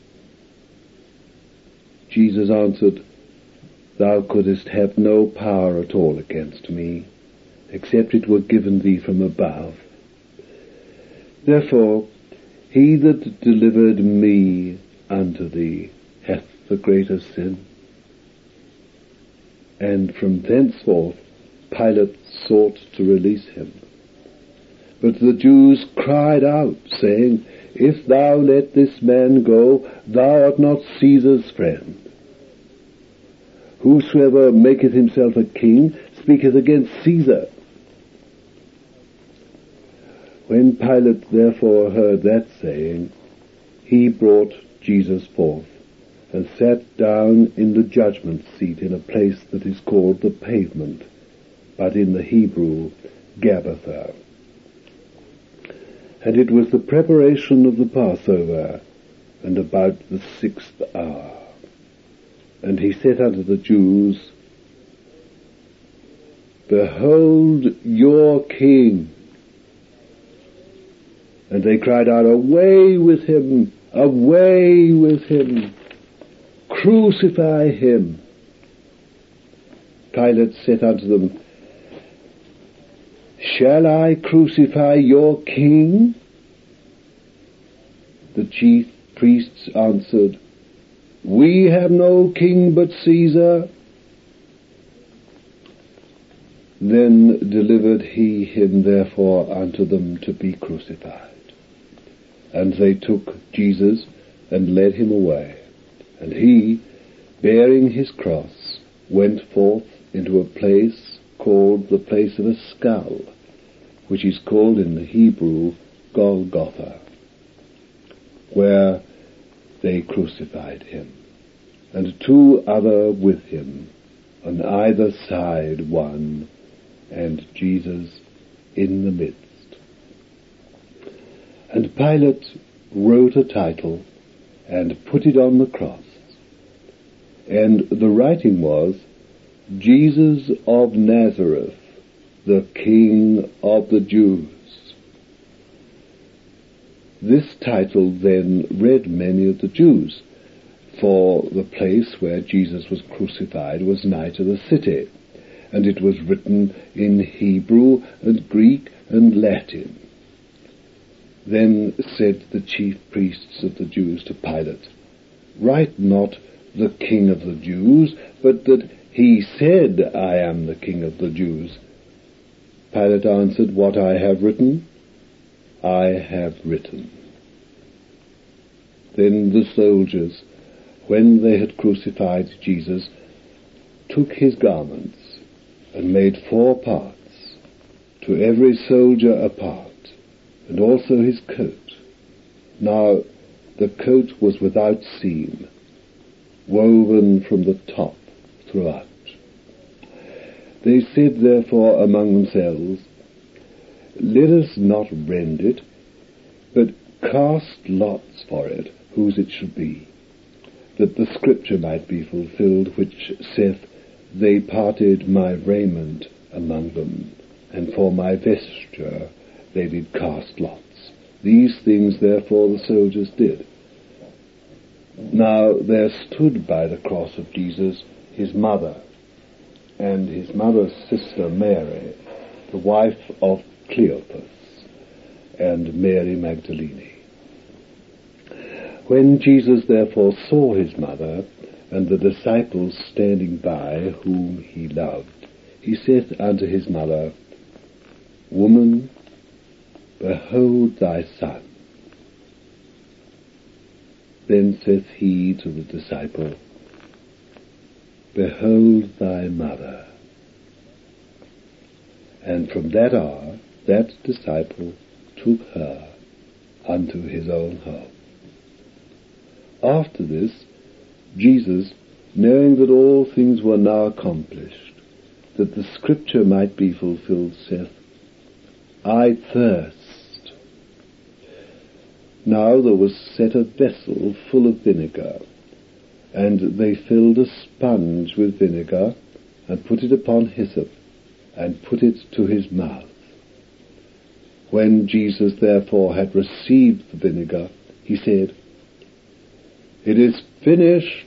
Jesus answered, Thou couldst have no power at all against me, except it were given thee from above. Therefore, he that delivered me unto thee hath the greater sin. And from thenceforth Pilate sought to release him. But the Jews cried out, saying, If thou let this man go, thou art not Caesar's friend. Whosoever maketh himself a king speaketh against Caesar. When Pilate therefore heard that saying, he brought Jesus forth, and sat down in the judgment seat in a place that is called the Pavement, but in the Hebrew, Gabbatha. And it was the preparation of the Passover, and about the 6th hour. And he said unto the Jews, Behold your King. And they cried out, Away with him! Away with him! Crucify him! Pilate said unto them, Shall I crucify your king? The chief priests answered, We have no king but Caesar. Then delivered he him therefore unto them to be crucified. And they took Jesus and led him away. And he, bearing his cross, went forth into a place called the place of a skull, which is called in the Hebrew Golgotha, where they crucified him, and 2 other with him, on either side one, and Jesus in the midst. And Pilate wrote a title, and put it on the cross, and the writing was, Jesus of Nazareth, the King of the Jews. This title then read many of the Jews, for the place where Jesus was crucified was nigh to the city, and it was written in Hebrew and Greek and Latin. Then said the chief priests of the Jews to Pilate, Write not the King of the Jews, but that he said, I am the King of the Jews. Pilate answered, What I have written, I have written. Then the soldiers, when they had crucified Jesus, took his garments, and made 4 parts, to every soldier a part, and also his coat. Now the coat was without seam, woven from the top throughout. They said therefore among themselves, Let us not rend it, but cast lots for it, whose it should be, that the scripture might be fulfilled, which saith, They parted my raiment among them, and for my vesture they did cast lots. These things therefore the soldiers did. Now there stood by the cross of Jesus his mother, and his mother's sister Mary, the wife of Cleopas, and Mary Magdalene. When Jesus therefore saw his mother, and the disciples standing by, whom he loved, he saith unto his mother, Woman, behold thy son. Then saith he to the disciple, Behold thy mother. And from that hour that disciple took her unto his own home. After this, Jesus, knowing that all things were now accomplished, that the scripture might be fulfilled, saith, I thirst. Now there was set a vessel full of vinegar, and they filled a sponge with vinegar, and put it upon hyssop, and put it to his mouth. When Jesus therefore had received the vinegar, he said, It is finished.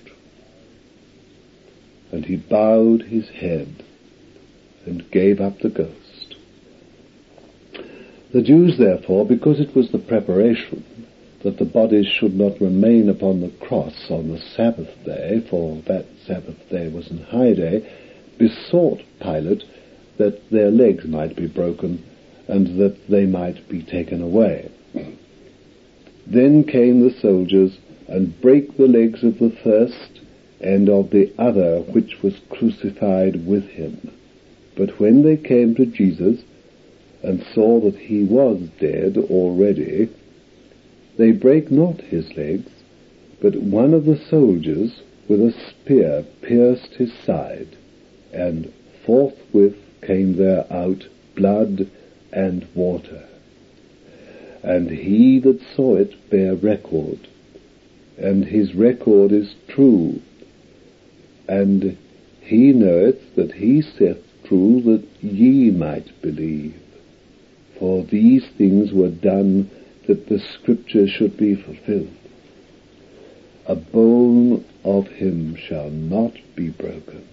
And he bowed his head and gave up the ghost. The Jews therefore, because it was the preparation that the bodies should not remain upon the cross on the Sabbath day, for that Sabbath day was an high day, besought Pilate that their legs might be broken and that they might be taken away. Then came the soldiers and brake the legs of the first and of the other which was crucified with him. But when they came to Jesus and saw that he was dead already, they brake not his legs, but one of the soldiers with a spear pierced his side, and forthwith came there out blood and water. And he that saw it bare record, and his record is true, and he knoweth that he saith true, that ye might believe. For these things were done that the scripture should be fulfilled. A bone of him shall not be broken.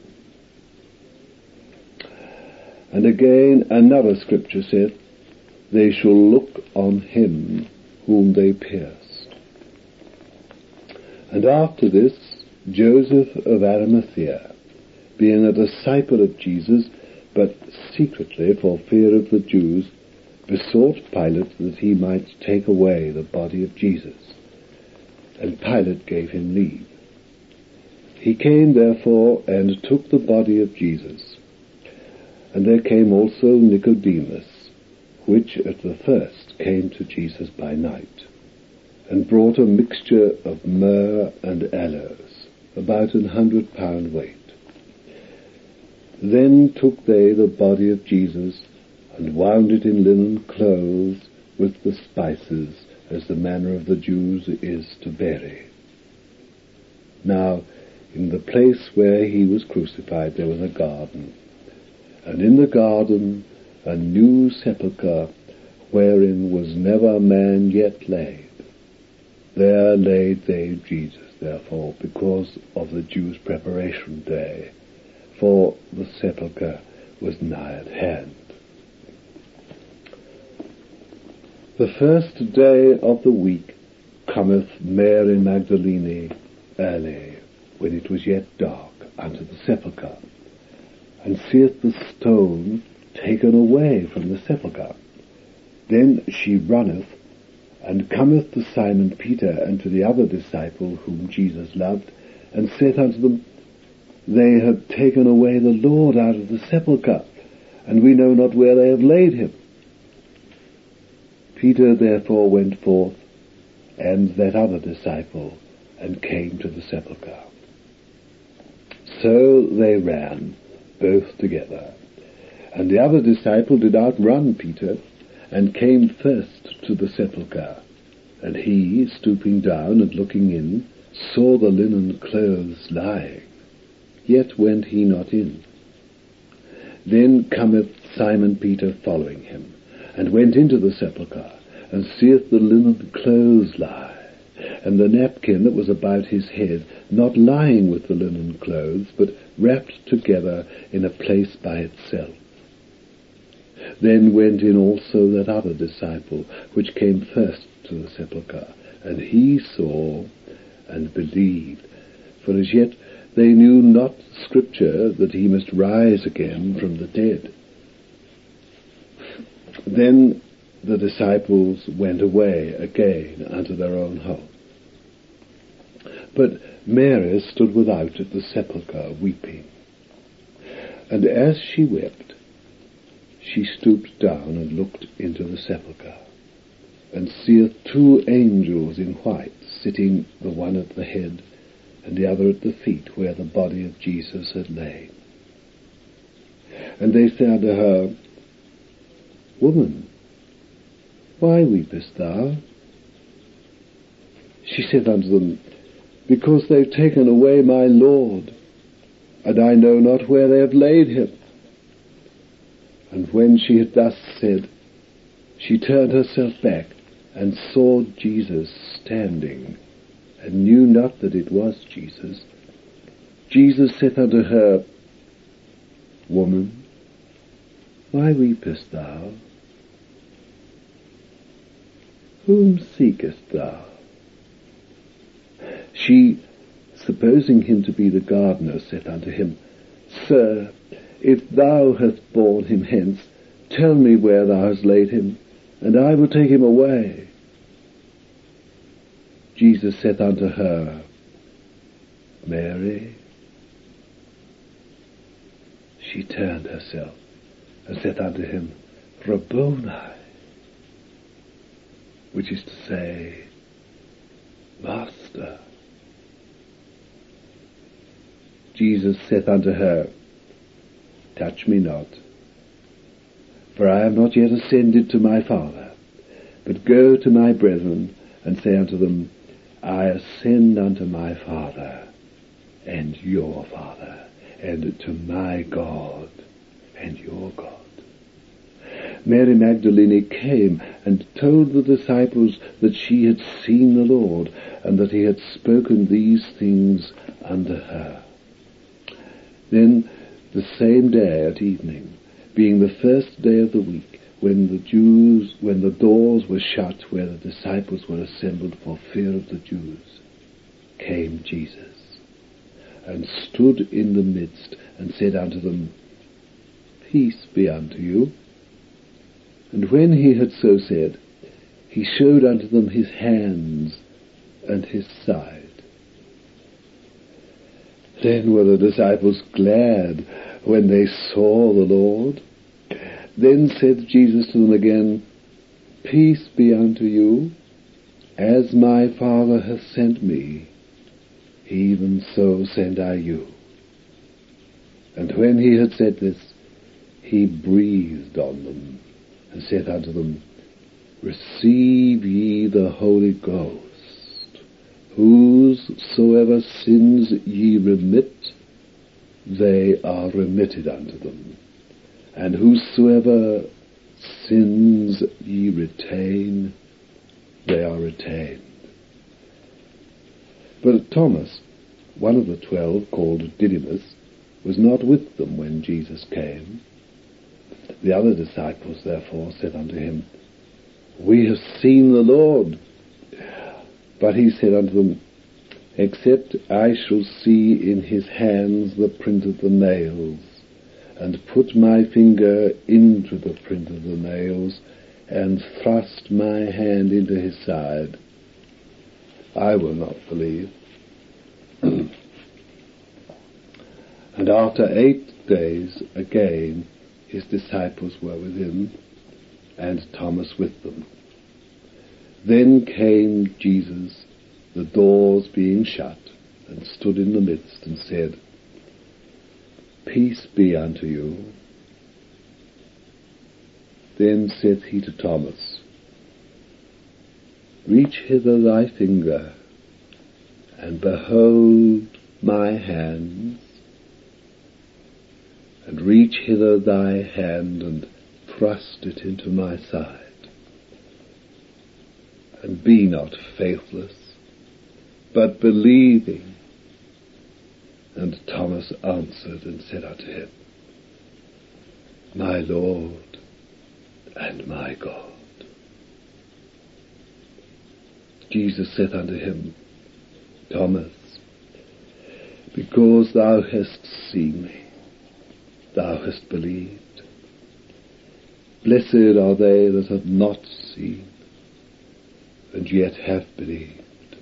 And again another scripture saith, They shall look on him whom they pierced. And after this, Joseph of Arimathea, being a disciple of Jesus, but secretly for fear of the Jews, besought Pilate that he might take away the body of Jesus. And Pilate gave him leave. He came therefore and took the body of Jesus. And there came also Nicodemus, which at the first came to Jesus by night, and brought a mixture of myrrh and aloes, about 100 pound weight. Then took they the body of Jesus, and wound it in linen clothes with the spices, as the manner of the Jews is to bury. Now, in the place where he was crucified there was a garden, and in the garden a new sepulchre, wherein was never man yet laid. There laid they Jesus, therefore, because of the Jews' preparation day, for the sepulchre was nigh at hand. The first day of the week cometh Mary Magdalene early, when it was yet dark, unto the sepulchre, and seeth the stone taken away from the sepulchre. Then she runneth, and cometh to Simon Peter and to the other disciple whom Jesus loved, and saith unto them, They have taken away the Lord out of the sepulchre, and we know not where they have laid him. Peter therefore went forth, and that other disciple, and came to the sepulchre. So they ran, both together. And the other disciple did outrun Peter, and came first to the sepulchre. And he, stooping down and looking in, saw the linen clothes lying, yet went he not in. Then cometh Simon Peter following him, and went into the sepulchre, and seeth the linen clothes lie, and the napkin that was about his head, not lying with the linen clothes, but wrapped together in a place by itself. Then went in also that other disciple, which came first to the sepulchre, and he saw and believed, for as yet they knew not Scripture that he must rise again from the dead. Then the disciples went away again unto their own home. But Mary stood without at the sepulchre weeping. And as she wept, she stooped down and looked into the sepulchre, and seeth two angels in white, sitting the one at the head, and the other at the feet, where the body of Jesus had lain. And they said unto her, Woman, why weepest thou? She said unto them, Because they have taken away my Lord, and I know not where they have laid him. And when she had thus said, she turned herself back, and saw Jesus standing, and knew not that it was Jesus. Jesus saith unto her, Woman, why weepest thou? Whom seekest thou? She, supposing him to be the gardener, saith unto him, Sir, if thou hast borne him hence, tell me where thou hast laid him, and I will take him away. Jesus saith unto her, Mary. She turned herself, and saith unto him, Rabboni, which is to say, Master. Jesus saith unto her, Touch me not, for I am not yet ascended to my Father, but go to my brethren, and say unto them, I ascend unto my Father, and your Father, and to my God, and your God. Mary Magdalene came and told the disciples that she had seen the Lord, and that he had spoken these things unto her. Then the same day at evening, being the first day of the week, when the doors were shut where the disciples were assembled for fear of the Jews, came Jesus, and stood in the midst, and said unto them, Peace be unto you. And when he had so said, he showed unto them his hands and his side. Then were the disciples glad when they saw the Lord. Then said Jesus to them again, Peace be unto you. As my Father hath sent me, even so send I you. And when he had said this, he breathed on them, and said unto them, Receive ye the Holy Ghost. Whosoever sins ye remit, they are remitted unto them. And whosoever sins ye retain, they are retained. But Thomas, one of the 12, called Didymus, was not with them when Jesus came. The other disciples therefore said unto him, We have seen the Lord. But he said unto them, Except I shall see in his hands the print of the nails, and put my finger into the print of the nails, and thrust my hand into his side, I will not believe. And after 8 days again his disciples were with him, and Thomas with them. Then came Jesus, the doors being shut, and stood in the midst, and said, Peace be unto you. Then saith he to Thomas, Reach hither thy finger, and behold my hands, and reach hither thy hand, and thrust it into my side. And be not faithless, but believing. And Thomas answered and said unto him, My Lord and my God. Jesus saith unto him, Thomas, because thou hast seen me, thou hast believed. Blessed are they that have not seen, and yet have believed.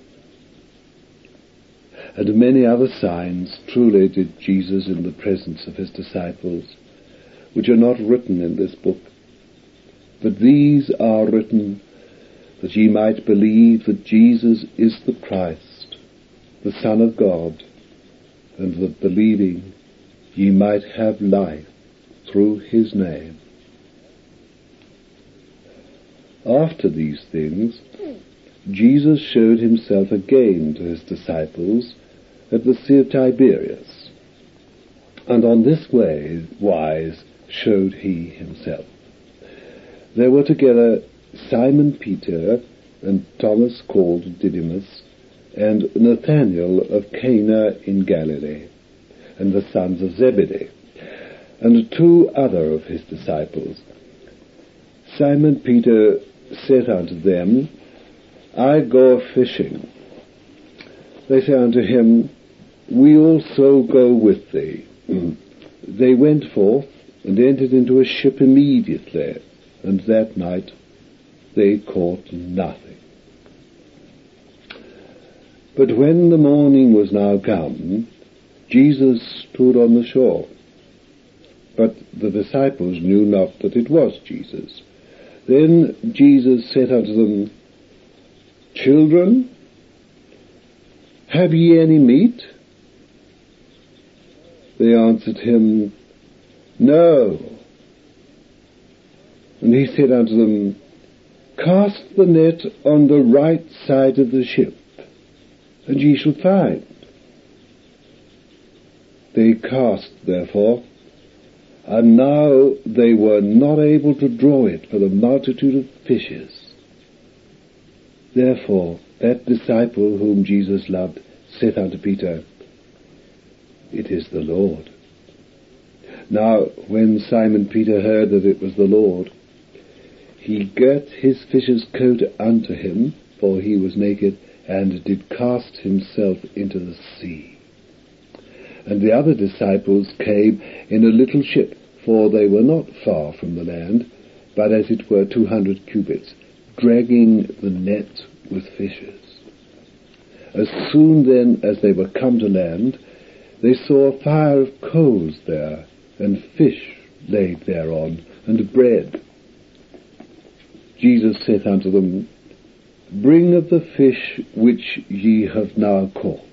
And many other signs truly did Jesus in the presence of his disciples, which are not written in this book. But these are written that ye might believe that Jesus is the Christ, the Son of God, and that believing ye might have life through his name. After these things, Jesus showed himself again to his disciples at the Sea of Tiberias, and on this wise showed he himself. There were together Simon Peter, and Thomas called Didymus, and Nathanael of Cana in Galilee, and the sons of Zebedee, and 2 other of his disciples. Simon Peter said unto them, I go fishing. They say unto him, We also go with thee. They went forth, and entered into a ship immediately, and that night they caught nothing. But when the morning was now come, Jesus stood on the shore. But the disciples knew not that it was Jesus. Then Jesus said unto them, Children, have ye any meat? They answered him, No. And he said unto them, Cast the net on the right side of the ship, and ye shall find. They cast, therefore, and now they were not able to draw it for the multitude of fishes. Therefore that disciple whom Jesus loved saith unto Peter, It is the Lord. Now when Simon Peter heard that it was the Lord, he girt his fisher's coat unto him, for he was naked, and did cast himself into the sea. And the other disciples came in a little ship, for they were not far from the land, but as it were 200 cubits, dragging the net with fishes. As soon then as they were come to land, they saw a fire of coals there, and fish laid thereon, and bread. Jesus saith unto them, Bring of the fish which ye have now caught.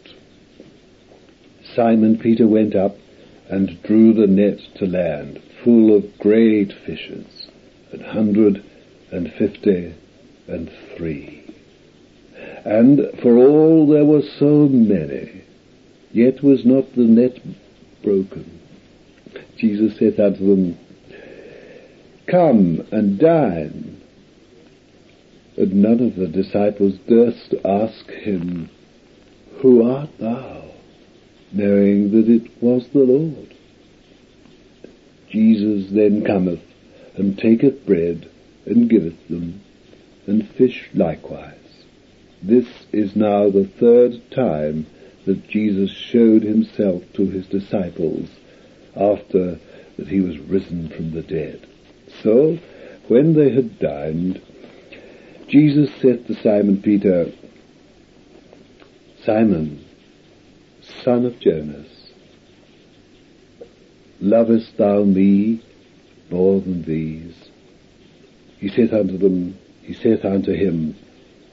Simon Peter went up, and drew the net to land, full of great fishes, 153. And for all there were so many, yet was not the net broken. Jesus saith unto them, Come and dine. And none of the disciples durst ask him, Who art thou? Knowing that it was the Lord. Jesus then cometh, and taketh bread, and giveth them, and fish likewise. This is now the 3rd time that Jesus showed himself to his disciples, after that he was risen from the dead. So, when they had dined, Jesus saith to Simon Peter, Simon, son of Jonas, lovest thou me more than these? He saith unto him,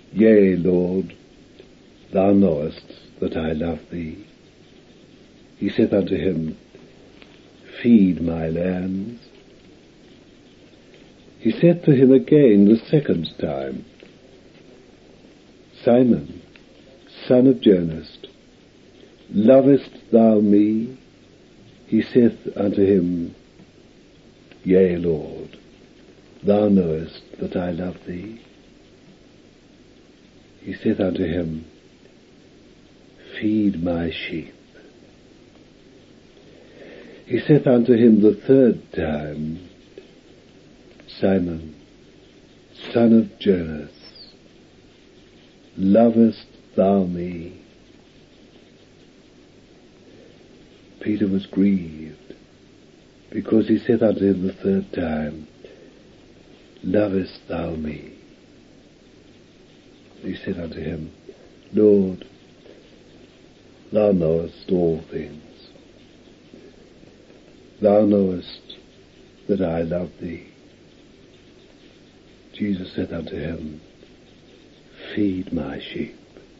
Yea, Lord, thou knowest that I love thee. He saith unto him, Feed my lambs. He saith to him again the second time, Simon, son of Jonas, lovest thou me? He saith unto him, Yea, Lord, thou knowest that I love thee. He saith unto him, Feed my sheep. He saith unto him the third time, Simon, son of Jonas, lovest thou me? Peter was grieved, because he saith unto him the third time, Lovest thou me? He said unto him, Lord, thou knowest all things. Thou knowest that I love thee. Jesus said unto him, Feed my sheep.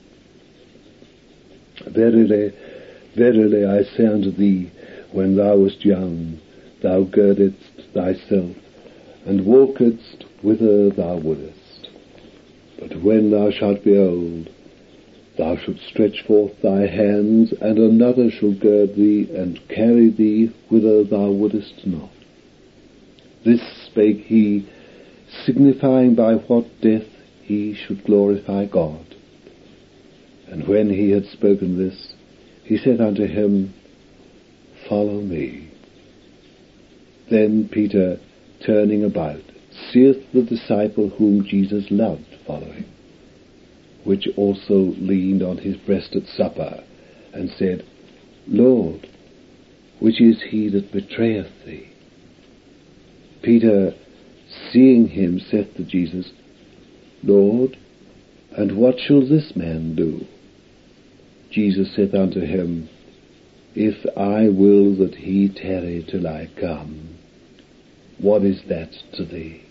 Verily, verily, I say unto thee, when thou wast young, thou girdedst thyself, and walkedst whither thou wouldest. But when thou shalt be old, thou shalt stretch forth thy hands, and another shall gird thee, and carry thee whither thou wouldest not. This spake he, signifying by what death he should glorify God. And when he had spoken this, he said unto him, Follow me. Then Peter, turning about, seeth the disciple whom Jesus loved following, which also leaned on his breast at supper, and said, Lord, which is he that betrayeth thee? Peter, seeing him, saith to Jesus, Lord, and what shall this man do? Jesus saith unto him, If I will that he tarry till I come, what is that to thee?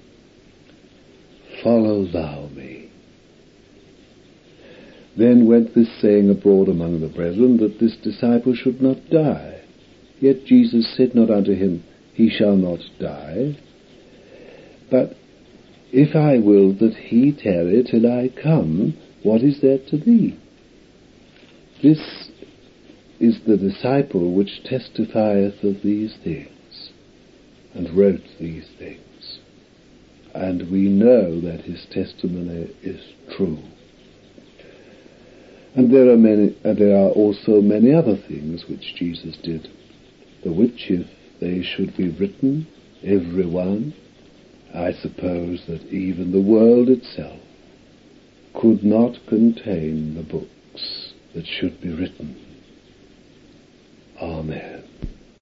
Follow thou me. Then went this saying abroad among the brethren, that this disciple should not die. Yet Jesus said not unto him, He shall not die. But if I will that he tarry till I come, what is that to thee? This is the disciple which testifieth of these things, and wrote these things. And we know that his testimony is true. And there are also many other things which Jesus did, the which if they should be written, every one, I suppose that even the world itself could not contain the books that should be written. Amen.